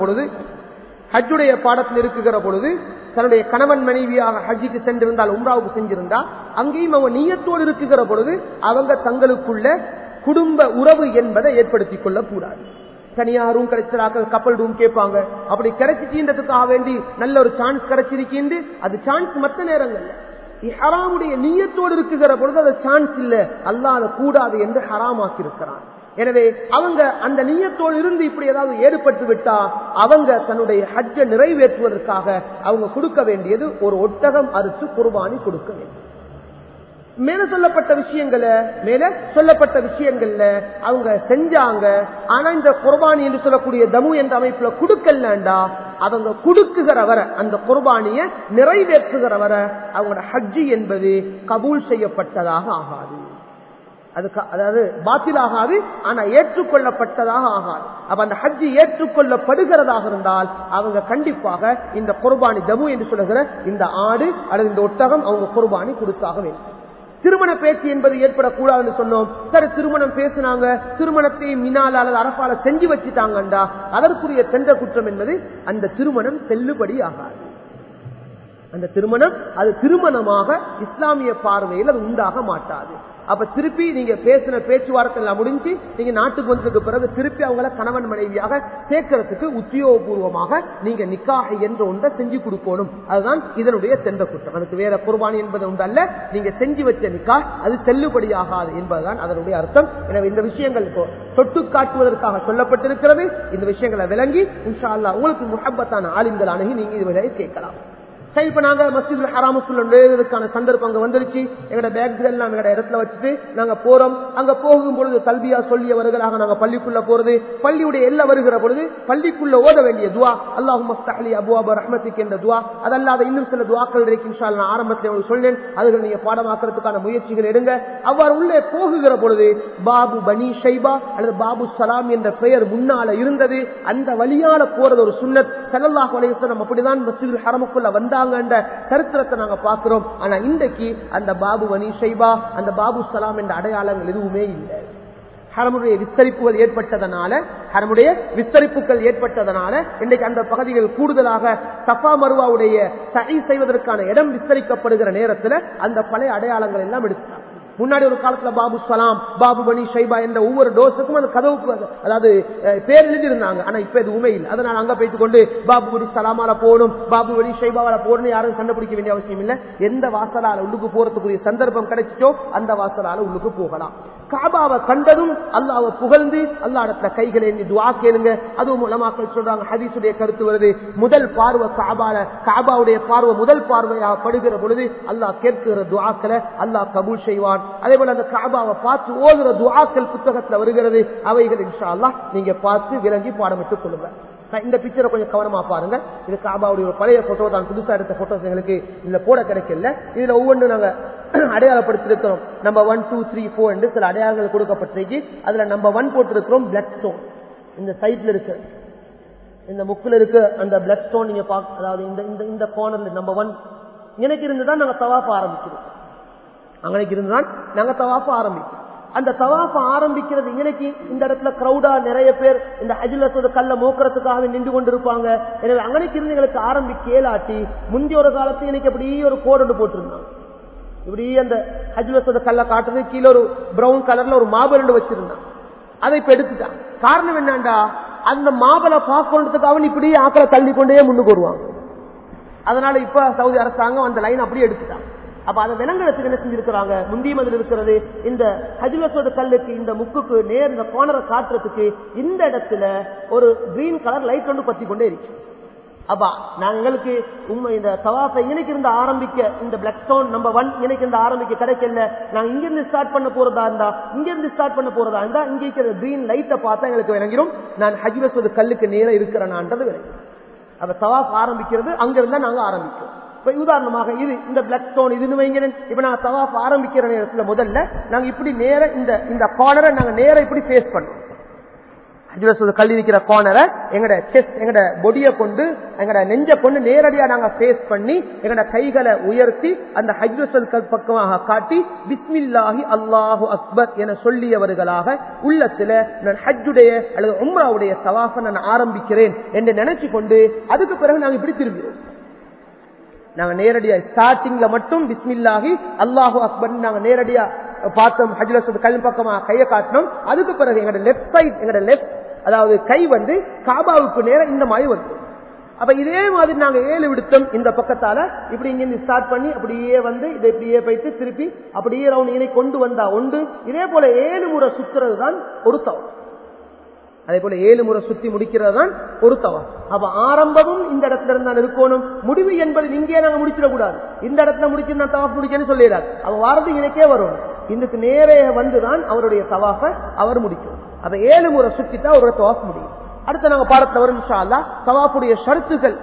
இருக்குகிற பொழுது தன்னுடைய கணவன் மனைவியாக ஹஜ்ஜுக்கு சென்றிருந்தால் உம்ராவுக்கு செஞ்சிருந்தால் அங்கேயும் அவங்க நியத்தோடு இருக்குகிற பொழுது அவங்க தங்களுக்குள்ள குடும்ப உறவு என்பதை ஏற்படுத்திக் கொள்ளக்கூடாது. தனியா ரூம் கிடைச்சாக்க கப்பல் ரூம் கேட்பாங்க. அப்படி கிடைச்சிட்டீன்றதுக்காக வேண்டி நல்ல ஒரு சான்ஸ் கிடைச்சிருக்கின்ற அது சான்ஸ் மற்ற நேரங்கள்ல ஹராமுடைய நியத்தோடு இருக்குகிற பொழுது அது சான்ஸ் இல்ல, அல்லாஹ் அதை கூடாது என்று ஹராமாக்கி இருக்கிறான். எனவே அவங்க அந்த நியத்தோடு இருந்து இப்படி ஏதாவது ஏற்பட்டு விட்டா அவங்க தன்னுடைய ஹஜ்ஜை நிறைவேற்றுவதற்காக அவங்க கொடுக்க வேண்டியது ஒரு ஒட்டகம் அறுத்து குர்பானி கொடுக்க வேண்டும். மேல சொல்லப்பட்ட விஷயங்கள்ல அவங்க செஞ்சாங்க. ஆனா இந்த குர்பானி என்று சொல்லக்கூடிய தமு என்ற அமைப்புல கொடுக்கலண்டா அவங்க கொடுக்குகிற வர அந்த குர்பானிய நிறைவேற்றுகிற வர அவங்களோட ஹஜ்ஜி என்பது கபூல் செய்யப்பட்டதாக ஆகாது. அதாவது பாத்திலாகாது, ஆனா ஏற்றுக்கொள்ளப்பட்டதாக ஆகாது. அப்ப அந்த ஹஜ்ஜி ஏற்றுக்கொள்ளப்படுகிறதாக இருந்தால் அவங்க கண்டிப்பாக இந்த குர்பானி தமு என்று சொல்லுகிற இந்த ஆடு அல்லது இந்த ஒட்டகம் அவங்க குர்பானி கொடுத்தாக வேண்டும். திருமண பேச்சு என்பது ஏற்படக்கூடாதுன்னு சொன்னோம். சரி, திருமணம் பேசினாங்க, திருமணத்தை மினால அல்லது அரபால செஞ்சு வச்சுட்டாங்கண்டா அதற்குரிய சென்ற குற்றம் என்பது அந்த திருமணம் செல்லுபடி ஆகாது. அந்த திருமணம் அது திருமணமாக இஸ்லாமிய பார்வையில் அது உண்டாக மாட்டாது. அப்ப திருப்பி நீங்க பேசின பேச்சுவார்த்தை எல்லாம் முடிஞ்சு நீங்க நாட்டுக்கு வந்ததுக்கு பிறகு திருப்பி அவங்கள கணவன் மனைவியாக சேர்க்கறதுக்கு உத்தியோகபூர்வமாக நீங்க நிக்காஹ் என்ற ஒன்றை செஞ்சு கொடுக்கணும். அதுதான் இதனுடைய சென்ற குற்றம். அதுக்கு வேற குர்பானி என்பது உண்டு அல்ல. நீங்க செஞ்சு வச்ச நிக்காஹ் அது செல்லுபடியாகாது என்பதுதான் அதனுடைய அர்த்தம். எனவே இந்த விஷயங்கள் இப்போ தொட்டு காட்டுவதற்காக சொல்லப்பட்டிருக்கிறது. இந்த விஷயங்களை விளங்கி இன்ஷா அல்லாஹ் உங்களுக்கு முஹப்பத்தான ஆலிம்கள் அணுகி நீங்க இதுவரை கேட்கலாம். இப்ப நாங்க மஸ்ஜிதுல் ஹராமுக்குள்ள நுழைவதற்கான சந்தர்ப்பம் அங்க வந்துருச்சு. எங்கட பேக்கள் எல்லாம் எங்கட இடத்துல வச்சுட்டு நாங்க போறோம். அங்க போகும் பொழுது தல்பியா சொல்லியவர்களாக நாங்க பள்ளிக்குள்ள போறது, பள்ளியுடைய எல்லை வருகிற பொழுது பள்ளிக்குள்ள ஓத வேண்டிய துவா அல்லாஹும்ம ஃப்தஹ் லி அப்வாப ரஹ்மத்திக் என்ற துவா. அதல்லாத இன்னும் சில துவாக்கள் இருக்கு. இன்ஷா அல்லாஹ் ஆரம்பத்தில் உங்களுக்கு சொன்னேன், அதுகள் நீங்க பாடமாக்குறதுக்கான முயற்சிகள் எடுங்க. அவ்வாறு உள்ளே போகுகிற பொழுது பாபு பனி ஷைபா அல்லது பாபு சலாம் என்ற பெயர் முன்னால இருந்தது. அந்த வழியால போறது ஒரு சுன்னத். ஸல்லல்லாஹு அலைஹி வஸல்லம் அப்படிதான் மஸ்ஜிதுல் ஹரமுக்குள்ள வந்தாங்க என்ற சரித்திரத்தை நாங்க பார்க்கிறோம். ஆனா இன்றைக்கு அந்த பாபு பனி ஷைபா அந்த பாபு சலாம் என்ற அடையாளங்கள் எதுவுமே இல்லை. ஹரமுடைய விஸ்தரிப்புகள் ஏற்பட்டதனால இன்றைக்கு அந்த பகுதிகள் கூடுதலாக சஃபா மருவாவுடைய சஹீ செய்வதற்கான இடம் விஸ்தரிக்கப்படுகிற நேரத்தில் அந்த பழைய அடையாளங்கள் எல்லாம் எடுத்தாங்க. முன்னாடி ஒரு காலத்துல பாபு சலாம் பாபு பனி ஷைபா என்ற ஒவ்வொரு டோஸுக்கும் அந்த கதவுக்கு அதாவது பேர் எழுதியிருந்தாங்க. ஆனா இப்ப இது உண்மையில் அதனால அங்க போயிட்டு கொண்டு பாபு பனி சலாமால போகணும் பாபு பனி ஷைபாவால போகணும் யாரும் கண்டுபிடிக்க வேண்டிய அவசியம் இல்லை. எந்த வாசலால உள்ளுக்கு போறதுக்குரிய சந்தர்ப்பம் கிடைச்சிட்டோ அந்த வாசலால உள்ளுக்கு போகலாம். காபாவை கண்டதும் அல்லாஹ்வை புகழ்ந்து அல்லாஹ்விடத்துல கைகளை ஏந்தி துஆ கேளுங்க. அதுவும் உலமாக்கள் சொல்றாங்க, ஹதீஸுடைய கருத்து வருது, முதல் பார்வை காபாவுடைய பார்வை முதல் பார்வையாக படுகிற பொழுது அல்லாஹ் கேட்கிற துஆக்களை அல்லாஹ் கபூல் செய்வான். அதே போல அந்த காபாவை பார்த்து ஓதுற துஆக்கள் புத்தகத்துல வருகிறது. அவைகள் இன்ஷா அல்லாஹ் நீங்க பார்த்து விளங்கி பாடமிட்டுக் கொள்ளுங்க. இந்த பிக்சரை கொஞ்சம் கவனமா பாருங்க. இது காபாவுடைய ஒரு பழைய போட்டோ தான், புதுசா எடுத்த போட்டோஸ் எங்களுக்கு இதுல போட கிடைக்கல. இதுல ஒவ்வொன்று நாங்க அடையாளப்படுத்திருக்கிறோம். நம்பர் 1 2 3 4 என்று சில அடையாளங்கள் கொடுக்கப்பட்டிருக்கு. அதுல நம்பர் 1 போட்டிருக்கிறோம் பிளட் ஸ்டோன். இந்த சைட்ல இருக்கு, இந்த முக்குல இருக்கு அந்த பிளட் ஸ்டோன் நீங்க பார்க்க, அதாவது இந்த கார்னர்ல நம்பர் 1 எனக்கு இருந்துதான் நாங்க தவாஃப ஆரம்பிக்கிறோம். அங்கனைக்கு இருந்துதான் நாங்க தவாஃப ஆரம்பிக்கிறோம். அந்த தவாஃப ஆரம்பிக்கிறது இன்னைக்கு இந்த இடத்துல கிரௌடா நிறைய பேர் இந்த ஹஜ்ல சொல்ற கல்ல மோக்கிறதுக்காக நின்று கொண்டிருப்பாங்க. எனவே அங்கனைக்கு இருந்து எங்களுக்கு ஆரம்பிக்கலாட்டி முந்தைய ஒரு காலத்துல இன்னைக்கு அப்படி ஒரு கோடு போட்டிருந்தாங்க. இப்படி அந்த ஹஜ்ல சொல்ற கல்ல காட்டுறது கீழே ஒரு பிரவுன் கலர்ல ஒரு மாபல் வச்சிருந்தாங்க. அதை இப்ப எடுத்துட்டாங்க. காரணம் என்னண்டா அந்த மாபலை பார்க்கறதுக்காக இப்படி ஆக்களை தள்ளி கொண்டே முன்னுக்கு வருவாங்க. அதனால இப்ப சவுதி அரசாங்கம் அந்த லைன் அப்படியே எடுத்துட்டாங்க. அப்ப அதை விலங்குறதுக்கு என்ன செஞ்சிருக்கிறாங்க, முந்தியும் அதில் இருக்கிறது இந்த ஹஜ்லசோட கல்லுக்கு இந்த முக்குக்கு நேர் இந்த கோணரை காட்டுறதுக்கு இந்த இடத்துல ஒரு கிரீன் கலர் லைட் ஒன்று பத்தி கொண்டே இருக்கு. அப்பா நாங்களுக்கு உண்மை இந்த தவாஃபை இன்னைக்கு இருந்து ஆரம்பிக்க இந்த பிளட் ஸ்டோன் நம்பர் 1 இன்னைக்கு இருந்து ஆரம்பிக்க கிடைக்கல. நாங்க இங்கிருந்து ஸ்டார்ட் பண்ண போறதா இருந்தா இங்க இருக்கிற கிரீன் லைட்டை பார்த்தா எங்களுக்கு விளங்கிடும் நான் ஹஜ்லசோட கல்லுக்கு நேர இருக்கிறேன்ன்றது விளங்கிடும். அப்ப தவாஃப் ஆரம்பிக்கிறது அங்க இருந்தா நாங்க ஆரம்பிக்கிறோம். உதாரணமாக இது இந்த பிளட் ஸ்டோன் இதுன்னு வைங்க. இப்ப நாங்க தவாஃப் ஆரம்பிக்கிற நேரத்துல முதல்ல நாங்க இப்படி நேர இந்த கார்னரை நாங்க நேர இப்படி ஃபேஸ் பண்ணோம். கல் இருக்கிற கார்னரை எங்கட செஸ்ட் எங்கட பொடியை கொண்டு எங்கட நெஞ்ச கொண்டு நேரடியா நாங்க ஃபேஸ் பண்ணி எங்கட கைகளை உயர்த்தி அந்த ஹஜ்ரல் கல் பக்கமாக காட்டி பிஸ்மில்லாஹி அல்லாஹு அக்பர் என சொல்லியவர்களாக உள்ளத்துல நான் ஹஜ்ஜுடைய அல்லது உம்ராவுடைய தவாஃபை நான் ஆரம்பிக்கிறேன் என்று நினைச்சு கொண்டு அதுக்கு பிறகு நாங்க இப்படி திரும்புகிறோம். நாங்க நேரடியா ஸ்டார்டிங்ல மட்டும் பிஸ்மில்லாஹி அல்லாஹு அக்பர் நாங்க நேரடியா பார்த்தோம். ஹஜ்ல கல் பக்கமா கையை காட்டினோம். அதுக்கு பிறகு எங்களோட லெப்ட் சைட் எங்களோட லெப்ட் அதாவது கை காபாவுக்கு நேரம் இந்த மாதிரி வந்து. அப்ப இதே மாதிரி நாங்க 7 விடுத்தம் இந்த பக்கத்தால இப்படி இங்க ஸ்டார்ட் பண்ணி அப்படியே இதை இப்படியே போயிட்டு திருப்பி அப்படியே ரவுண்ட் இணை கொண்டு வந்தா உண்டு. இதே போல 7 முறை சுத்துறது தான் ஒரு தவம். அதே போல 7 முறை சுத்தி முடிக்கிறது தான் ஒரு தவம். அப்ப ஆரம்பமும் இந்த இடத்துல இருந்தால் இருக்கணும். முடிவு என்பது இங்கே நாங்க முடிச்சிடக்கூடாது. இந்த இடத்துல முடிச்சு நான் தவாஃப் முடிச்சேன்னு சொல்லிடாது. அவன் வாரது எனக்கே வரும். இதுக்கு நேரே வந்துதான் அவருடைய தவாஃப அவர் முடிக்கும். அப்ப 7 முறை சுத்திட்டா ஒரு தவாஃப் முடியும். அடுத்து நாங்க பாடத்துல வரும் இன்ஷா அல்லாஹ் தவாஃபுடைய ஷர்த்துகள்.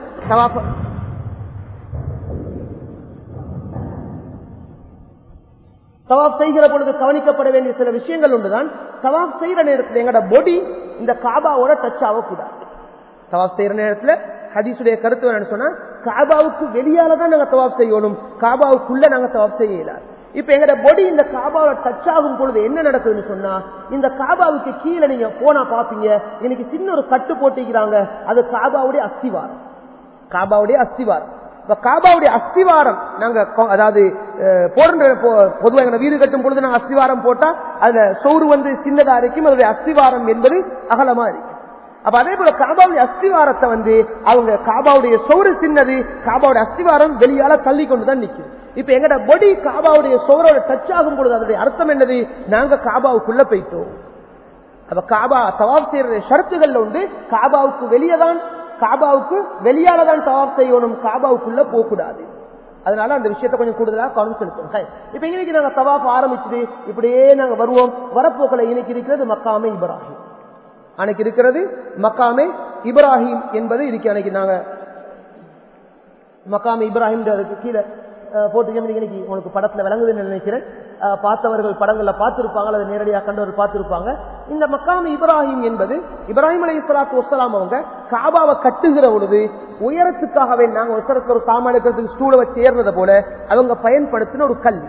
தவாஃப் செய்கிற பொழுது கவனிக்கப்பட வேண்டிய சில விஷயங்கள் உண்டுதான். தவாஃப் செய்யற நேரத்தில் எங்கட பொடி இந்த காபாவோட டச் ஆகக்கூடாது. தவாஃப் செய்யற நேரத்தில் ஹதீஸுடைய கருத்து என்னன்னு சொன்னா, காபாவுக்கு வெளியாலதான் நாங்க தவாஃப் செய்யணும், காபாவுக்குள்ள நாங்க தவாஃப் செய்ய இயலாது. இப்ப எங்கட பொடி இந்த காபாவை டச் ஆகும் பொழுது என்ன நடக்குதுன்னு சொன்னா, இந்த காபாவுக்கு கீழே நீங்க போனா பாப்பீங்க, இன்னைக்கு சின்ன ஒரு கட்டு போட்டிக்கிறாங்க. அது காபாவுடைய அஸ்திவாரம். காபாவுடைய அஸ்திவாரம். இப்ப காபாவுடைய அஸ்திவாரம் நாங்க அதாவது பொதுவாக எங்க வீடு கட்டும் பொழுது நாங்க அஸ்திவாரம் போட்டா அதுல சோறு சின்னதா இருக்கும். அதோடைய அஸ்திவாரம் என்பது அகலமா இருக்கு. அப்ப அதே போல காபாவுடைய அஸ்திவாரத்தை அவங்க காபாவுடைய சோறு சின்னது, காபாவுடைய அஸ்திவாரம் வெளியால தள்ளி கொண்டுதான் நிக்குது. இப்ப எங்கட பொடி காபாவுடைய சோரோட டச் ஆகும் பொழுது அதனுடைய அர்த்தம் என்னது, நாங்க காபாவுக்குள்ள போயிட்டோம். அப்ப காபா தவாஃப் செய்யற ஷரத்துகள்ல காபாவுக்கு வெளியேதான், காபாவுக்கு வெளியாலதான் தவாஃப் செய்யணும், காபாவுக்குள்ள போக கூடாது. அதனால அந்த விஷயத்தை கொஞ்சம் கூடுதலாக கவனம் செலுத்தணும். இப்ப இன்னைக்கு நாங்க தவாஃப் ஆரம்பிச்சுட்டு இப்படியே நாங்க வருவோம். வரப்போக்களை இன்னைக்கு இருக்கிறது மக்காமே இப்ராஹிம். அன்னைக்கு இருக்கிறது மக்காமே இப்ராஹிம் என்பது இருக்கு. அன்னைக்கு நாங்க மக்காமே இப்ராஹிம் கீழே போட்டு இன்னைக்கு உங்களுக்கு படத்துல விளங்குதுன்னு நினைக்கிறேன். பார்த்தவர்கள் படங்கள்ல பார்த்திருப்பாங்க, அதை நேரடியாக கண்டவர்கள் பார்த்திருப்பாங்க. இந்த மக்காம் இப்ராஹிம் என்பது இப்ராஹிம் அலைஹிஸ்ஸலாத்து வஸ்ஸலாம் அவங்க காபாவை கட்டுகிற பொழுது உயரத்துக்காகவே நாங்க ஒரு சாமான் இருக்கிறதுக்கு ஸ்டூலை வச்சு ஏறுறத போல அவங்க பயன்படுத்தின ஒரு கல்.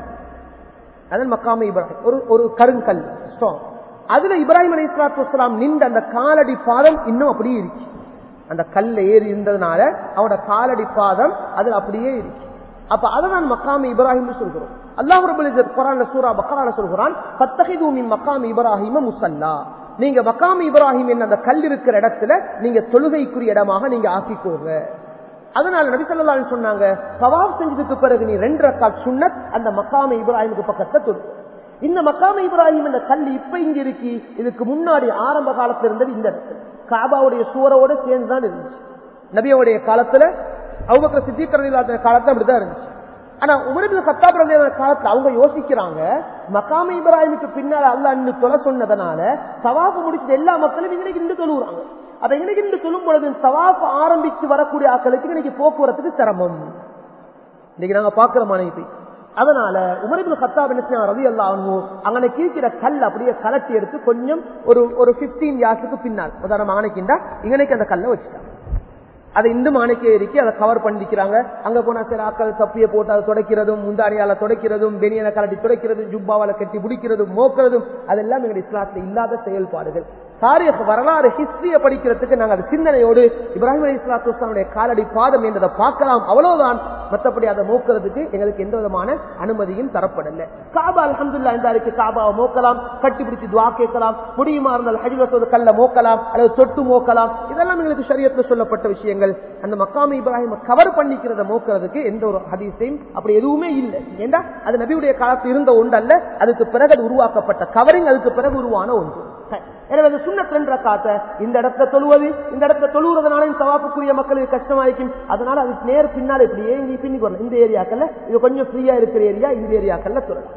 அதன் மக்காம் இப்ராஹிம் ஒரு கருங்கல் ஸ்டோன். அதுல இப்ராஹிம் அலைஹிஸ்ஸலாத்து வஸ்ஸலாம் நின்ற அந்த காலடி பாதம் இன்னும் அப்படியே இருக்கு. அந்த கல்ல ஏறி இருந்ததுனால அவனோட காலடி பாதம் அதுல அப்படியே இருக்கு. அப்ப அததான் மக்காம் இப்ராஹிம் சொல்கிறோம். அல்லாஹ் ரப்பல் இஸ்ஸத் குர்ஆன்ல சூரா பக்ரால சொல்கிறான், ஃபத்தஹிது மின் மக்காம் இப்ராஹிம முஸல்லா. நீங்க மக்காம் இப்ராஹிம் என்ற அந்த கல் இருக்கிற இடத்துல நீங்க தொழுகைக்குரிய இடமாக நீங்க ஆக்கிக்கோங்க. அதனால நபி ஸல்லல்லாஹு அலைஹி வஸல்லம் சொன்னாங்க, தவாஃப் செஞ்சதுக்கு பிறகு நீ 2 ரக்காத் சுன்னத் அந்த மக்காம் இப்ராஹிமுக்கு பக்கத்துல தொழு. இந்த மக்காம் இப்ராஹிம் என்ற கல் இப்ப இங்க இருக்கு. இதுக்கு முன்னாடி ஆரம்ப காலத்துல இருந்தது இந்த இடத்துல காபாவுடைய சூரோட சேர்ந்துதான் இருந்துச்சு. நபியோடைய காலத்துல அபூபக்கர் சித்திக் ரலியல்லாஹு காலத்துல அப்படிதான் இருந்துச்சு. ஆனா உமர் இப்னு கத்தாப் ரலியல்லாஹு காலத்துல அவங்க யோசிக்கிறாங்க, மக்காம் இப்ராஹிமுக்கு பின்னால அல்லாஹ் இன்னும் தொலை சொன்னதனால தவாஃப் முடிச்ச எல்லா மக்களும் இன்னைக்கு இன்று தொழுகிறாங்க. அதை இன்னைக்கு இன்று தொழும் பொழுது தவாஃப் ஆரம்பித்து வரக்கூடிய ஆட்களுக்கு இன்னைக்கு போக்குவரத்துக்கு சிரமம். இன்னைக்கு நாங்க பாக்குற மாணவி. அதனால உமர் இப்னு கத்தாப் ரலியல்லாஹு அன்ஹு அங்கன கீழ்க்கிற கல் அப்படியே கலட்டி எடுத்து கொஞ்சம் ஒரு 15 யார்டுக்கு பின்னால் உதாரணம் ஆணைக்கின்றா இங்கனைக்கு அந்த கல்லை வச்சுட்டாங்க. அதை இந்த மாணிக்கே இருக்கு, அதை கவர் பண்ணிக்கிறாங்க. அங்க போனா சில ஆக்கள் தப்பிய போட்டு அதை துடைக்கிறதும், முந்தானியால துடைக்கிறதும், பெனியனை கலட்டி துடைக்கிறதும், ஜுப்பாவால கட்டி பிடிக்கிறதும், மோக்கிறதும், அதெல்லாம் எங்களுடைய இஸ்லாத்துல இல்லாத செயல்பாடுகள். தாரீக் வரலாறு ஹிஸ்டரிய படிக்கிறதுக்கு நாங்கள் அது சிந்தனையோடு இப்ராஹிம் அலைஹிஸ்ஸலாத்து வஸ்ஸலாமுடைய காலடி பாதம் என்றதை பார்க்கலாம், அவ்வளவுதான். மற்றபடி அதை மோக்கிறதுக்கு எங்களுக்கு எந்த விதமான அனுமதியும் தரப்படல. காபா அல்ஹம்துலில்லாஹ் இந்த அன்றைக்கு காபாவை மோக்கலாம், கட்டி பிடிச்சி துஆ கேட்கலாம், முடியுமா இருந்தால் ஹஜ்ர் அஸ்வத் கல்ல மோக்கலாம் அல்லது தொட்டு மோக்கலாம். இதெல்லாம் எங்களுக்கு ஷரியத்துல சொல்லப்பட்ட விஷயங்கள். அந்த மக்காம் இப்ராஹிம் கவர் பண்ணிக்கிறத மோக்கிறதுக்கு எந்த ஒரு ஹதீஸையும் அப்படி எதுவுமே இல்லை. ஏண்டா அது நபியுடைய காலத்தில் இருந்த ஒன்று அல்ல, அதுக்கு பிறகு அது உருவாக்கப்பட்ட கவரிங், அதுக்கு பிறகு உருவான ஒன்று. எனவே சுன்னத் 2 ரக்காத் இந்த இடத்துல தொழுவது, இந்த இடத்துல தொழுகிறதுனால தவாஃபுக்குரிய மக்களுக்கு கஷ்டமாயிருக்கும். அதனால அதுக்கு நேர் பின்னால இப்படியே பின்னி வரலாம். இந்த ஏரியாக்கள்ல இது கொஞ்சம் ஃப்ரீயா இருக்கிற ஏரியா, இந்த ஏரியாக்கள்ல தொழலாம்.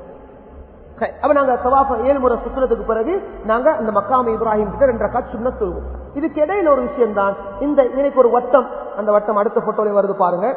அப்ப நாங்க தவாஃப 7 முறை சுற்றுறதுக்கு பிறகு நாங்க இந்த மக்காம் இப்ராஹிம் கிட்ட 2 ரக்காத் சுன்னத் தொழுவோம். இதுக்கு இடையில ஒரு விஷயம் தான், இந்த எனக்கு ஒரு வட்டம், அந்த வட்டம் அடுத்த போட்டோல வருது பாருங்க.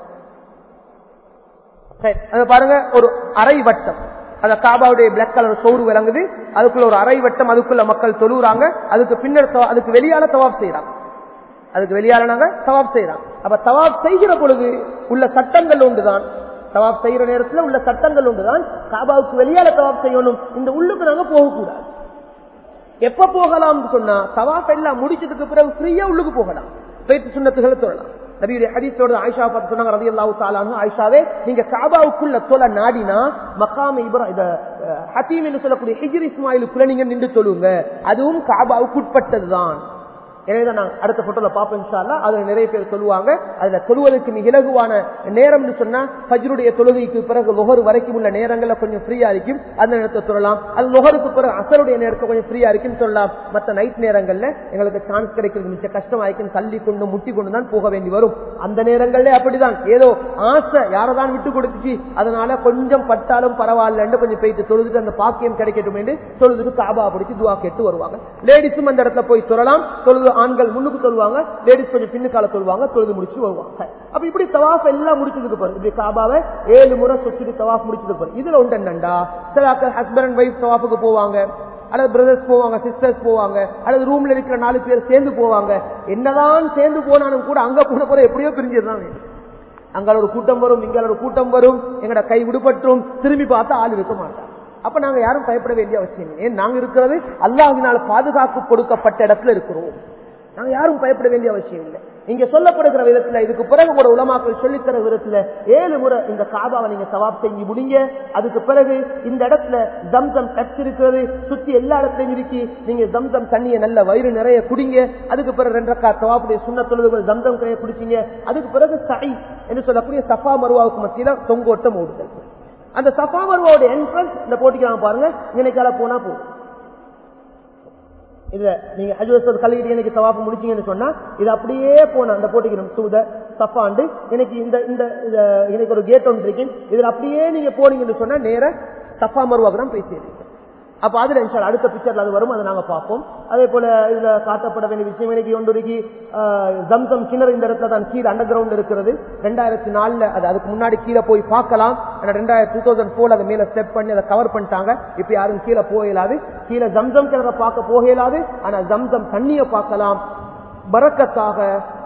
பாருங்க ஒரு அரை வட்டம், அந்த காபாவுடைய பிளாக் கலர் சோறு விளங்குது, அதுக்குள்ள ஒரு அரை வட்டம், அதுக்குள்ள மக்கள் தொழுறாங்க. அதுக்கு பின்னர் அதுக்கு வெளியால தவாஃப் செய்யறாங்க, அதுக்கு வெளியால நாங்க தவாஃப் செய்யறாங்க. அப்ப தவாஃப் செய்கிற பொழுது உள்ள சட்டங்கள் ஒன்றுதான், தவாஃப் செய்யற நேரத்தில் உள்ள சட்டங்கள் ஒன்றுதான். காபாவுக்கு வெளியால தவாஃப் செய்யணும், இந்த உள்ளுக்கு நாங்க போகக்கூடாது. எப்ப போகலாம் சொன்னா தவாஃப் எல்லாம் முடிச்சதுக்கு பிறகு ஃப்ரீயா உள்ளுக்கு போகலாம், போயிட்டு சுன்னத்துகளை தொழலாம். நபியுடைய ஹதீஸோட ஆயிஷா பார்த்து சொன்னாங்க ரலியல்லாஹு தஆலா அன்ஹா, ஆயிஷாவே நீங்க காபாவுக்குள்ள தொழ நாடினா மக்காம் இப்ராஹிம் ஹதீம் என்று சொல்லக்கூடிய ஹிஜ்ர் இஸ்மாயிலுக்குள்ள நீங்க நின்று தொழுங்க, அதுவும் காபாவுக்கு உட்பட்டதுதான். எனவேதான் நான் அடுத்த போட்டோல பார்ப்போம் இன்ஷா அல்லாஹ். அதுல நிறைய பேர் சொல்லுவாங்க, அதுல தொழுவதற்கு மிக இலகுவான நேரம்னு சொன்னா ஃபஜ்ருடைய தொழுகைக்கு பிறகு லுஹர் வரைக்கும் உள்ள நேரங்கள்ல கொஞ்சம் ஃப்ரீயா இருக்கும், அந்த நேரத்தை சொல்லலாம். அது லுஹருக்கு பிறகு அசருடைய நேரத்தை கொஞ்சம் ஃப்ரீயா இருக்குன்னு சொல்லலாம். மற்ற நைட் நேரங்கள்ல எங்களுக்கு சான்ஸ் கிடைக்கிறது மிச்சம் கஷ்டமாயிருக்கும், தள்ளி கொண்டு முட்டி கொண்டு தான் போக வேண்டி வரும். அந்த நேரங்கள்ல அப்படிதான் ஏதோ ஆசை யாரதான் விட்டு கொடுத்துச்சு, அதனால கொஞ்சம் பட்டாலும் பரவாயில்லன்னு கொஞ்சம் போயிட்டு தொழுதுட்டு அந்த பாக்கியம் கிடைக்கட்டும் என்று தொழுதுட்டு காபா பிடிச்சு துவா கேட்டு வருவாங்க. லேடிஸும் அந்த இடத்துல போய் சொல்லலாம். தொழுது ஆண்கள் முன்னுக்கு சொல்லுவாங்க, லேடிஸ் கொஞ்சம் பின்னுக்கால சொல்லுவாங்க, தொழுது முடிச்சு வருவாங்க. அப்ப இப்படி தவாஃப் எல்லாம் முடிச்சதுக்கு பாரு, இப்படி காபாவை 7 முறை சுற்றி தவாஃப் முடிச்சதுக்கு பாரு. இதுல ஒன்று என்னண்டா, சில ஹஸ்பண்ட் அண்ட் வைஃப் தவாஃபுக்கு போவாங்க, அல்லது பிரதர்ஸ் போவாங்க, சிஸ்டர்ஸ் போவாங்க, அல்லது ரூம்ல இருக்கிற 4 பேர் சேர்ந்து போவாங்க. என்னதான் சேர்ந்து போனாலும் கூட அங்க போன போற எப்படியோ பிரிஞ்சிருந்தாங்க. அங்க ஒரு கூட்டம் வரும், இங்க ஒரு கூட்டம் வரும், எங்கட கை விடுபற்றும், திரும்பி பார்த்தா ஆள் இருக்க மாட்டாங்க. அப்ப நாங்க யாரும் பயப்பட வேண்டிய அவசியம் இல்லை. ஏன் நாங்க இருக்கிறது அல்லாஹ்வினால் பாதுகாப்பு கொடுக்கப்பட்ட இடத்துல இருக்கிறோம். நாங்க யாரும் பயப்பட வேண்டிய அவசியம் இல்லை. இங்க சொல்லப்படுகிற விதத்துல, இதுக்கு பிறகு ஒரு உலமாக்கள் சொல்லித்தர விதத்துல 7 முறை இந்த காபாவை நீங்க தவாப் செஞ்சு முடிங்க. அதுக்கு பிறகு இந்த இடத்துல ஜம்சம் டப்ஸ் இருக்கிறது, சுத்தி எல்லா இடத்துலயும் இருக்கு. நீங்க ஜம்சம் தண்ணியை நல்ல வயிறு நிறைய குடிங்க. அதுக்கு பிறகு 2 ரக்காத் தவாஃபுடைய சுன்னத் தொழுகைகள் ஜம்சம் கரையை குடிச்சிங்க. அதுக்கு பிறகு சை என்று சொல்லக்கூடிய சஃபா மருவாவுக்கு மத்தியில தொங்கோட்டம் ஓடுதல். அந்த சஃபா மருவாவுடைய என்ட்ரன்ஸ் இந்த போட்டிக்காக பாருங்க, இன்னைக்கால போனா போதும். இதுல நீங்க ஹஜ்வஸ்வத் கல்லிட்டு எனக்கு தவாஃப் முடிச்சீங்கன்னு சொன்னா இது அப்படியே போன அந்த போட்டிக்கு தூத சஃபாண்டு எனக்கு எனக்கு ஒரு கேட் ஒன்று இருக்கு, இதுல அப்படியே நீங்க போனீங்கன்னு சொன்னா நேர சஃபா மருவாக்கு தான் போய் சேருங்க. அப்ப அதுல இன்ஷால்லா அடுத்த பிக்சர்ல அது வரும், அதை நாங்க பார்ப்போம். அதே போல இதுல காட்டப்பட வேண்டிய விஷயம் இன்னைக்கு ஒன்றுக்கு ஜம்சம் கிணறு இந்த இடத்துல தான் கீழே அண்டர் கிரவுண்ட் இருக்கிறது. 2004 அதுக்கு முன்னாடி கீழே போய் பார்க்கலாம். 2004 அதை மேல ஸ்டெப் பண்ணி அதை கவர் பண்ணிட்டாங்க. இப்ப யாரும் கீழே போகலாது, கீழே ஜம்சம் கிணற பார்க்க போகலாது. ஆனா ஜம்சம் தண்ணியை பார்க்கலாம். பரக்கத்தாக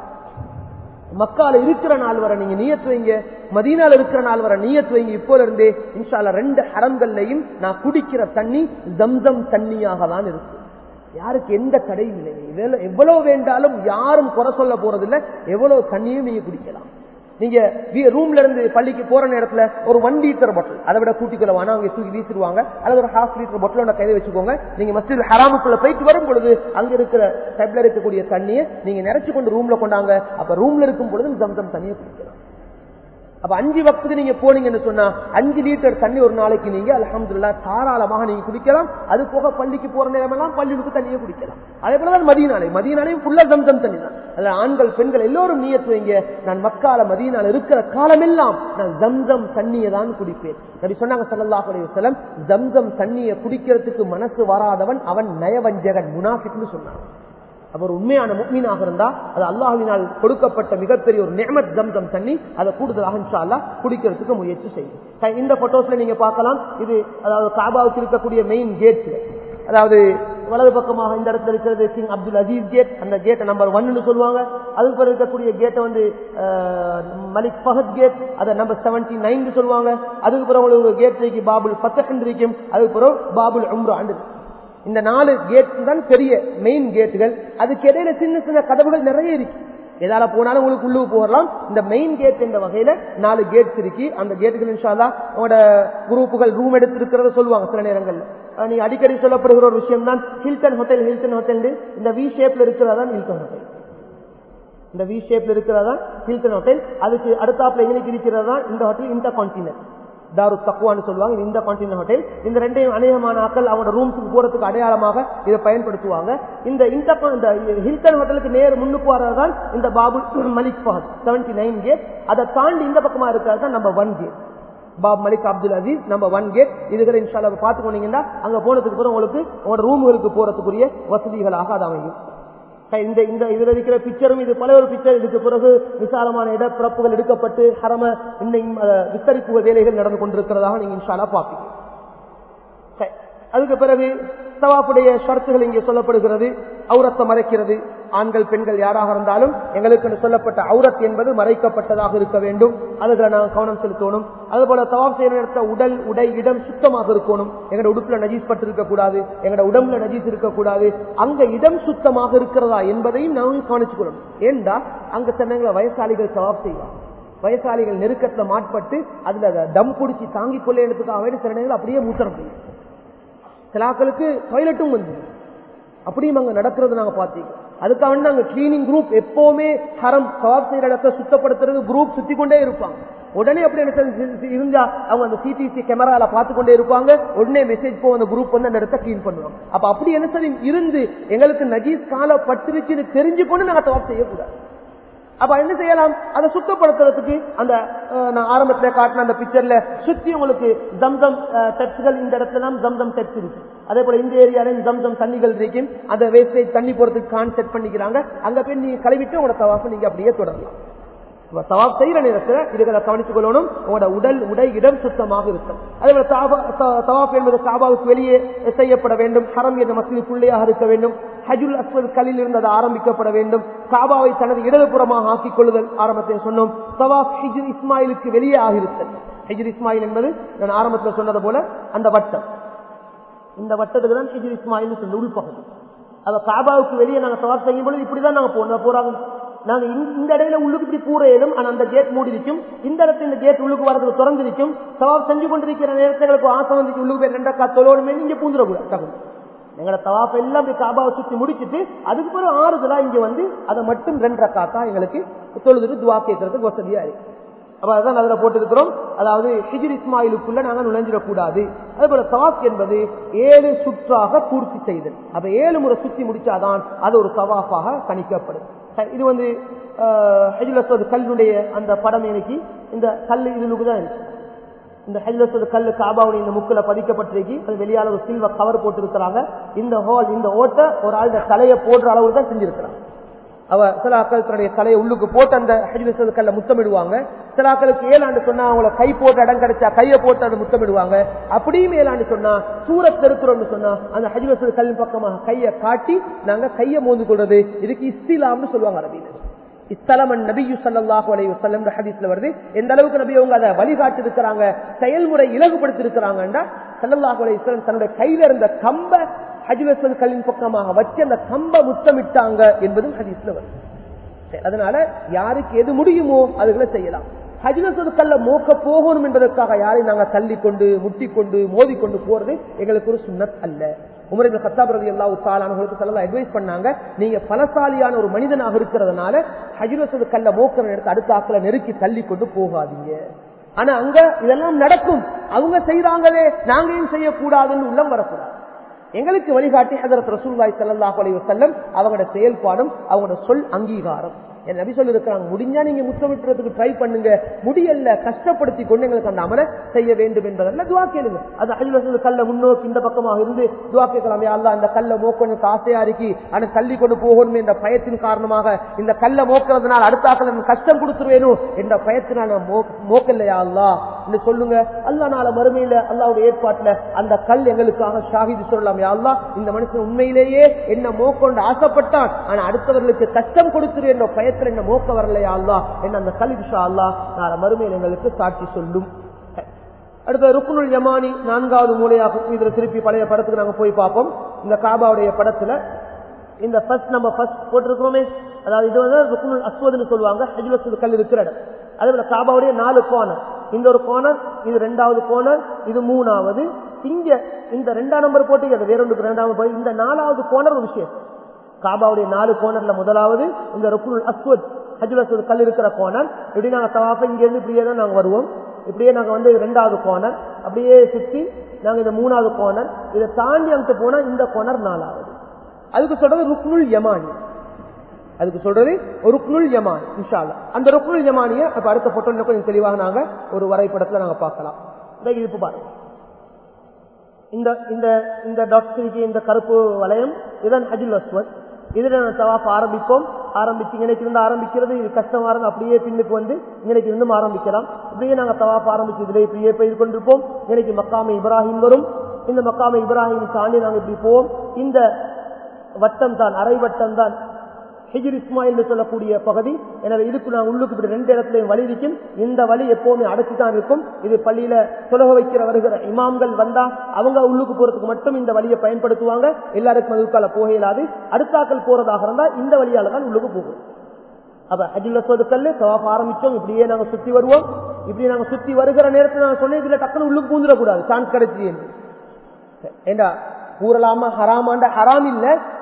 மக்கால இருக்கிற நாள் வர நீங்க நியத் வைங்க, மதீனால இருக்கிற நாள் வர நியத் வைங்க. இப்போல இருந்தே இன்ஷா அல்லாஹ் 2 ஹரம்கள்லையும் நான் குடிக்கிற தண்ணி ஜம்சம் தண்ணியாக தான் இருக்கு. யாருக்கு எந்த தடையும் இல்லை. எவ்வளவு வேண்டாலும் யாரும் குறை சொல்ல போறதில்லை. எவ்வளவு தண்ணியும் நீங்க குடிக்கலாம். நீங்க ரூம்ல இருந்து பள்ளிக்கு போற நேரத்துல ஒரு 1 லிட்டர் பாட்டில், அதை விட கூட்டிக்கொள்ள வேணா, அவங்க தூக்கி வீசிடுவாங்க. அல்லது ஒரு 1/2 லிட்டர் பாட்டில் கையை வச்சுக்கோங்க. நீங்க மஸ்ஜித் ஹராமுக்குள்ள போயிட்டு வரும் பொழுது அங்க இருக்கிற டேப்ல இருக்கக்கூடிய தண்ணியை நீங்க நிறைச்சு கொண்டு ரூம்ல கொண்டாங்க. அப்ப ரூம்ல இருக்கும் பொழுது ஜம்சம் தண்ணியை குடிக்கலாம். அப்ப 5 வக்துக்கு நீங்க போனீங்கன்னு சொன்னா 5 லிட்டர் தண்ணி ஒரு நாளைக்கு நீங்க அல்ஹம்துலில்லாஹ் தாராளமாக நீங்க குடிக்கலாம். அது போக பள்ளிக்கு போற நேரமெல்லாம் பள்ளிக்கு தண்ணியை குடிக்கலாம். அதே போலதான் மதீனாலையும் ஃபுல்லா ஜம்சம் தண்ணி தான். அதுல ஆண்கள் பெண்கள் எல்லோரும் நியத் வைங்க, நான் மக்கால மதீனால இருக்கிற காலமெல்லாம் நான் ஜம்சம் தண்ணியை தான் குடிப்பேன். நபி சொன்னாங்க ஸல்லல்லாஹு அலைஹி வஸல்லம், ஜம்சம் தண்ணியை குடிக்கிறதுக்கு மனசு வராதவன் அவன் நயவஞ்சகன், முனாஃபிக்னு சொன்னாங்க. அவர் உண்மையான முஃமினாக இருந்தா அது அல்லாஹ்வினால் கொடுக்கப்பட்ட மிகப்பெரிய ஒரு நிஅமத் ஜம்சம் தண்ணி. அதை கூடுதலாக இன்ஷா அல்லாஹ் குடிக்கிறதுக்கு முயற்சி செய்யும். இந்த போட்டோஸ்ல நீங்க பார்க்கலாம். இது அதாவது காபாவுக்கு இருக்கக்கூடிய மெயின் கேட். அதாவது வலது பக்கமாக இந்த இடத்துல இருக்கிறது கிங் அப்துல் அசீஸ் கேட். அந்த கேட்டை நம்பர் 1 சொல்லுவாங்க. அதுக்கு பிறகு இருக்கக்கூடிய கேட்டை வந்து மலிக் ஃபஹத் கேட், அதை நம்பர் 79 சொல்லுவாங்க. அதுக்கு பிறகு ஒரு கேட் இருக்கு பாபுல் ஃபத்ஹ் இருக்கும். அதுக்கு பிறகு பாபுல் உம்ரா. இந்த 4 கேட் தான் பெரிய மெயின் கேட்டுகள். அதுக்கு இடையில சின்ன சின்ன கதவுகள் நிறைய இருக்கு. எதால போனாலும் உங்களுக்கு உள்ளு போகலாம். இந்த மெயின் கேட் என்ற வகையில 4 கேட்ஸ் இருக்கு. அந்த கேட்டுகள் இன்ஷா அல்லாஹ் உங்களோட குரூப்புகள் ரூம் எடுத்து இருக்கிறத சொல்லுவாங்க. சில நேரங்கள்ல நீங்க அடிக்கடி சொல்லப்படுகிற ஒரு விஷயம் தான் ஹில்டன் ஹோட்டல். இந்த வி ஷேப்ல இருக்கிறதான் ஹில்டன் ஹோட்டல். இந்த வி ஷேப்ல இருக்கிறதா ஹில்டன் ஹோட்டல். அதுக்கு அடுத்தாப்புல எங்களுக்கு இருக்கிறதா இந்த ஹோட்டல் இன்டர்கான்டினென்ட் தாரு தக்வான்னு சொல்லுவாங்க. இந்த கான்டினென்ட் ஹோட்டல். இந்த ரெண்டையும் அநேகமான ஆட்கள் அவங்களோட ரூம்ஸுக்கு போறதுக்கு அடையாளமாக இதை பயன்படுத்துவாங்க. இந்த ஹில்டன் ஹோட்டலுக்கு நேர் முன்னுக்கு வரதான் இந்த பாபுல் மலிக் ஃபஹத் 79 கேட். அதை தாண்டி இந்த பக்கமா இருக்கிறது தான் number 1 gate, Bab Malik Abdul Aziz number 1 gate. இதுகளை இன்ஷா அல்லாஹ் பார்த்து போனீங்கன்னா அங்க போனதுக்கு அப்புறம் உங்களுக்கு உங்களோட ரூம்களுக்கு போறதுக்குரிய வசதிகளாக அது அமையும். இந்த இதுல இருக்கிற பிக்சரும் இது பல ஒரு பிக்சர். இதுக்கு பிறகு விசாலமான இடப்பிறப்புகள் எடுக்கப்பட்டு ஹரம இன்னும் விஸ்தரிப்பு வேலைகள் நடந்து கொண்டிருக்கிறதாக நீங்க இன்ஷா அல்லாஹ் பார்ப்பீங்க. அதுக்கு பிறகு தவாஃபுடைய ஷர்த்துகள் இங்கே சொல்லப்படுகிறது. அவுரத்தை மறைக்கிறது. ஆண்கள் பெண்கள் யாராக இருந்தாலும் எங்களுக்கு சொல்லப்பட்ட அவுரத் என்பது மறைக்கப்பட்டதாக இருக்க வேண்டும். அதுல நாங்கள் கவனம் செலுத்தணும். அதுபோல தவாஃப் செய்யற நேரத்தில் உடல் உடை இடம் சுத்தமாக இருக்கணும். எங்களோட உடுப்புல நஜீஸ் பட்டு இருக்கக்கூடாது, எங்களோட உடம்புல நஜீஸ் இருக்கக்கூடாது. அங்க இடம் சுத்தமாக இருக்கிறதா என்பதையும் நாம் கவனிச்சுக்கணும். ஏண்டா அங்க சொன்னங்களை வயசாளிகள் தவாஃப் செய்வாங்க. வயசாளிகள் நெருக்கத்துல மாட்பட்டு அதுல தம் குடிச்சு தாங்கிக் கொள்ளையதுக்காக சில நேரங்கள் அப்படியே மூத்தரம் செய்யும். சிலாக்களுக்கு டாய்லெட்டும் வந்து அப்படியும் அங்க நடக்கிறது நாங்க பார்த்தீங்க. அதுக்காக நாங்க கிளீனிங் குரூப் எப்பவுமே ஹரம் தவாப் செய்யற இடத்தை சுத்தப்படுத்துறது குரூப் சுத்தி கொண்டே இருப்பாங்க. உடனே அப்படி இருந்தா அவங்க அந்த சிசிடிவி கேமரால பார்த்து கொண்டே இருப்பாங்க. உடனே மெசேஜ் போ அந்த குரூப் வந்து அந்த இடத்தை கிளீன் பண்ணுவாங்க. அப்ப அப்படி என்ன சரி இருந்து எங்களுக்கு நஜீஸ் கால பட்டிருச்சுன்னு தெரிஞ்சு கொண்டு நாங்க தவாப் செய்யக்கூடாது. அப்ப என்ன செய்யலாம், அதை சுத்தப்படுத்துறதுக்கு அந்த நான் ஆரம்பத்தில் காட்டின அந்த பிக்சர்ல சுத்தி உங்களுக்கு ஜம்சம் டெப்ஸ்கள், இந்த இடத்துல ஜம்சம் டெப்ஸ் இருக்கு. அதே போல இந்த ஏரியாலையும் ஜம்சம் தண்ணிகள் இருக்கும். அந்த வேஸ்டேஜ் தண்ணி போறதுக்கு கான்செப்ட் பண்ணிக்கிறாங்க. அங்க போய் நீங்க கழுவிட்டு உங்களோட தவாஃபை நீங்க அப்படியே தொடரலாம். தவாப் செய்யற நேரத்தில் இதுகளை கவனித்துக் கொள்ளணும். உங்களோட உடல் உடை இடம் சுத்தமாக இருக்கும். அதே போல தவாப் என்பது காபாவுக்கு வெளியே செய்யப்பட வேண்டும். ஹரம் என்ற மஸ்ஜிதுக்குள்ளேயாக இருக்க வேண்டும். ஹஜ்ருல் அஸ்வத் கல்லில் இருந்து அது ஆரம்பிக்கப்பட வேண்டும். காபாவை தனது இடதுபுறமாக ஆக்கிக் கொள்ளுதல் ஆரம்பத்தில் சொன்னோம். தவாப் ஹிஜ்ர் இஸ்மாயிலுக்கு வெளியே ஆகிருத்தல். ஹிஜ்ர் இஸ்மாயில் என்பது நான் ஆரம்பத்தில் சொன்னது போல அந்த வட்டம், இந்த வட்டத்துக்கு தான் ஹிஜ்ர் இஸ்மாயில் சொல்ல உள்பகுதி. அவ காபாவுக்கு வெளியே நாங்க தவாப் செய்யும் பொழுது இப்படிதான் நாங்க போறாங்க. நாங்க இந்த இடையில உள்ளுக்கு இப்படி பூரையிலும் அந்த கேட் மூடி இருக்கும். இந்த இடத்துல இந்த கேட் உள்ளுக்கு வரதுக்கு திறந்திருக்கும். தவாப் செஞ்சு கொண்டிருக்கிற நேரங்களுக்கு ஆசை வந்துச்சு உள்ளுக்கு போய் 2 ரக்காத் தொழணுமே இங்க பூந்துடக்கூடாது. எங்களை தவாப் எல்லாம் காபாவை சுற்றி முடிச்சுட்டு அதுக்கு பிறகு ஆறுதலா இங்க வந்து அதை மட்டும் 2 ரக்காத்தா எங்களுக்கு தொழுதுட்டு துவா கேட்கறதுக்கு வசதியா இருக்கு. அப்ப அதான் அதுல போட்டிருக்கிறோம். அதாவது ஹிஜ்ர் இஸ்மாயிலுக்குள்ள நாங்க நுழைஞ்சிடக்கூடாது. அதே போல தவாப் என்பது 7 சுற்றாக பூர்த்தி செய்தல். அப்ப 7 முறை சுற்றி முடிச்சாதான் அது ஒரு தவாஃபாக கணிக்கப்படும். இது வந்து ஹஜ்ருல் அஸ்வத் கல்லுடைய அந்த படம் எனக்கு இந்த கல் இதுலுக்கு தான் இருக்கு. இந்த ஹஜ்ருல் அஸ்வத் கல்லு காபாவுடைய இந்த முக்குல பதிக்கப்பட்டிருக்கு. அது வெளியால ஒரு சில்வர் கவர் போட்டு இருக்கிறாங்க. இந்த ஹோல் இந்த ஓட்டை ஒரு ஆளுடைய தலையை போடுற அளவுக்கு தான் செஞ்சிருக்கிறாங்க. அவ சில ஆக்கள் தன்னுடைய தலையை உள்ளுக்கு போட்டு அந்த ஹஜ்ருல் அஸ்வத் கல்ல முத்தமிடுவாங்க. சில ஆக்களுக்கு 7 ஆண்டு சொன்னா அவங்கள கை போட்டு இடம் கிடைச்சா கையை போட்டு அதை முத்தமிடுவாங்க. அப்படியும் 7 ஆண்டு சொன்னா சூரத் இருக்கிறோம்னு சொன்னா அந்த ஹஜ்ருல் அஸ்வத் கல்லின் பக்கமாக கையை காட்டி நாங்க கையை மோந்து கொள்றது. இதுக்கு இஸ்திலாம்னு சொல்லுவாங்க அரபியில. இஸ்தலமன் நபியு ஸல்லல்லாஹு அலைஹி வஸல்லம் ஹதீஸ்ல வருது. எந்த அளவுக்கு நபி அவங்க அதை வழிகாட்டி இருக்கிறாங்க, செயல்முறை இலகுபடுத்தி இருக்கிறாங்கன்னா ஸல்லல்லாஹு அலைஹி வஸல்லம் தன்னுடைய கையில இருந்த கம்ப ஹஜ்ருல் அஸ்வத் கல்லின் பக்கமாக வச்சு அந்த கம்ப முத்தமிட்டாங்க என்பதும் ஹதீஸ்ல வருது. அதனால யாருக்கு எது முடியுமோ அதுகளை செய்யலாம். ஹஜ்ருல் அஸ்வத் கல்ல மோக்க போகணும் என்பதற்காக யாரையும் நாங்க தள்ளிக்கொண்டு முட்டிக்கொண்டு மோதிக்கொண்டு போறது எங்களுக்கு ஒரு சுன்னத் அல்ல. உமர் இப்னு கத்தாப் ரலியல்லாஹு தஆலா அன்ஹு ஸல்லல்லாஹு அட்வைஸ் பண்ணாங்க, நீங்க பலசாலியான ஒரு மனிதனாக இருக்கிறதுனால ஹஜ்ருல் அஸ்வத் கல்ல மோக்கிற நேரத்தை அடுத்த ஆக்களை நெருக்கி தள்ளி கொண்டு போகாதீங்க. ஆனா அங்க இதெல்லாம் நடக்கும். அவங்க செய்யறாங்களே நாங்க ஏன் செய்யக்கூடாதுன்னு உள்ளம் வரக்கூடாது. எங்களுக்கு வழிகாட்டி ஹஜ்ரத் ரசூலுல்லாஹி ஸல்லல்லாஹு அலைஹி வஸல்லம் அவங்களோட செயல்பாடும் அவங்களோட சொல் அங்கீகாரம். என் நபி சொல்லி இருக்கிறாங்க, முடிஞ்சா நீங்க முத்தமிட்டுறதுக்கு ட்ரை பண்ணுங்க, முடியல கஷ்டப்படுத்தி கொண்டு எங்களுக்கு அந்த அமலை செய்ய வேண்டும் என்பதல்ல. துவா கேளுங்க. அது ஹஜ்ருல் அஸ்வத் கல்ல முன்னோக்கி இந்த பக்கமாக இருந்து துவா கேட்கலாம். யா அல்லாஹ் இந்த கல்ல மோக்கணும் ஆசையா இருக்கி ஆனா தள்ளி கொண்டு போகணும் என்ற பயத்தின் காரணமாக இந்த கல்ல மோக்கிறதுனால அடுத்த ஆக்கள் கஷ்டம் கொடுத்துருவேணும் என்ற பயத்தினால மோக்கல்லையா அல்லாஹ் என்று சொல்லுங்க. அல்லாஹ் நாளை மறுமையில அல்லாஹ்வுடைய ஏற்பாட்டுல அந்த கல் எங்களுக்காக ஷாஹிது சொல்லலாம். யா அல்லாஹ் இந்த மனுஷன் உண்மையிலேயே என்ன மோக்கொண்டு ஆசைப்பட்டான், ஆனா அடுத்தவர்களுக்கு கஷ்டம் கொடுத்துரு என்ற பயத்தில் என்ன மோக்க வரலையா அல்லாஹ் என்ன அந்த கல் இன்ஷா அல்லாஹ் நாளை மறுமையில் எங்களுக்கு சாட்சி சொல்லும். அடுத்த ருக்னுல் யமானி 4வது மூலையாக இதுல திருப்பி பழைய படத்துக்கு நாங்க போய் பார்ப்போம். இந்த காபாவுடைய படத்துல இந்த ஃபர்ஸ்ட் நம்ம ஃபர்ஸ்ட் போட்டிருக்கிறோமே, அதாவது இது வந்து ருக்னுல் அஸ்வத்னு சொல்லுவாங்க. ஹஜ்ருல் அஸ்வத் கல் இருக்கிற இடம். அதே போல காபாவுடைய 4 கோணர், இந்த ஒரு கோணர், இது 2வது கோணர், இது 3வது, இங்க இந்த 2ஆம் நம்பர் போட்டு அது வேற ஒன்றுக்கு 2ஆம் நம்பர், இந்த 4வது கோணர் ஒரு விஷயம். காபாவுடைய 4 கோணர்ல முதலாவது இந்த ருக்னுல் அஸ்வத் ஹஜ்ருல் அஸ்வத் கல் இருக்கிற கோணர். இப்படி நாங்க தவாஃப இங்க இருந்து இப்படியே தான் நாங்க வருவோம். இப்படியே நாங்க வந்து 2வது கோணர் அப்படியே சுற்றி நாங்க இந்த 3வது கோணர், இதை தாண்டி அங்கிட்டு போனா இந்த கோணர் 4வது. அதுக்கு சொல்றது ருக்னுல் யமானி. அதுக்கு சொல்றது ருக்னுல் யமானி இன்ஷா அல்லாஹ். அந்த ருக்னுல் யமானியை அப்ப அடுத்த போட்டோல கொஞ்சம் தெளிவாக நாங்க ஒரு வரைபடத்துல நாங்க பார்க்கலாம். இது பாருங்க, இந்த இந்த இந்த டாக்டருக்கு இந்த கருப்பு வளையம் இதுதான் ஹஜ்ருல் அஸ்வத். இதுல தவாஃப் ஆரம்பிப்போம். ஆரம்பிச்சு இங்கனைக்கு இருந்து ஆரம்பிக்கிறது இது கஷ்டமா இருந்து அப்படியே பின்னுக்கு வந்து இங்கனைக்கு இருந்தும் ஆரம்பிக்கலாம். இப்படியே நாங்க தவாஃப் ஆரம்பிச்சு இதுல இப்படியே போய் கொண்டிருப்போம். இங்கனைக்கு மக்காம இப்ராஹிம் வரும். இந்த மக்காம இப்ராஹிம் தாண்டி நாங்க இப்படி போவோம். இந்த வட்டம் தான் அரை வட்டம் தான் ஹிஜ்ர் இஸ்மாயில் சொல்லக்கூடிய பகுதி. எனவே இதுக்கு நான் உள்ளுக்கு இப்படி 2 இடத்துலையும் வழி இருக்கும். இந்த வழி எப்பவுமே அடைச்சுதான் இருக்கும். இது பள்ளியில தொழுக வைக்கிற வருகிற இமாம்கள் வந்தா அவங்க உள்ளுக்கு போறதுக்கு மட்டும் இந்த வழியை பயன்படுத்துவாங்க. எல்லாருக்கும் அதுக்கால போக இயலாது. அடுத்தாக்கள் போறதாக இருந்தா இந்த வழியால தான் உள்ளுக்கு போகும். அப்ப ஹஜ்ருல் அஸ்வத் கல்லு தவாஃப் ஆரம்பிச்சோம். இப்படியே நாங்க சுத்தி வருவோம். இப்படி நாங்க சுத்தி வருகிற நேரத்தில் நான் சொன்னேன், இதுல டக்குனு உள்ளுக்கு பூந்துடக்கூடாது, சான்ஸ் கிடைச்சி ஏண்டா பூரலாமா ஹராமாண்ட ஹராம் இல்ல,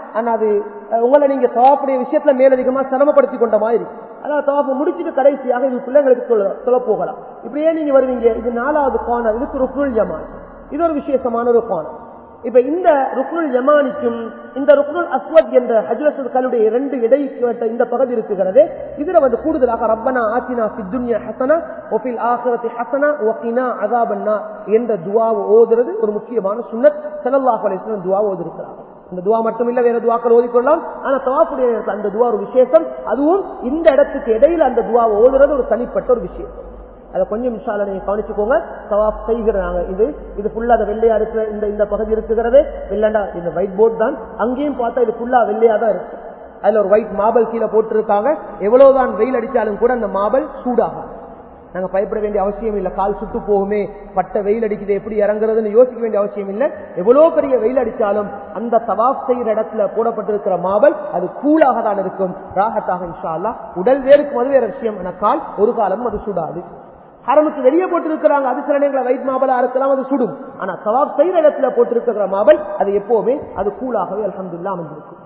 ஆனா அது உங்களை நீங்க தவாஃபுடைய விஷயத்துல மேலதிகமா சிரமப்படுத்தி கொண்ட மாதிரி. அதாவது தவாஃபை முடிச்சுட்டு கடைசியாக இது பிள்ளைங்களுக்கு சொல்ல போகலாம். இப்படியே நீங்க வருவீங்க. இது 4வது கோணம். இதுக்கு ருக்னுல் யமான். இது ஒரு விசேஷமான ஒரு கோணம். இப்ப இந்த ருக்னுல் யமானிக்கும் இந்த ருக்னுல் அஸ்வத் என்ற ஹஜ்ர் அஸ்வத் கல்லுடைய 2 இடைப்பட்ட இந்த பகுதி இருக்குகிறது. இதுல கூடுதலாக ரப்பனா ஆத்தினா ஃபித் துன்யா ஹஸனா வ ஃபில் ஆখিরাতি ஹஸனா வ கினா அஸாபன்னார் என்ற துஆவை ஓதுறது ஒரு முக்கியமான சுன்னத். ஸல்லல்லாஹு அலைஹி வஸல்லம் துஆ ஓதிருக்கிறாங்க. இந்த துஆ மட்டும் இல்ல, வேற துஆக்கள் ஓதிக்கொள்ளலாம். ஆனா தவாஃபுடைய அந்த துஆ ஒரு விசேஷம். அதுவும் இந்த இடத்துக்கு இடையில அந்த துஆவை ஓதுறது ஒரு தனிப்பட்ட ஒரு விஷயம். அதை கொஞ்சம் இன்ஷா அல்லாஹ் நீங்க கவனிச்சுக்கோங்க. தவாஃப் செய்கிறாங்க. இது ஃபுல்லா அந்த வெள்ளையா இருக்கிற இந்த பகுதி இருக்குகிறது. இல்லண்டா இந்த ஒயிட் போர்ட் தான். அங்கேயும் பார்த்தா இது ஃபுல்லா வெள்ளையா தான் இருக்கு. அதுல ஒரு ஒயிட் மார்பிள் கீழே போட்டிருக்காங்க. எவ்வளவுதான் வெயில் அடிச்சாலும் கூட அந்த மார்பிள் சூடாகும். நாங்க பயப்பட வேண்டிய அவசியம் இல்லை. கால் சுட்டு போகுமே, பட்ட வெயில் அடிக்குது, எப்படி இறங்குறதுன்னு யோசிக்க வேண்டிய அவசியம் இல்லை. எவ்வளவு பெரிய வெயில் அடிச்சாலும் அந்த தவாஃப் செய்யற இடத்துல போடப்பட்டிருக்கிற மார்பிள் அது கூலாக தான் இருக்கும், ராஹத்தாக இன்ஷா அல்லாஹ். உடல் வேறுக்கும் அது வேற விஷயம். ஆனா கால் ஒரு காலமும் அது சுடாது. ஹரமுக்கு வெளியே போட்டிருக்கிறாங்க, அது சில நேரங்களில் வைட் மாபலா இருக்கலாம், அது சுடும். ஆனா தவாஃப் செய்யற இடத்துல போட்டிருக்கிற மாபல் அது எப்பவுமே அது கூலாகவே அல்ஹம்துலில்லாஹ் அமைந்திருக்கும்.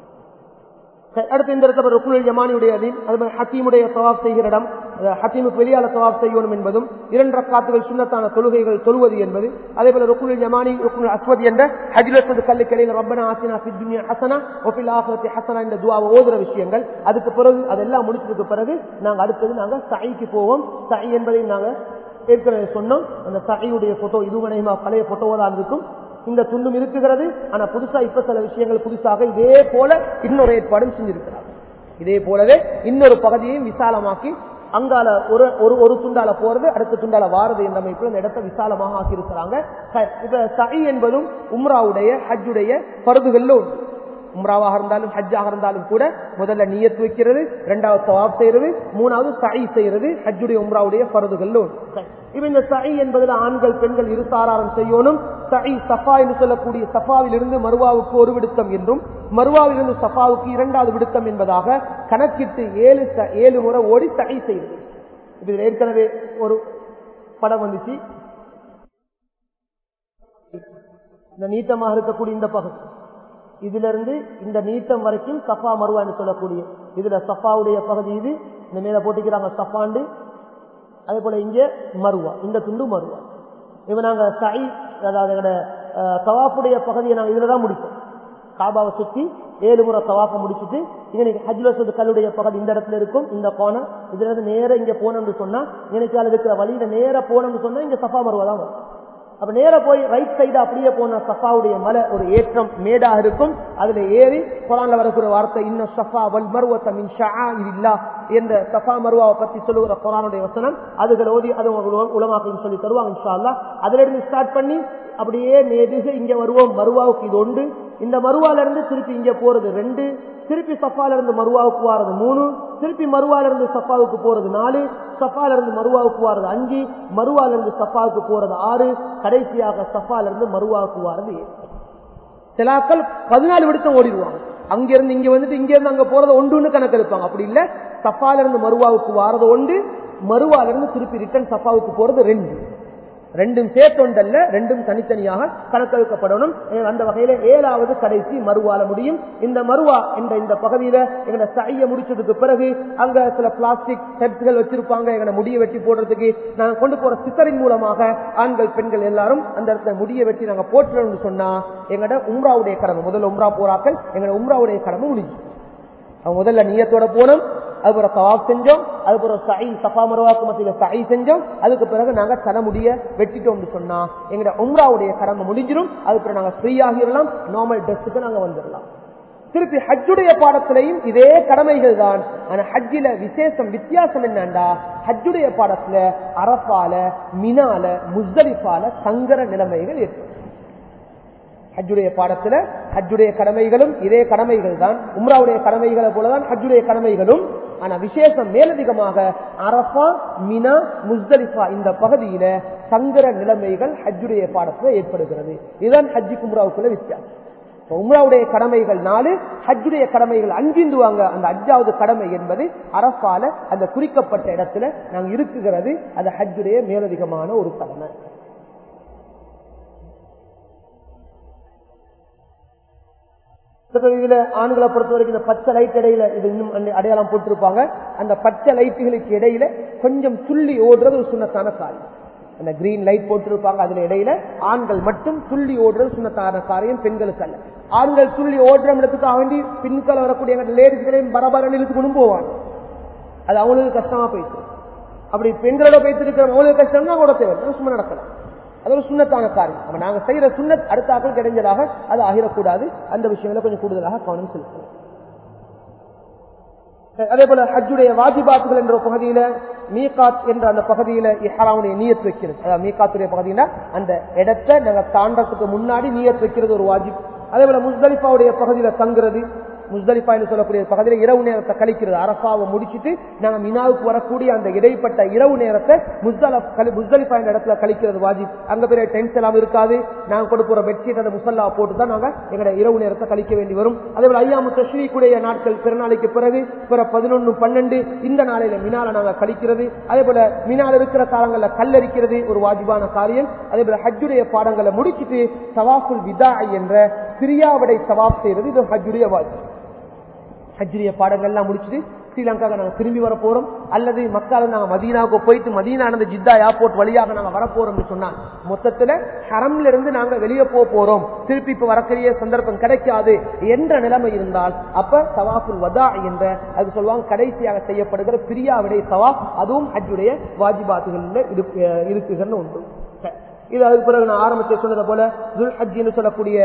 அடுத்து இந்த இடத்துல ருக்னுல் யமானியுடைய ஹத்தீமுடைய தவாஃப் செய்கிற இடம். ஹத்தீமுக்கு வெளியால தவாஃப் செய்யணும் என்பதும் 2 ரக்காத்துகள் சுன்னத்தான தொழுகைகள் தொழுவது என்பது. அதே போல ருக்னுல் யமானி ருக்னுல் அஸ்வத் என்ற ஹஜ்ர் அஸ்வத் கல்லுக்கு இடையில ரப்பனா ஆத்தினா ஃபித் துன்யா ஹஸனா வ ஃபில் ஆখিরাতি ஹஸனா இந்த துஆவை ஓதுற விஷயங்கள். அதுக்கு பிறகு அதெல்லாம் முடிச்சதுக்கு பிறகு நாங்க சஈக்கு போவோம். சஈ என்பதை நாங்க ஏற்கனவே சொன்னோம். அந்த சஈயுடைய போட்டோ இதுவரையுமா பழைய போட்டோவா தான் இருக்கும். இந்த துண்டும் இருக்குகிறது. ஆனா புதுசா இப்ப சில விஷயங்கள் புதுசாக இதே போல இன்னொரு ஏற்பாடும் செஞ்சிருக்கிறார். இதே போலவே இன்னொரு பகுதியையும் விசாலமாக்கி அங்கால ஒரு துண்டால போறது, அடுத்த துண்டால வாரது என்ற அமைப்பில் இந்த இடத்தை விசாலமாக ஆக்கி இருக்கிறாங்க. இப்ப சஈ என்பதும் உம்ராவுடைய ஹஜ்ஜுடைய பர்துகள்ல ஒன்று. உம்ராவாக இருந்தாலும் ஹஜ்ஜாக இருந்தாலும் கூட முதல்ல நியத் வைக்கிறது, 2வது தவாஃப் செய்யறது, 3வது சஈ செய்யறது ஹஜ்ஜுடைய உம்ராவுடைய பர்துகள்ல ஒன்று. இப்ப இந்த சஈ என்பதில் ஆண்கள் பெண்கள் இருசாராரம் செய்யணும். சஈ சஃபா என்று சொல்லக்கூடிய சஃபாவிலிருந்து மருவாவுக்கு ஒரு விடுத்தம் என்றும் மருவாவிலிருந்து சஃபாவுக்கு 2வது விடுத்தம் என்பதாக கணக்கிட்டு 7 முறை ஓடி சஈ செய்யறது. இதுல ஏற்கனவே ஒரு படம் வந்துச்சு. இந்த நீட்டமாக இருக்கக்கூடிய இந்த பகுதி, இதுல இருந்து இந்த நீட்டம் வரைக்கும் சஃபா மருவா என்று சொல்லக்கூடிய இதுல சஃபாவுடைய பகுதி இது. இந்த மேல போட்டிக்கிறாங்க சஃபாண்டு. அதே போல இங்க மருவா, இந்த துண்டு மருவா. இப்ப நாங்க சஈ அதாவது தவாஃபுடைய பகுதியை நாங்க இதுலதான் முடிப்போம். காபாவை சுத்தி 7 முறை தவாஃபை முடிச்சுட்டு இன்னைக்கு ஹஜ்ர் அஸ்வத் கல்லுடைய பகுதி இந்த இடத்துல இருக்கும். இந்த கோணம் இதுல இருந்து நேர இங்க போனோம்னு சொன்னா இன்னைக்கு இருக்கிற வழியில நேர போனோம்னு சொன்னா இங்க சஃபா மருவா தான் வரும். அப்ப நேர போய் ரைட் சைடு அப்படியே போன சஃபாவுடைய மலை ஒரு ஏற்றம் மேடாக இருக்கும். அதுல ஏறி குர்ஆன்ல வரக்கூடிய வார்த்தை இன்ன ஸஃபா வல் மர்வத மின் ஷஆஇரில்லாஹ் என்ற சஃபா மர்வாவை பத்தி சொல்லுகிற குர்ஆனுடைய வசனம் அதுகள் ஓதி அது உலமாக்கள் சொல்லி தருவாங்க இன்ஷா அல்லாஹ். அதுல இருந்து ஸ்டார்ட் பண்ணி அப்படியே நேருக இங்க வருவோம். மருவாவுக்கு இது 1, இந்த மருவால இருந்து திருப்பி இங்க போறது 2, திருப்பி சஃபால இருந்து மருவாவுக்கு வாரது 3, திருப்பி மருவால இருந்து சஃபாவுக்கு போறது 4, சஃபால இருந்து மருவாவுக்கு வாரது 5, மருவால இருந்து சஃபாவுக்கு போறது 6, கடைசியாக சஃபால இருந்து மருவாவுக்கு வாரது 7. சிலாக்கள் 14 விடுத்தம் ஓடிடுவாங்க. அங்க இருந்து இங்க வந்துட்டு இங்க இருந்து அங்க போறது 1 கணக்கு எடுப்பாங்க. அப்படி இல்ல, சஃபால இருந்து மருவாவுக்கு வாரது 1, மருவால இருந்து திருப்பி ரிட்டர்ன் சஃபாவுக்கு போறது 2. 2ம் சேர்த்தொண்டல்ல, 2ம் தனித்தனியாக கணக்கெடுக்கப்படணும். அந்த வகையில 7வது கடைசி மருவால முடியும். இந்த மருவா என்ற இந்த பகுதியில எங்களை சைய முடிச்சதுக்கு பிறகு அங்க சில பிளாஸ்டிக் ஹெட்ஸ்கள் வச்சிருப்பாங்க. எங்களை முடிய வெட்டி போடுறதுக்கு நாங்க கொண்டு போற சித்தரின் மூலமாக ஆண்கள் பெண்கள் எல்லாரும் அந்த இடத்துல முடிய வெட்டி நாங்க போட்டுறோம்னு சொன்னா எங்களோட உம்ராவுடைய கடமை, முதல்ல உம்ரா போறாக்கள் எங்களோட உம்ராவுடைய கடமை முடிஞ்சு. அவங்க முதல்ல நியத்தோட போனோம், அதுபோல தவாஃப் செஞ்சோம், அதுபோல சஈ சஃபா மர்வாக்கு மத்தியில சஈ செஞ்சோம். அதுக்கு பிறகு நாங்க தலைமுடிய வெட்டிட்டோம்னு சொன்னா எங்க உம்ராவுடைய கடமை முடிஞ்சிடும். அதுக்கு நாங்க ஃப்ரீ ஆகிடலாம், நார்மல் ட்ரெஸ்ஸுக்கு நாங்க வந்துடலாம். திருப்பி ஹஜ்ஜுடைய பாடத்திலையும் இதே கடமைகள் தான். ஆனா ஹஜ்ஜில வித்தியாசம் என்னண்டா, ஹஜ்ஜுடைய பாடத்துல அரஃபால, மினால, முஸ்தலிஃபால தங்குற நிலைமைகள் ஏற்படும். ஹஜ்ஜுடைய பாடத்துல ஹஜ்ஜுடைய கடமைகளும் இதே கடமைகள் தான், உம்ராவுடைய கடமைகளை போலதான் ஹஜ்ஜுடைய கடமைகளும். ஆனா விசேஷம் மேலதிகமாக அரஃபா, மினா, முஸ்தலிஃபா இந்த பகுதியில தங்குற நிலைமைகள் ஹஜ்ஜுடைய பாடத்துல ஏற்படுகிறது. இதுதான் ஹஜ்ஜுக்கு உம்ராவுக்குள்ள வித்தியாசம். உம்ராவுடைய கடமைகள் 4, ஹஜ்ஜுடைய கடமைகள் 5. அந்த 5வது கடமை என்பது அரஃபால அந்த குறிக்கப்பட்ட இடத்துல நாங்க இருக்குகிறது. அது ஹஜ்ஜுடைய மேலதிகமான ஒரு கடமை. இதுல ஆண்களை பொறுத்த வரைக்கும் இந்த பச்சை லைட் இடையில இது இன்னும் அடையாளம் போட்டிருப்பாங்க. அந்த பச்சை லைட்டுகளுக்கு இடையில கொஞ்சம் துள்ளி ஓடுறது ஒரு சுண்ணத்தான காரியம். அந்த கிரீன் லைட் போட்டிருப்பாங்க, அதுல இடையில ஆண்கள் மட்டும் துள்ளி ஓடுறது சுண்ணத்தான காரியம், பெண்களுக்கு அல்ல. ஆண்கள் துள்ளி ஓடுற இடத்துக்காக வேண்டி பின்கால வரக்கூடிய லேடிஸ்களையும் பரபரன்னு இழுத்து கொண்டு போவாங்க. அது அவங்களுக்கு கஷ்டமா போயிட்டு. அப்படி பெண்களோட போயிட்டு இருக்கிற அவங்களுக்கு கஷ்டம்னா கூட தேவை, சும்மா நடக்கலாம். அது ஒரு சுண்ணத்தான காரியம். அப்ப நாங்க செய்யற சுண்ணத் அடுத்த ஆக்கள் கிடைஞ்சதாக அது ஆகிடக்கூடாது. அந்த விஷயங்களை கொஞ்சம் கூடுதலாக கவனம் செலுத்தணும். அதே போல ஹஜ்ஜுடைய வாஜிபாத்துகள் என்ற பகுதியில மீகாத் என்ற அந்த பகுதியில இஹ்ராமுடைய நியத் வைக்கிறது. அதாவது மீகாத்துடைய பகுதியில அந்த இடத்தை நாங்க தாண்டறதுக்கு முன்னாடி நியத் வைக்கிறது ஒரு வாஜிப். அதே போல முஸ்தலிஃபாவுடைய பகுதியில தங்குறது, முஸ்தலிஃபா என்று சொல்லக்கூடிய பகுதியில இரவு நேரத்தை கழிக்கிறது. அரஃபாவை முடிச்சுட்டு நாங்க மினாவுக்கு வரக்கூடிய அந்த இடைப்பட்ட இரவு நேரத்தை முஸ்தலிஃபா என்ற இடத்துல கழிக்கிறது வாஜிப். அங்க பெரிய டென்ட் எல்லாம் இருக்காது. நாங்க கொடுக்கிற பெட்ஷீட் அந்த முசல்லா போட்டு தான் நாங்க எங்களுடைய இரவு நேரத்தை கழிக்க வேண்டி வரும். அதே போல ஐயாமு தஷ்ரீக்குடைய நாட்கள் பெருநாளைக்கு பிறகு 11, 12 இந்த நாளையில மினால நாங்க கழிக்கிறது. அதே போல மினால இருக்கிற காலங்கள்ல கல்லரிக்கிறது ஒரு வாஜிபான காரியம். அதே போல ஹஜ்ஜுடைய பாடங்களை முடிச்சுட்டு தவாஃபுல் விதா என்ற பிரியாவிடை தவாஃப் செய்யறது இது ஹஜ்ஜுடைய வாஜிப். ஹஜ்ஜுடைய பாடங்கள்லாம் முடிச்சுட்டு ஸ்ரீலங்காவுக்கு நாங்க திரும்பி வர போறோம், அல்லது மக்கால நாங்க மதீனாவுக்கு போயிட்டு மதீனா அந்த ஜித்தா ஏர்போர்ட் வழியாக நாங்க வரப்போறோம்னு சொன்னால் மொத்தத்துல ஹரம்ல இருந்து நாங்க வெளியே போறோம், திருப்பி இப்ப வரக்கூடிய சந்தர்ப்பம் கிடைக்காது என்ற நிலைமை இருந்தால் அப்ப தவாஃபுல் வதா என்ற அது சொல்லுவாங்க கடைசியாக செய்யப்படுகிற பிரியாவிடை தவாஃப், அதுவும் ஹஜ்ஜுடைய வாஜிபாத்துகள்ல இருக்குன்னு உண்டு. இது அதுக்கு பிறகு நான் ஆரம்பத்தை சொன்னதை போல துல் ஹஜ்ஜின்னு சொல்லக்கூடிய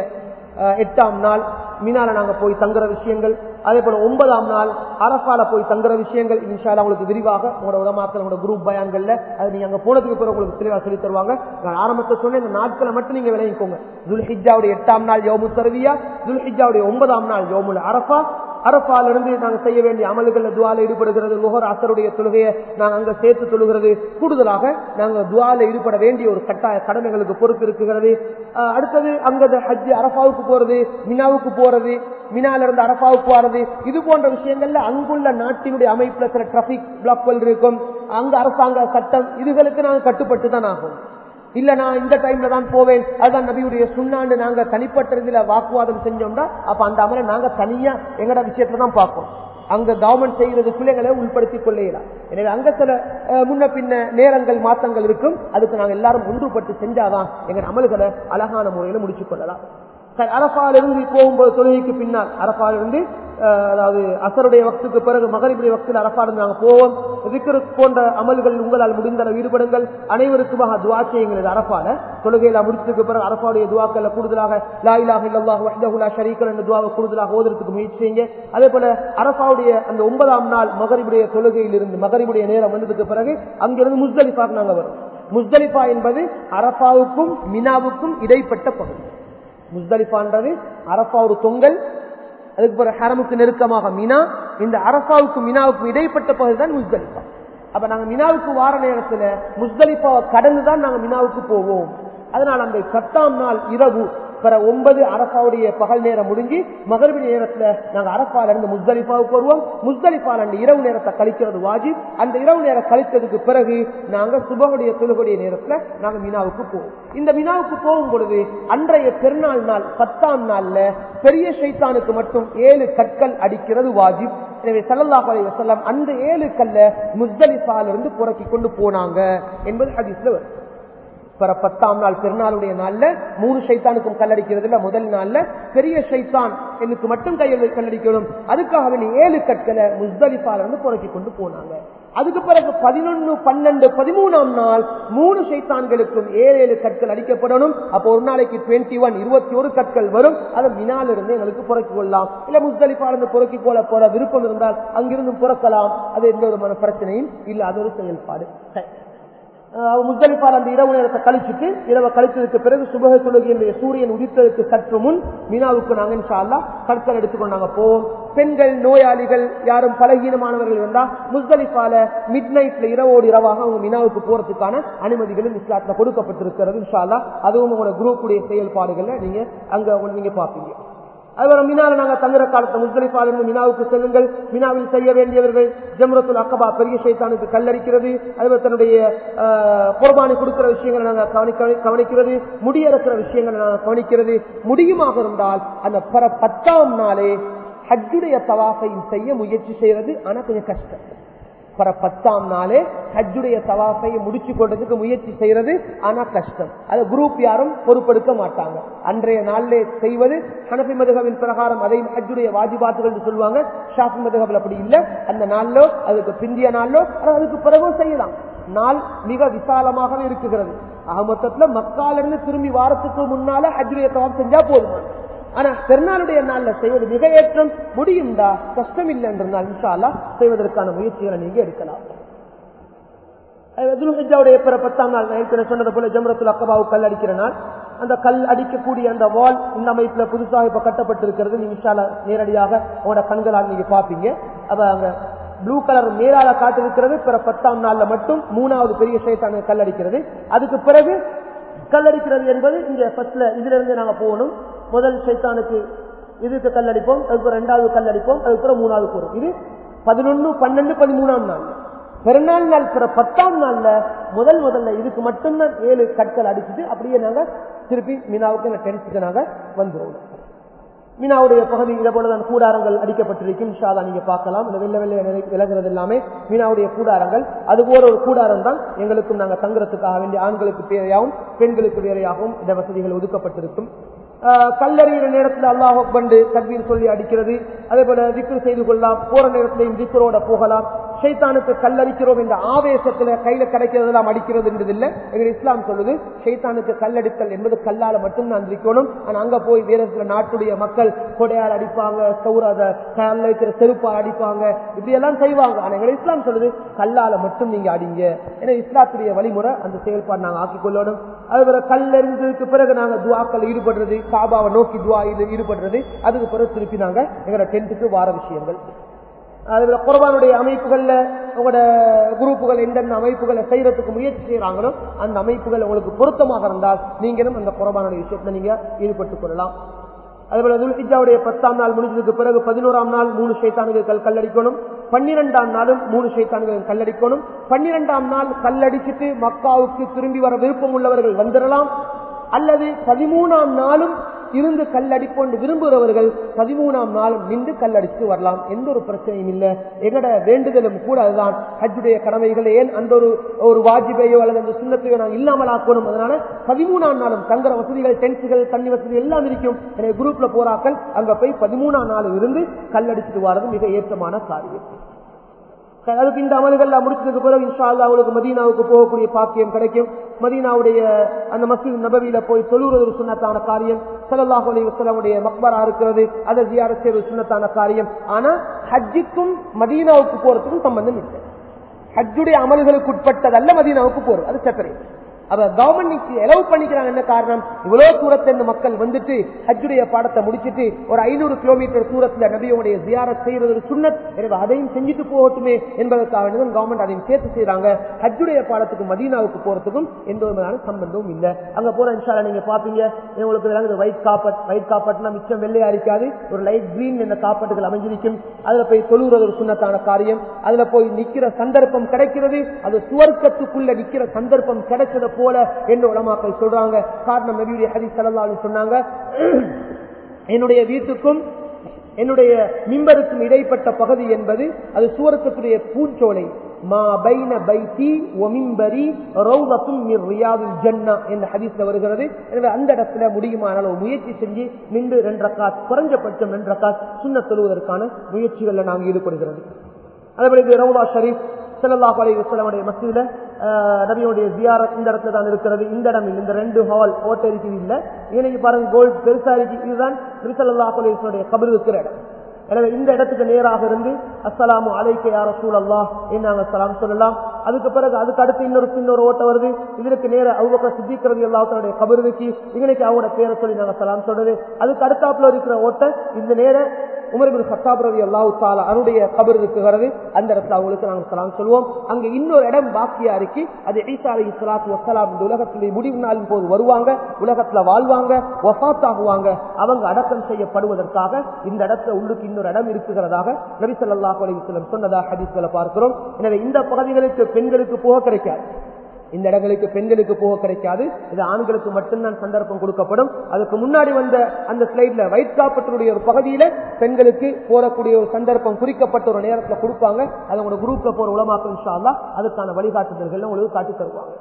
8ஆம் நாள் மினால நாங்க போய் தங்குற விஷயங்கள், அதே போல 9ஆம் நாள் அரஃபால போய் தங்குற விஷயங்கள் இன்ஷா அல்லாஹ் உங்களுக்கு விரிவாக உங்களோட உலமாக்கள் உங்களோட குரூப் பயான்கள்ல அது நீங்க அங்க போனதுக்கு பிறகு உங்களுக்கு தெளிவாக சொல்லி தருவாங்க. நான் ஆரம்பத்தை சொன்ன இந்த நாட்களை மட்டும் நீங்க விளங்கிக்கோங்க. துல் ஹிஜ்ஜாவுடைய 8ஆம் நாள் யௌமுத் தர்வியா, துல் ஹிஜ்ஜாவுடைய 9ஆம் நாள் யௌமுல் அரஃபா. அரஃபால இருந்து நாங்க செய்ய வேண்டிய அமல்கள் துஆல ஈடுபடுகிறது. லுஹர் அஸருடைய தொழுகையை நாங்க அங்க சேர்த்து தொழுகிறது. கூடுதலாக நாங்க துஆல ஈடுபட வேண்டிய ஒரு கட்டாய கடமைகளுக்கு பொறுப்பு இருக்கிறது. அடுத்தது அங்க ஹஜ் அரஃபாவுக்கு போறது, மினாவுக்கு போறது, மினால இருந்து அரஃபாவுக்கு போறது, இது போன்ற விஷயங்கள்ல அங்குள்ள நாட்டினுடைய அமைப்புல சில டிராபிக் பிளாக்கள் இருக்கும், அங்க அரசாங்க சட்டம் இதுகளுக்கு நாங்க கட்டுப்பட்டு தான் ஆகும். இல்ல நான் இந்த டைம்ல தான் போவேன், அதுதான் நபியுடைய சுன்னாண்டு நாங்க தனிப்பட்ட வாக்குவாதம் செஞ்சோம்னா அப்ப அந்த அமலை நாங்க தனியா எங்கட விஷயத்துல தான் பார்ப்போம். அங்க கவர்மெண்ட் செய்யறது பிள்ளைகளை உள்படுத்திக் கொள்ளலாம். எனவே அங்க சில முன்ன பின்ன நேரங்கள் மாற்றங்கள் இருக்கும். அதுக்கு நாங்க எல்லாரும் ஒன்றுபட்டு செஞ்சாதான் எங்க அமல்களை அழகான முறையில முடிச்சுக் கொள்ளலாம். அரஃபாலிருந்து போகும்போது தொழுகைக்கு பின்னால் அரஃபாலிருந்து அதாவது அசருடைய வக்துக்கு பிறகு மகரிபுடைய வக்தில் அரஃபாலிருந்து நாங்கள் போவோம். திக்ர் போன்ற அமல்கள் உங்களால் முடிந்தன ஈடுபடுங்கள். அனைவருக்குமாக துஆ செய்யுங்கள். அரஃபால தொழுகையில முடிச்சதுக்கு பிறகு அரஃபாவுடைய துஆக்கள் கூடுதலாக லா இலாஹ இல்லல்லாஹு வஹ்தஹு லா ஷரீக லஹு என்ற துஆவை கூடுதலாக ஓதுறதுக்கு முயற்சி செய்யுங்க. அதே போல அரஃபாவுடைய அந்த 9ஆம் நாள் மகரிபுடைய தொழுகையிலிருந்து மகரிபுடைய நேரம் வந்ததுக்கு பிறகு அங்கிருந்து முஸ்தலிஃபாக்கு நாங்கள் வரும். முஸ்தலிஃபா என்பது அரஃபாவுக்கும் மினாவுக்கும் இடைப்பட்ட பகுதி. முஸ்தலிஃபான்றது அரஃபா ஒரு தொங்கல், அதுக்கு பிறகு ஹரமுக்கு நெருக்கமாக மினா, இந்த அரஃபாவுக்கும் மினாவுக்கும் இடைப்பட்ட பகுதி தான் முஸ்தலிஃபா. அப்ப நாங்க மினாவுக்கு வார நேரத்துல முஸ்தலிஃபாவை கடந்துதான் நாங்க மினாவுக்கு போவோம். அதனால அந்த 10ஆம் நாள் இரவு பிற 9 அரஃபாவுடைய பகல் நேரம் முடிஞ்சு மகரிபி நேரத்துல நாங்க அரஃபால இருந்து முஸ்தலிஃபாவுக்கு வருவோம். முஸ்தலிஃபால அந்த இரவு நேரத்தை கழிக்கிறது வாஜிப். அந்த இரவு நேரம் கழித்ததுக்கு பிறகு நாங்க சுபஹுடைய தொழுகையுடைய நேரத்துல நாங்க மினாவுக்கு போவோம். இந்த மினாவுக்கு போகும் பொழுது அன்றைய பெருநாள் நாள் 10ஆம் நாள்ல பெரிய ஷைத்தானுக்கு மட்டும் 7 கற்கள் அடிக்கிறது வாஜிப். எனவே ஸல்லல்லாஹு அலைஹி வஸல்லம் அந்த 7 கல்ல முஸ்தலிஃபால இருந்து புறக்கி கொண்டு போனாங்க என்பது ஹதீஸ்ல வருது. 10ஆம் நாள் பெருநாளுடைய நாள்ல 3 ஷைத்தானுக்கும் கல்லடிக்கிறது இல்ல. முதல் நாள்ல பெரிய ஷைத்தான் எனக்கு மட்டும் கல்லடிக்கணும். அதுக்காக 7 கற்களை முஸ்தலிஃபால இருந்து புறக்கி கொண்டு போனாங்க. அதுக்கு பிறகு 11, 12, 13ஆம் நாள் 3 ஷைத்தான்களுக்கும் 7 கற்கள் அடிக்கப்படணும். அப்போ ஒரு நாளைக்கு 21 கற்கள் வரும். அதை மினால இருந்து எங்களுக்கு புறக்கி கொள்ளலாம். இல்ல முஸ்தலிஃபால இருந்து புறக்கி போற விருப்பம் இருந்தால் அங்கிருந்து புறக்கலாம். அது எந்த விதமான பிரச்சனையும் இல்ல. அது ஒரு செயல்பாடு. முஸ்தலிஃபால அந்த இரவு நேரத்தை கழிச்சுட்டு இரவு கழிச்சதுக்கு பிறகு சுபஹ தொழுகையினுடைய சூரியன் உதித்ததுக்கு சற்று முன் மினாவுக்கு நாங்க இன்ஷா அல்லாஹ் கற்கள் எடுத்துக்கொண்டு நாங்க போவோம். பெண்கள், நோயாளிகள், யாரும் பலகீனமானவர்கள் இருந்தா முஸ்தலிஃபால மிட் நைட்ல இரவோடு இரவாக அவங்க மினாவுக்கு போறதுக்கான அனுமதிகளும் இஸ்லாத்துல கொடுக்கப்பட்டிருக்கிறது. இன்ஷா அல்லாஹ் அதுவும் உங்களோட குரூப்புடைய செயல்பாடுகள்ல நீங்க அங்க நீங்க பாப்பீங்க. அதுவரை மினால நாங்க தங்குற காலத்தை முஸ்தலிஃபாலிருந்து மினாவுக்கு செல்லுங்கள். மினாவில் செய்ய வேண்டியவர்கள் ஜம்ரத்துல் அக்கபா பெரிய ஷைத்தானுக்கு கல்லடிக்கிறது, அதுவரை தன்னுடைய குர்பானி கொடுக்கிற விஷயங்களை நாங்கள் கவனிக்கிறது, முடியறுக்கிற விஷயங்களை நாங்கள் கவனிக்கிறது. முடியுமாக இருந்தால் அந்த 10ஆம் நாளே ஹஜ்ஜுடைய தவாஃபையும் செய்ய முயற்சி செய்யறது. ஆனா கொஞ்சம் கஷ்டம். 10ஆம் நாளே ஹஜ்ஜுடைய தவாஃபை முடிச்சு கொண்டதுக்கு முயற்சி செய்யறது. ஆனா கஷ்டம். அது குரூப் யாரும் பொறுப்பெடுக்க மாட்டாங்க. அன்றைய நாளிலே செய்வது ஹனஃபி மதுஹபின் பிரகாரம் அதை ஹஜ்ஜுடைய வாஜிபாத்துகள் சொல்லுவாங்க. ஷாஃபி மதுஹபில் அப்படி இல்லை. அந்த நாளிலோ அதுக்கு பிந்திய நாளிலோ அதுக்கு பிறகு செய்யலாம். நாள் மிக விசாலமாக இருக்குகிறது. மொத்தத்துல மக்காலிருந்து திரும்பி வாரத்துக்கு முன்னால ஹஜ்ஜுடைய தவாஃப் செஞ்சா போதும். ஆனா பெருநாளுடைய நாள்ல செய்வது மிக ஏற்றம். முடியும்டா, கஷ்டம் இல்லை என்றால் இன்ஷா அல்லாஹ் செய்வதற்கான முயற்சிகளை நீங்க எடுக்கலாம். துல்ஹிஜ்ஜாவுடைய 10ஆம் நாள் சொன்னது போல ஜம்ரத்துல் அக்கபாவு கல் அடிக்கிற நாள். அந்த கல் அடிக்கக்கூடிய அந்த வால் இந்த அமைப்புல புதுசாக இப்ப கட்டப்பட்டிருக்கிறது. நீங்க இன்ஷா அல்லாஹ் நேரடியாக உங்களோட கண்களால் நீங்க பாப்பீங்க. அப்ப அங்க ப்ளூ கலர் மேலால காட்டிருக்கிறது. 10ஆம் நாள்ல மட்டும் 3வது பெரிய ஷைத்தான கல் அடிக்கிறது. அதுக்கு பிறகு கல்லடிக்கிறது என்பது இங்க ஃபர்ஸ்ட்ல இதுல இருந்து நாங்க போகணும். முதல் ஷைத்தானுக்கு இதுக்கு கல்லடிப்போம், அதுக்கப்புறம் 2வது கல்லடிப்போம், அதுக்கப்புறம் 3வது போறோம். இது 11, 12, 13ஆம் நாள். பெருநாள் நாள் 10ஆம் நாள்ல முதல்ல இதுக்கு மட்டும்தான் 7 கற்கள் அடிச்சுட்டு அப்படியே நாங்க திருப்பி மீனாவுக்கு இந்த டென்ஸுக்கு நாங்க வந்துடுவோம். மீனாவுடைய பகுதி இதை போலதான் கூடாரங்கள் அடிக்கப்பட்டிருக்கும். இன்ஷா அல்லாஹ் நீங்க பார்க்கலாம். இந்த வெள்ள விலகிறது எல்லாமே மீனாவுடைய கூடாரங்கள். அதுபோல ஒரு கூடாரம் தான் எங்களுக்கும் நாங்க தங்குறதுக்காக வேண்டிய ஆண்களுக்கு வேறையாகவும் பெண்களுக்கு வேறையாகவும் இந்த வசதிகள் ஒதுக்கப்பட்டிருக்கும். கல்லறிகிற நேரத்தில் அல்லாஹ் அக்பர் தக்பீர் சொல்லி அடிக்கிறது. அதே போல திக்ர் செய்து கொள்ளலாம். போற நேரத்திலையும் திக்ரோட போகலாம். ஷைத்தானுக்கு கல்லடிக்கிறோம் என்ற ஆவேசத்துல கையில கிடைக்கிறதெல்லாம் அடிக்கிறது என்றதில்லை. எங்க இஸ்லாம் சொல்லுது ஷைத்தானுக்கு கல்லடித்தல் என்பது கல்லால மட்டும் தான் அடிக்கணும். ஆனா அங்க போய் வேற சில நாட்டுடைய மக்கள் கொடையால் அடிப்பாங்க, சௌராத கல்ல இருக்கிற செருப்பால் அடிப்பாங்க, இப்படி எல்லாம் செய்வாங்க. ஆனா எங்க இஸ்லாம் சொல்லுது கல்லால மட்டும் நீங்க அடிங்க. ஏன்னா இஸ்லாத்துடைய வழிமுறை அந்த செயல்பாடு நாங்க ஆக்கிக் கொள்ளணும். அதுபோல கல் எறிந்ததுக்கு பிறகு நாங்க துவாக்கள் ஈடுபடுறது, காபாவை நோக்கி துவா ஈடுபடுறது, அதுக்கு பிறகு திருப்பி நாங்க எங்களோட டென்ட்டுக்கு வார விஷயங்கள். அதுபோல குர்பானுடைய அமைப்புகள்ல உங்களோட குரூப்புகள் எந்தெந்த அமைப்புகளை செய்யறதுக்கு முயற்சி செய்யறாங்களோ அந்த அமைப்புகள் உங்களுக்கு பொருத்தமாக இருந்தால் நீங்களும் அந்த குர்பானுடைய விஷயத்துல நீங்க ஈடுபட்டுக் கொள்ளலாம். அதுபோல துல்ஹிஜ்ஜாவுடைய 10ஆம் நாள் முடிஞ்சதுக்கு பிறகு 11ஆம் நாள் 3 ஷைத்தான்கள் கல்லடிக்கணும். 12ஆம் நாளும் 3 ஷைத்தான்கள் கல்லடிக்கணும். 12ஆம் நாள் கல்லடிச்சுட்டு மக்காவுக்கு திரும்பி வர விருப்பம் உள்ளவர்கள் வந்துடலாம். அல்லது 13ஆம் நாளும் இருந்து கல்லடிப்போண்டு விரும்புகிறவர்கள் 13ஆம் நாளும் நின்று கல்லடித்து வரலாம். எந்த ஒரு பிரச்சனையும் இல்லை. எங்கட வேண்டுதலும் கூட அதுதான். ஹஜ்ஜுடைய கடமைகளை ஏன் அந்த ஒரு வாஜிபையோ அல்லது அந்த சுன்னத்தையோ நாங்கள் இல்லாமல் ஆக்கணும். அதனால 13ஆம் நாளும் தங்குற வசதிகள், டென்ட்கள், தண்ணி வசதி எல்லாம் இருக்கும். எனவே குரூப்ல போறாக்கள் அங்க போய் 13ஆம் நாள் இருந்து கல்லடிச்சுட்டு வர்றது மிக ஏற்றமான காரியம். அதுக்கு இந்த அமல்கள் முடிச்சதுக்கு பிறகு இன்ஷா அல்லாஹ் அவங்களுக்கு மதீனாவுக்கு போகக்கூடிய பாக்கியம் கிடைக்கும். மதீனாவுடைய அந்த மஸ்ஜித் நபவியில போய் தொழுவது ஒரு சுன்னத்தான காரியம். ஸல்லல்லாஹு அலைஹி வஸல்லமுடைய மக்பரா இருக்கிறது, அதை ஜியாரத் செய்வது சுன்னத்தான காரியம். ஆனா ஹஜ்ஜுக்கும் மதீனாவுக்கு போறதுக்கும் சம்பந்தம் இல்லை. ஹஜ்ஜுடைய அமல்களுக்கு உட்பட்டதல்ல மதீனாவுக்கு போறது, அது செப்பரேட். அத கவர்மெண்ட் எலவு பண்ணிக்கிறாங்க. என்ன காரணம்? இவ்வளவு தூரத்திலிருந்து மக்கள் வந்துட்டு ஹஜ்ஜுடைய பாடத்தை முடிச்சுட்டு ஒரு 500 கிலோமீட்டர் தூரத்துல நபியோடைய ஜியாரத் செய்யறது ஒரு சுன்னத். எனவே அதையும் செஞ்சுட்டு போகட்டுமே என்பதற்காக கவர்மெண்ட் அதையும் சேர்த்து செய்யறாங்க. ஹஜ்ஜுடைய பாடத்துக்கு மதீனாவுக்கு போறதுக்கும் எந்த விதமான சம்பந்தமும் இல்லை. அங்க போற இன்ஷா அல்லாஹ் நீங்க பாப்பீங்க, உங்களுக்கு விளங்குது ஒயிட் காப்பட்னா மிச்சம் வெள்ளையா இருக்காது, ஒரு லைட் கிரீன் என்ற காப்பட்டுகள் அமைஞ்சிருக்கும். அதுல போய் தொழுகிறது ஒரு சுன்னத்தான காரியம். அதுல போய் நிக்கிற சந்தர்ப்பம் கிடைக்கிறது, அது சுவர்க்கத்துக்குள்ள நிக்கிற சந்தர்ப்பம் கிடைச்சத போல என்று உலமாக்கள் சொல்றாங்க. காரணம் நபியுடைய ஹதீஸ் ஸல்லல்லாஹு அலைஹி சொன்னாங்க, என்னுடைய வீட்டுக்கும் என்னுடைய மிம்பருக்கும் இடைப்பட்ட பகுதி என்பது அது சுவர்க்கத்துடைய பூஞ்சோலை. மா பைன பைத்தி வ மிம்பரி ரௌதத்தும் மின் ரியாதில் ஜன்னah என்ற ஹதீஸ்ல வருகிறது. எனவே அந்த இடத்துல முடியுமான அளவு முயற்சி செஞ்சு நின்று 2 ரக்காத், குறைஞ்சபட்சம் 2 ரக்காத் சுன்னத் தொழுவதற்கான முயற்சிகள்ல நாங்கள் ஈடுபடுகிறது. அதேபோல இது ரவுலா ஷரீஃப் ஸல்லல்லாஹு அலைஹி வஸல்லமுடைய மஸ்ஜித்ல நபியோடைய ஜியாரத் இந்த இடத்துல தான் இருக்கிறது. இந்த இடம் இல்லை, இந்த 2 ஹால் ஓட்டரிக்கு இல்லை. இன்னைக்கு பாருங்க கோல்ட் பெருசா இருக்கு. இதுதான் நபி ஸல்லல்லாஹு அலைஹி வஸல்லம் கபர் இருக்கிற இடம். எனவே இந்த இடத்துக்கு நேராக இருந்து அஸ்ஸலாமு அலைக்க யா ரசூலல்லாஹ் என்று சலாம் சொல்லலாம். அதுக்கு பிறகு அதுக்கு அடுத்து இன்னொரு ஓட்ட வருது. இதற்கு நேர அபூபக்கர் சித்திக் ரலியல்லாஹு தஆலா கபருக்கு இன்னைக்கு அவரோட பேரை சொல்லி நாங்க சலாம் சொல்றது. அதுக்கு அடுத்தாப்புல இருக்கிற ஓட்ட இந்த நேர உமர் இப்னு கத்தாப் ரலியல்லாஹு தஆலா அவருடைய கபர் இருக்கிறது. அந்த இடத்துல அவங்களுக்கு நாங்கள் சலாம் சொல்லுவோம். அங்க இன்னொரு இடம் பாக்கியா இருக்கு. அது ஈசா அலைஹிஸ்ஸலாத்து வஸ்ஸலாம் இந்த உலகத்திலே முடிவு நாளின் போது வருவாங்க, உலகத்துல வாழ்வாங்க, வஃபாத் ஆகுவாங்க. அவங்க அடக்கம் செய்யப்படுவதற்காக இந்த இடத்துல உள்ளுக்கு இன்னொரு இடம் இருக்குகிறதாக நபி ஸல்லல்லாஹு அலைஹி வஸல்லம் சொன்னதாக ஹதீஸ்களை பார்க்கிறோம். எனவே இந்த பகுதிகளுக்கு பெண்களுக்கு போக கிடைக்காது, இந்த இடங்களுக்கு பெண்களுக்கு போக கிடைக்காது. இது ஆண்களுக்கு மட்டும்தான் சந்தர்ப்பம் கொடுக்கப்படும். அதுக்கு முன்னாடி வந்த அந்த ஸ்லைட்ல வைட்காப்பட்டினுடைய ஒரு பகுதியில பெண்களுக்கு போறக்கூடிய ஒரு சந்தர்ப்பம் குறிக்கப்பட்ட ஒரு நேரத்தில் கொடுப்பாங்க. அது உங்களோட குரூப்ல போற உலமாக்கள் இன்ஷா அல்லாஹ் அதுக்கான வழிகாட்டுதல்கள் உங்களுக்கு காட்டி தருவாங்க.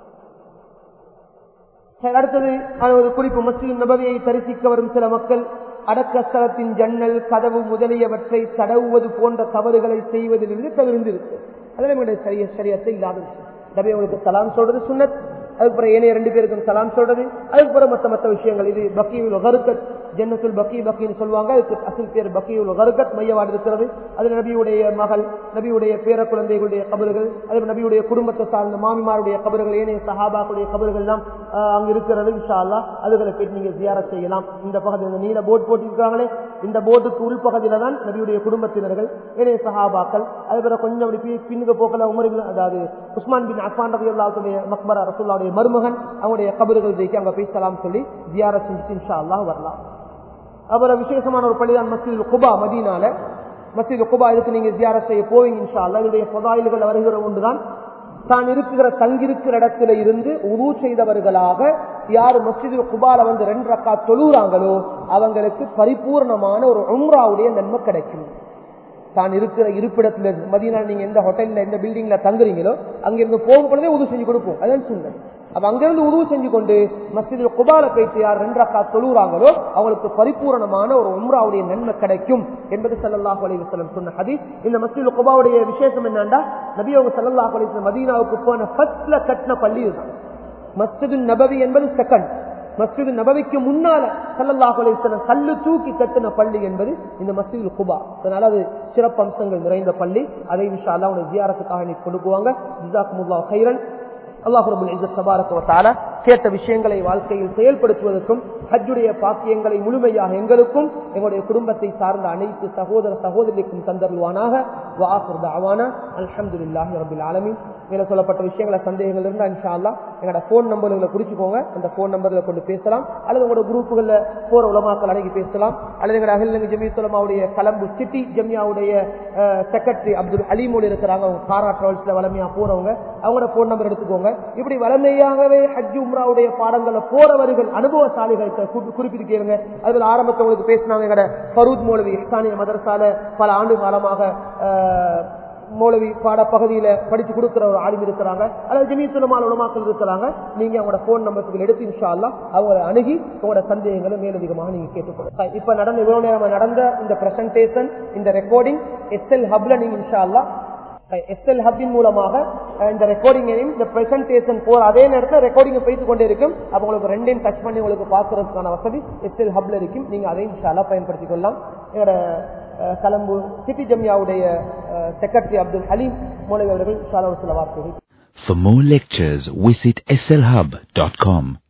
அடுத்தது ஒரு குறிப்பு, மஸ்ஜித் நபவியை தரிசிக்க வரும் சில மக்கள் அடக்க ஸ்தலத்தின் ஜன்னல் கதவு முதலியவற்றை தடவுவது போன்ற தவறுகளை செய்வதிலிருந்து தவிர்ந்திருக்கு. அதில் நம்முடைய சரியத்தை இல்லாத விஷயம். நபி அவங்களுக்கு சலாம் சொல்றது சுன்னத், அதுக்கப்புறம் ஏனைய 2 பேருக்கும் சலாம் சொல்றது, அதுக்கப்புறம் மற்ற விஷயங்கள். இது பக்கீஉல் கர்கத், ஜன்னத்துல் பக்கின்னு சொல்லுவாங்க. அதுக்கு அசல் பேர் பக்கீஉல் கர்கத், மையவாடு இருக்கிறது. அதில் நபியுடைய மகள், நபியுடைய பேர குழந்தைகளுடைய கபறுகள், அதே நபியுடைய குடும்பத்தை சார்ந்த மாமிமாருடைய கபறுகள், ஏனைய சஹாபாக்களுடைய கபறுகள் எல்லாம் அங்க இருக்கிறது. இன்ஷா அல்லாஹ் அதுகளை போய் நீங்க ஜியாரத் செய்யலாம். இந்த பகுதியில் நீல போட் போட்டிருக்காங்களே, இந்த போட்டுக்கு உள்பகுதியில தான் நபியுடைய குடும்பத்தினர்கள், ஏனைய சஹாபாக்கள், அதுக்கப்புறம் கொஞ்சம் பின்னுக்கு போக்கல உமர் அதாவது உஸ்மான் பின் அஃபான் ரலியல்லாஹு அன்ஹு மக்பரா ரசூலுல்லாஹ்வுடைய மருமகன் அவங்களுடைய கபறுகள் வைக்க அங்க போய் சலாம் சொல்லி ஜியாரத் செஞ்சு இன்ஷா அல்லாஹ் வரலாம். அப்புறம் விசேஷமான ஒரு பள்ளிதான் மஸ்ஜித் குபா, மதீனால மஸ்ஜித் குபா. இதுக்கு நீங்க ஜியாரத் செய்ய போவீங்க இன்ஷா அல்லாஹ். இதனுடைய ஃபதாயில்கள் வருகிற ஒன்றுதான், தான் இருக்கிற தங்கிருக்கிற இடத்துல இருந்து உது செய்தவர்களாக யார் மஸ்ஜித் குபால வந்து 2 ரக்காத் தொழுறாங்களோ அவங்களுக்கு பரிபூர்ணமான ஒரு உம்ராவுடைய நன்மை கிடைக்கும். தான் இருக்கிற இருப்பிடத்துல மதீனா நீங்க எந்த ஹோட்டல்ல எந்த பில்டிங்ல தங்குறீங்களோ அங்கிருந்து போகும் பொழுதே உது செஞ்சு கொடுப்போம். அதான் சொன்னேன். அப்ப அங்கிருந்து உது செஞ்சு கொண்டு மஸ்ஜித் குபால போயிட்டு யார் 2 ரக்காத் தொழுறாங்களோ அவங்களுக்கு பரிபூர்ணமான ஒரு உம்ராவுடைய நன்மை கிடைக்கும் என்பது ஸல்லல்லாஹு அலைஹி வஸல்லம் சொன்ன ஹதீஸ். இந்த மஸ்ஜித் குபாவுடைய விசேஷம் என்னன்னா, நபி அவங்க ஸல்லல்லாஹு அலைஹி வஸல்லம் மதீனாவுக்கு போன ஃபர்ஸ்ட்ல கட்டின பள்ளி இதுதான். மஸ்ஜிது நபவி என்பது செகண்ட். மஸ்ஜிது நபவிக்கு முன்னால ஸல்லல்லாஹு அலைஹி வஸல்லம் கல்லு தூக்கி கட்டின பள்ளி என்பது இந்த மஸ்ஜிது குபா. அதனால அது சிறப்பு அம்சங்கள் நிறைந்த பள்ளி. அதை இன்ஷா அல்லாஹ் உங்களுடைய ஜியாரத்துக்காக நீ கொடுக்குவாங்க. ஜஸாக்குமுல்லாஹு கைரன். அல்லாஹ் ரப்பல் இஸ்ஸத் தபாரக வ தஆலா கேட்ட விஷயங்களை வாழ்க்கையில் செயல்படுத்துவதற்கும் ஹஜ்ஜுடைய பாக்கியங்களை முழுமையாக எங்களுக்கும் எங்களுடைய குடும்பத்தை சார்ந்த அனைத்து சகோதர சகோதரிக்கும் தந்தருள்வானாக. வ ஆகிரு தஅவானா அல்ஹம்துலில்லாஹி ரப்பில் ஆலமீன். மேல சொல்லப்பட்ட விஷயங்கள சந்தேகங்கள் இருந்தா இன்ஷா அல்லாஹ் எங்களோட போன் நம்பர்களை குறிச்சுக்கோங்க. அந்த போன் நம்பர்ல கொண்டு பேசலாம், அல்லது உங்களோட குரூப்புகள்ல போற உலமாக்கள் அணுகி பேசலாம், அல்லது எங்களோட அகில ஜமீயத் உலமாவுடைய கலம்பு சிட்டி ஜமியாவுடைய செக்ரட்டரி அப்துல் அலீமோடு இருக்கிறாங்க. அவங்க காரா டிராவல்ஸ்ல வளமையா போறவங்க, அவங்களோட போன் நம்பர் எடுத்துக்கோங்க. இப்படி வளமையாகவே ஹஜ் உம்ராவுடைய பாடங்களை போறவர்கள் அனுபவசாலிகள் குறிப்பிட்டிருக்கீங்க. அதுல ஆரம்பத்தை உங்களுக்கு பேசினாங்க எங்கட ஃபரூத் மௌலவி இஹ்சானிய மதரசால பல ஆண்டு காலமாக மௌலவி பாட பகுதியில படிச்சு கொடுக்கிற ஒரு ஆளும் இருக்கிறாங்க, அதாவது ஜமீயத் உலமாக்கள் இருக்கிறாங்க. நீங்க அவங்களோட போன் நம்பர்ஸ்கள் எடுத்து இன்ஷா அல்லாஹ் அவங்களை அணுகி உங்களோட சந்தேகங்களை மேலதிகமாக நீங்க கேட்டுக்கொள்ள. இப்ப நடந்த இவ்வளவு நேரம் நடந்த இந்த பிரசன்டேஷன், இந்த ரெக்கார்டிங் எஸ்எல் ஹப்ல நீங்க இன்ஷா அல்லாஹ் எஸ்எல் ஹப்பின் மூலமாக இந்த ரெக்கார்டிங்கையும் இந்த பிரசன்டேஷன் போற அதே நேரத்தில் ரெக்கார்டிங் போயிட்டு கொண்டே இருக்கும். அப்ப உங்களுக்கு 2யும் டச் பண்ணி உங்களுக்கு பார்க்கறதுக்கான வசதி எஸ்எல் ஹப்ல இருக்கும். நீங்க அதை இன்ஷா அல்லாஹ் பயன்படுத்திக் கொள்ளலாம். எங்களோட கலம்பு சிட்டி ஜமியாவுடைய செக்ரட்டரி அப்துல் ஹலீம் மௌலவி அவர்கள் இன்ஷா அல்லாஹ் சில வார்த்தைகள். For more lectures, visit slhub.com.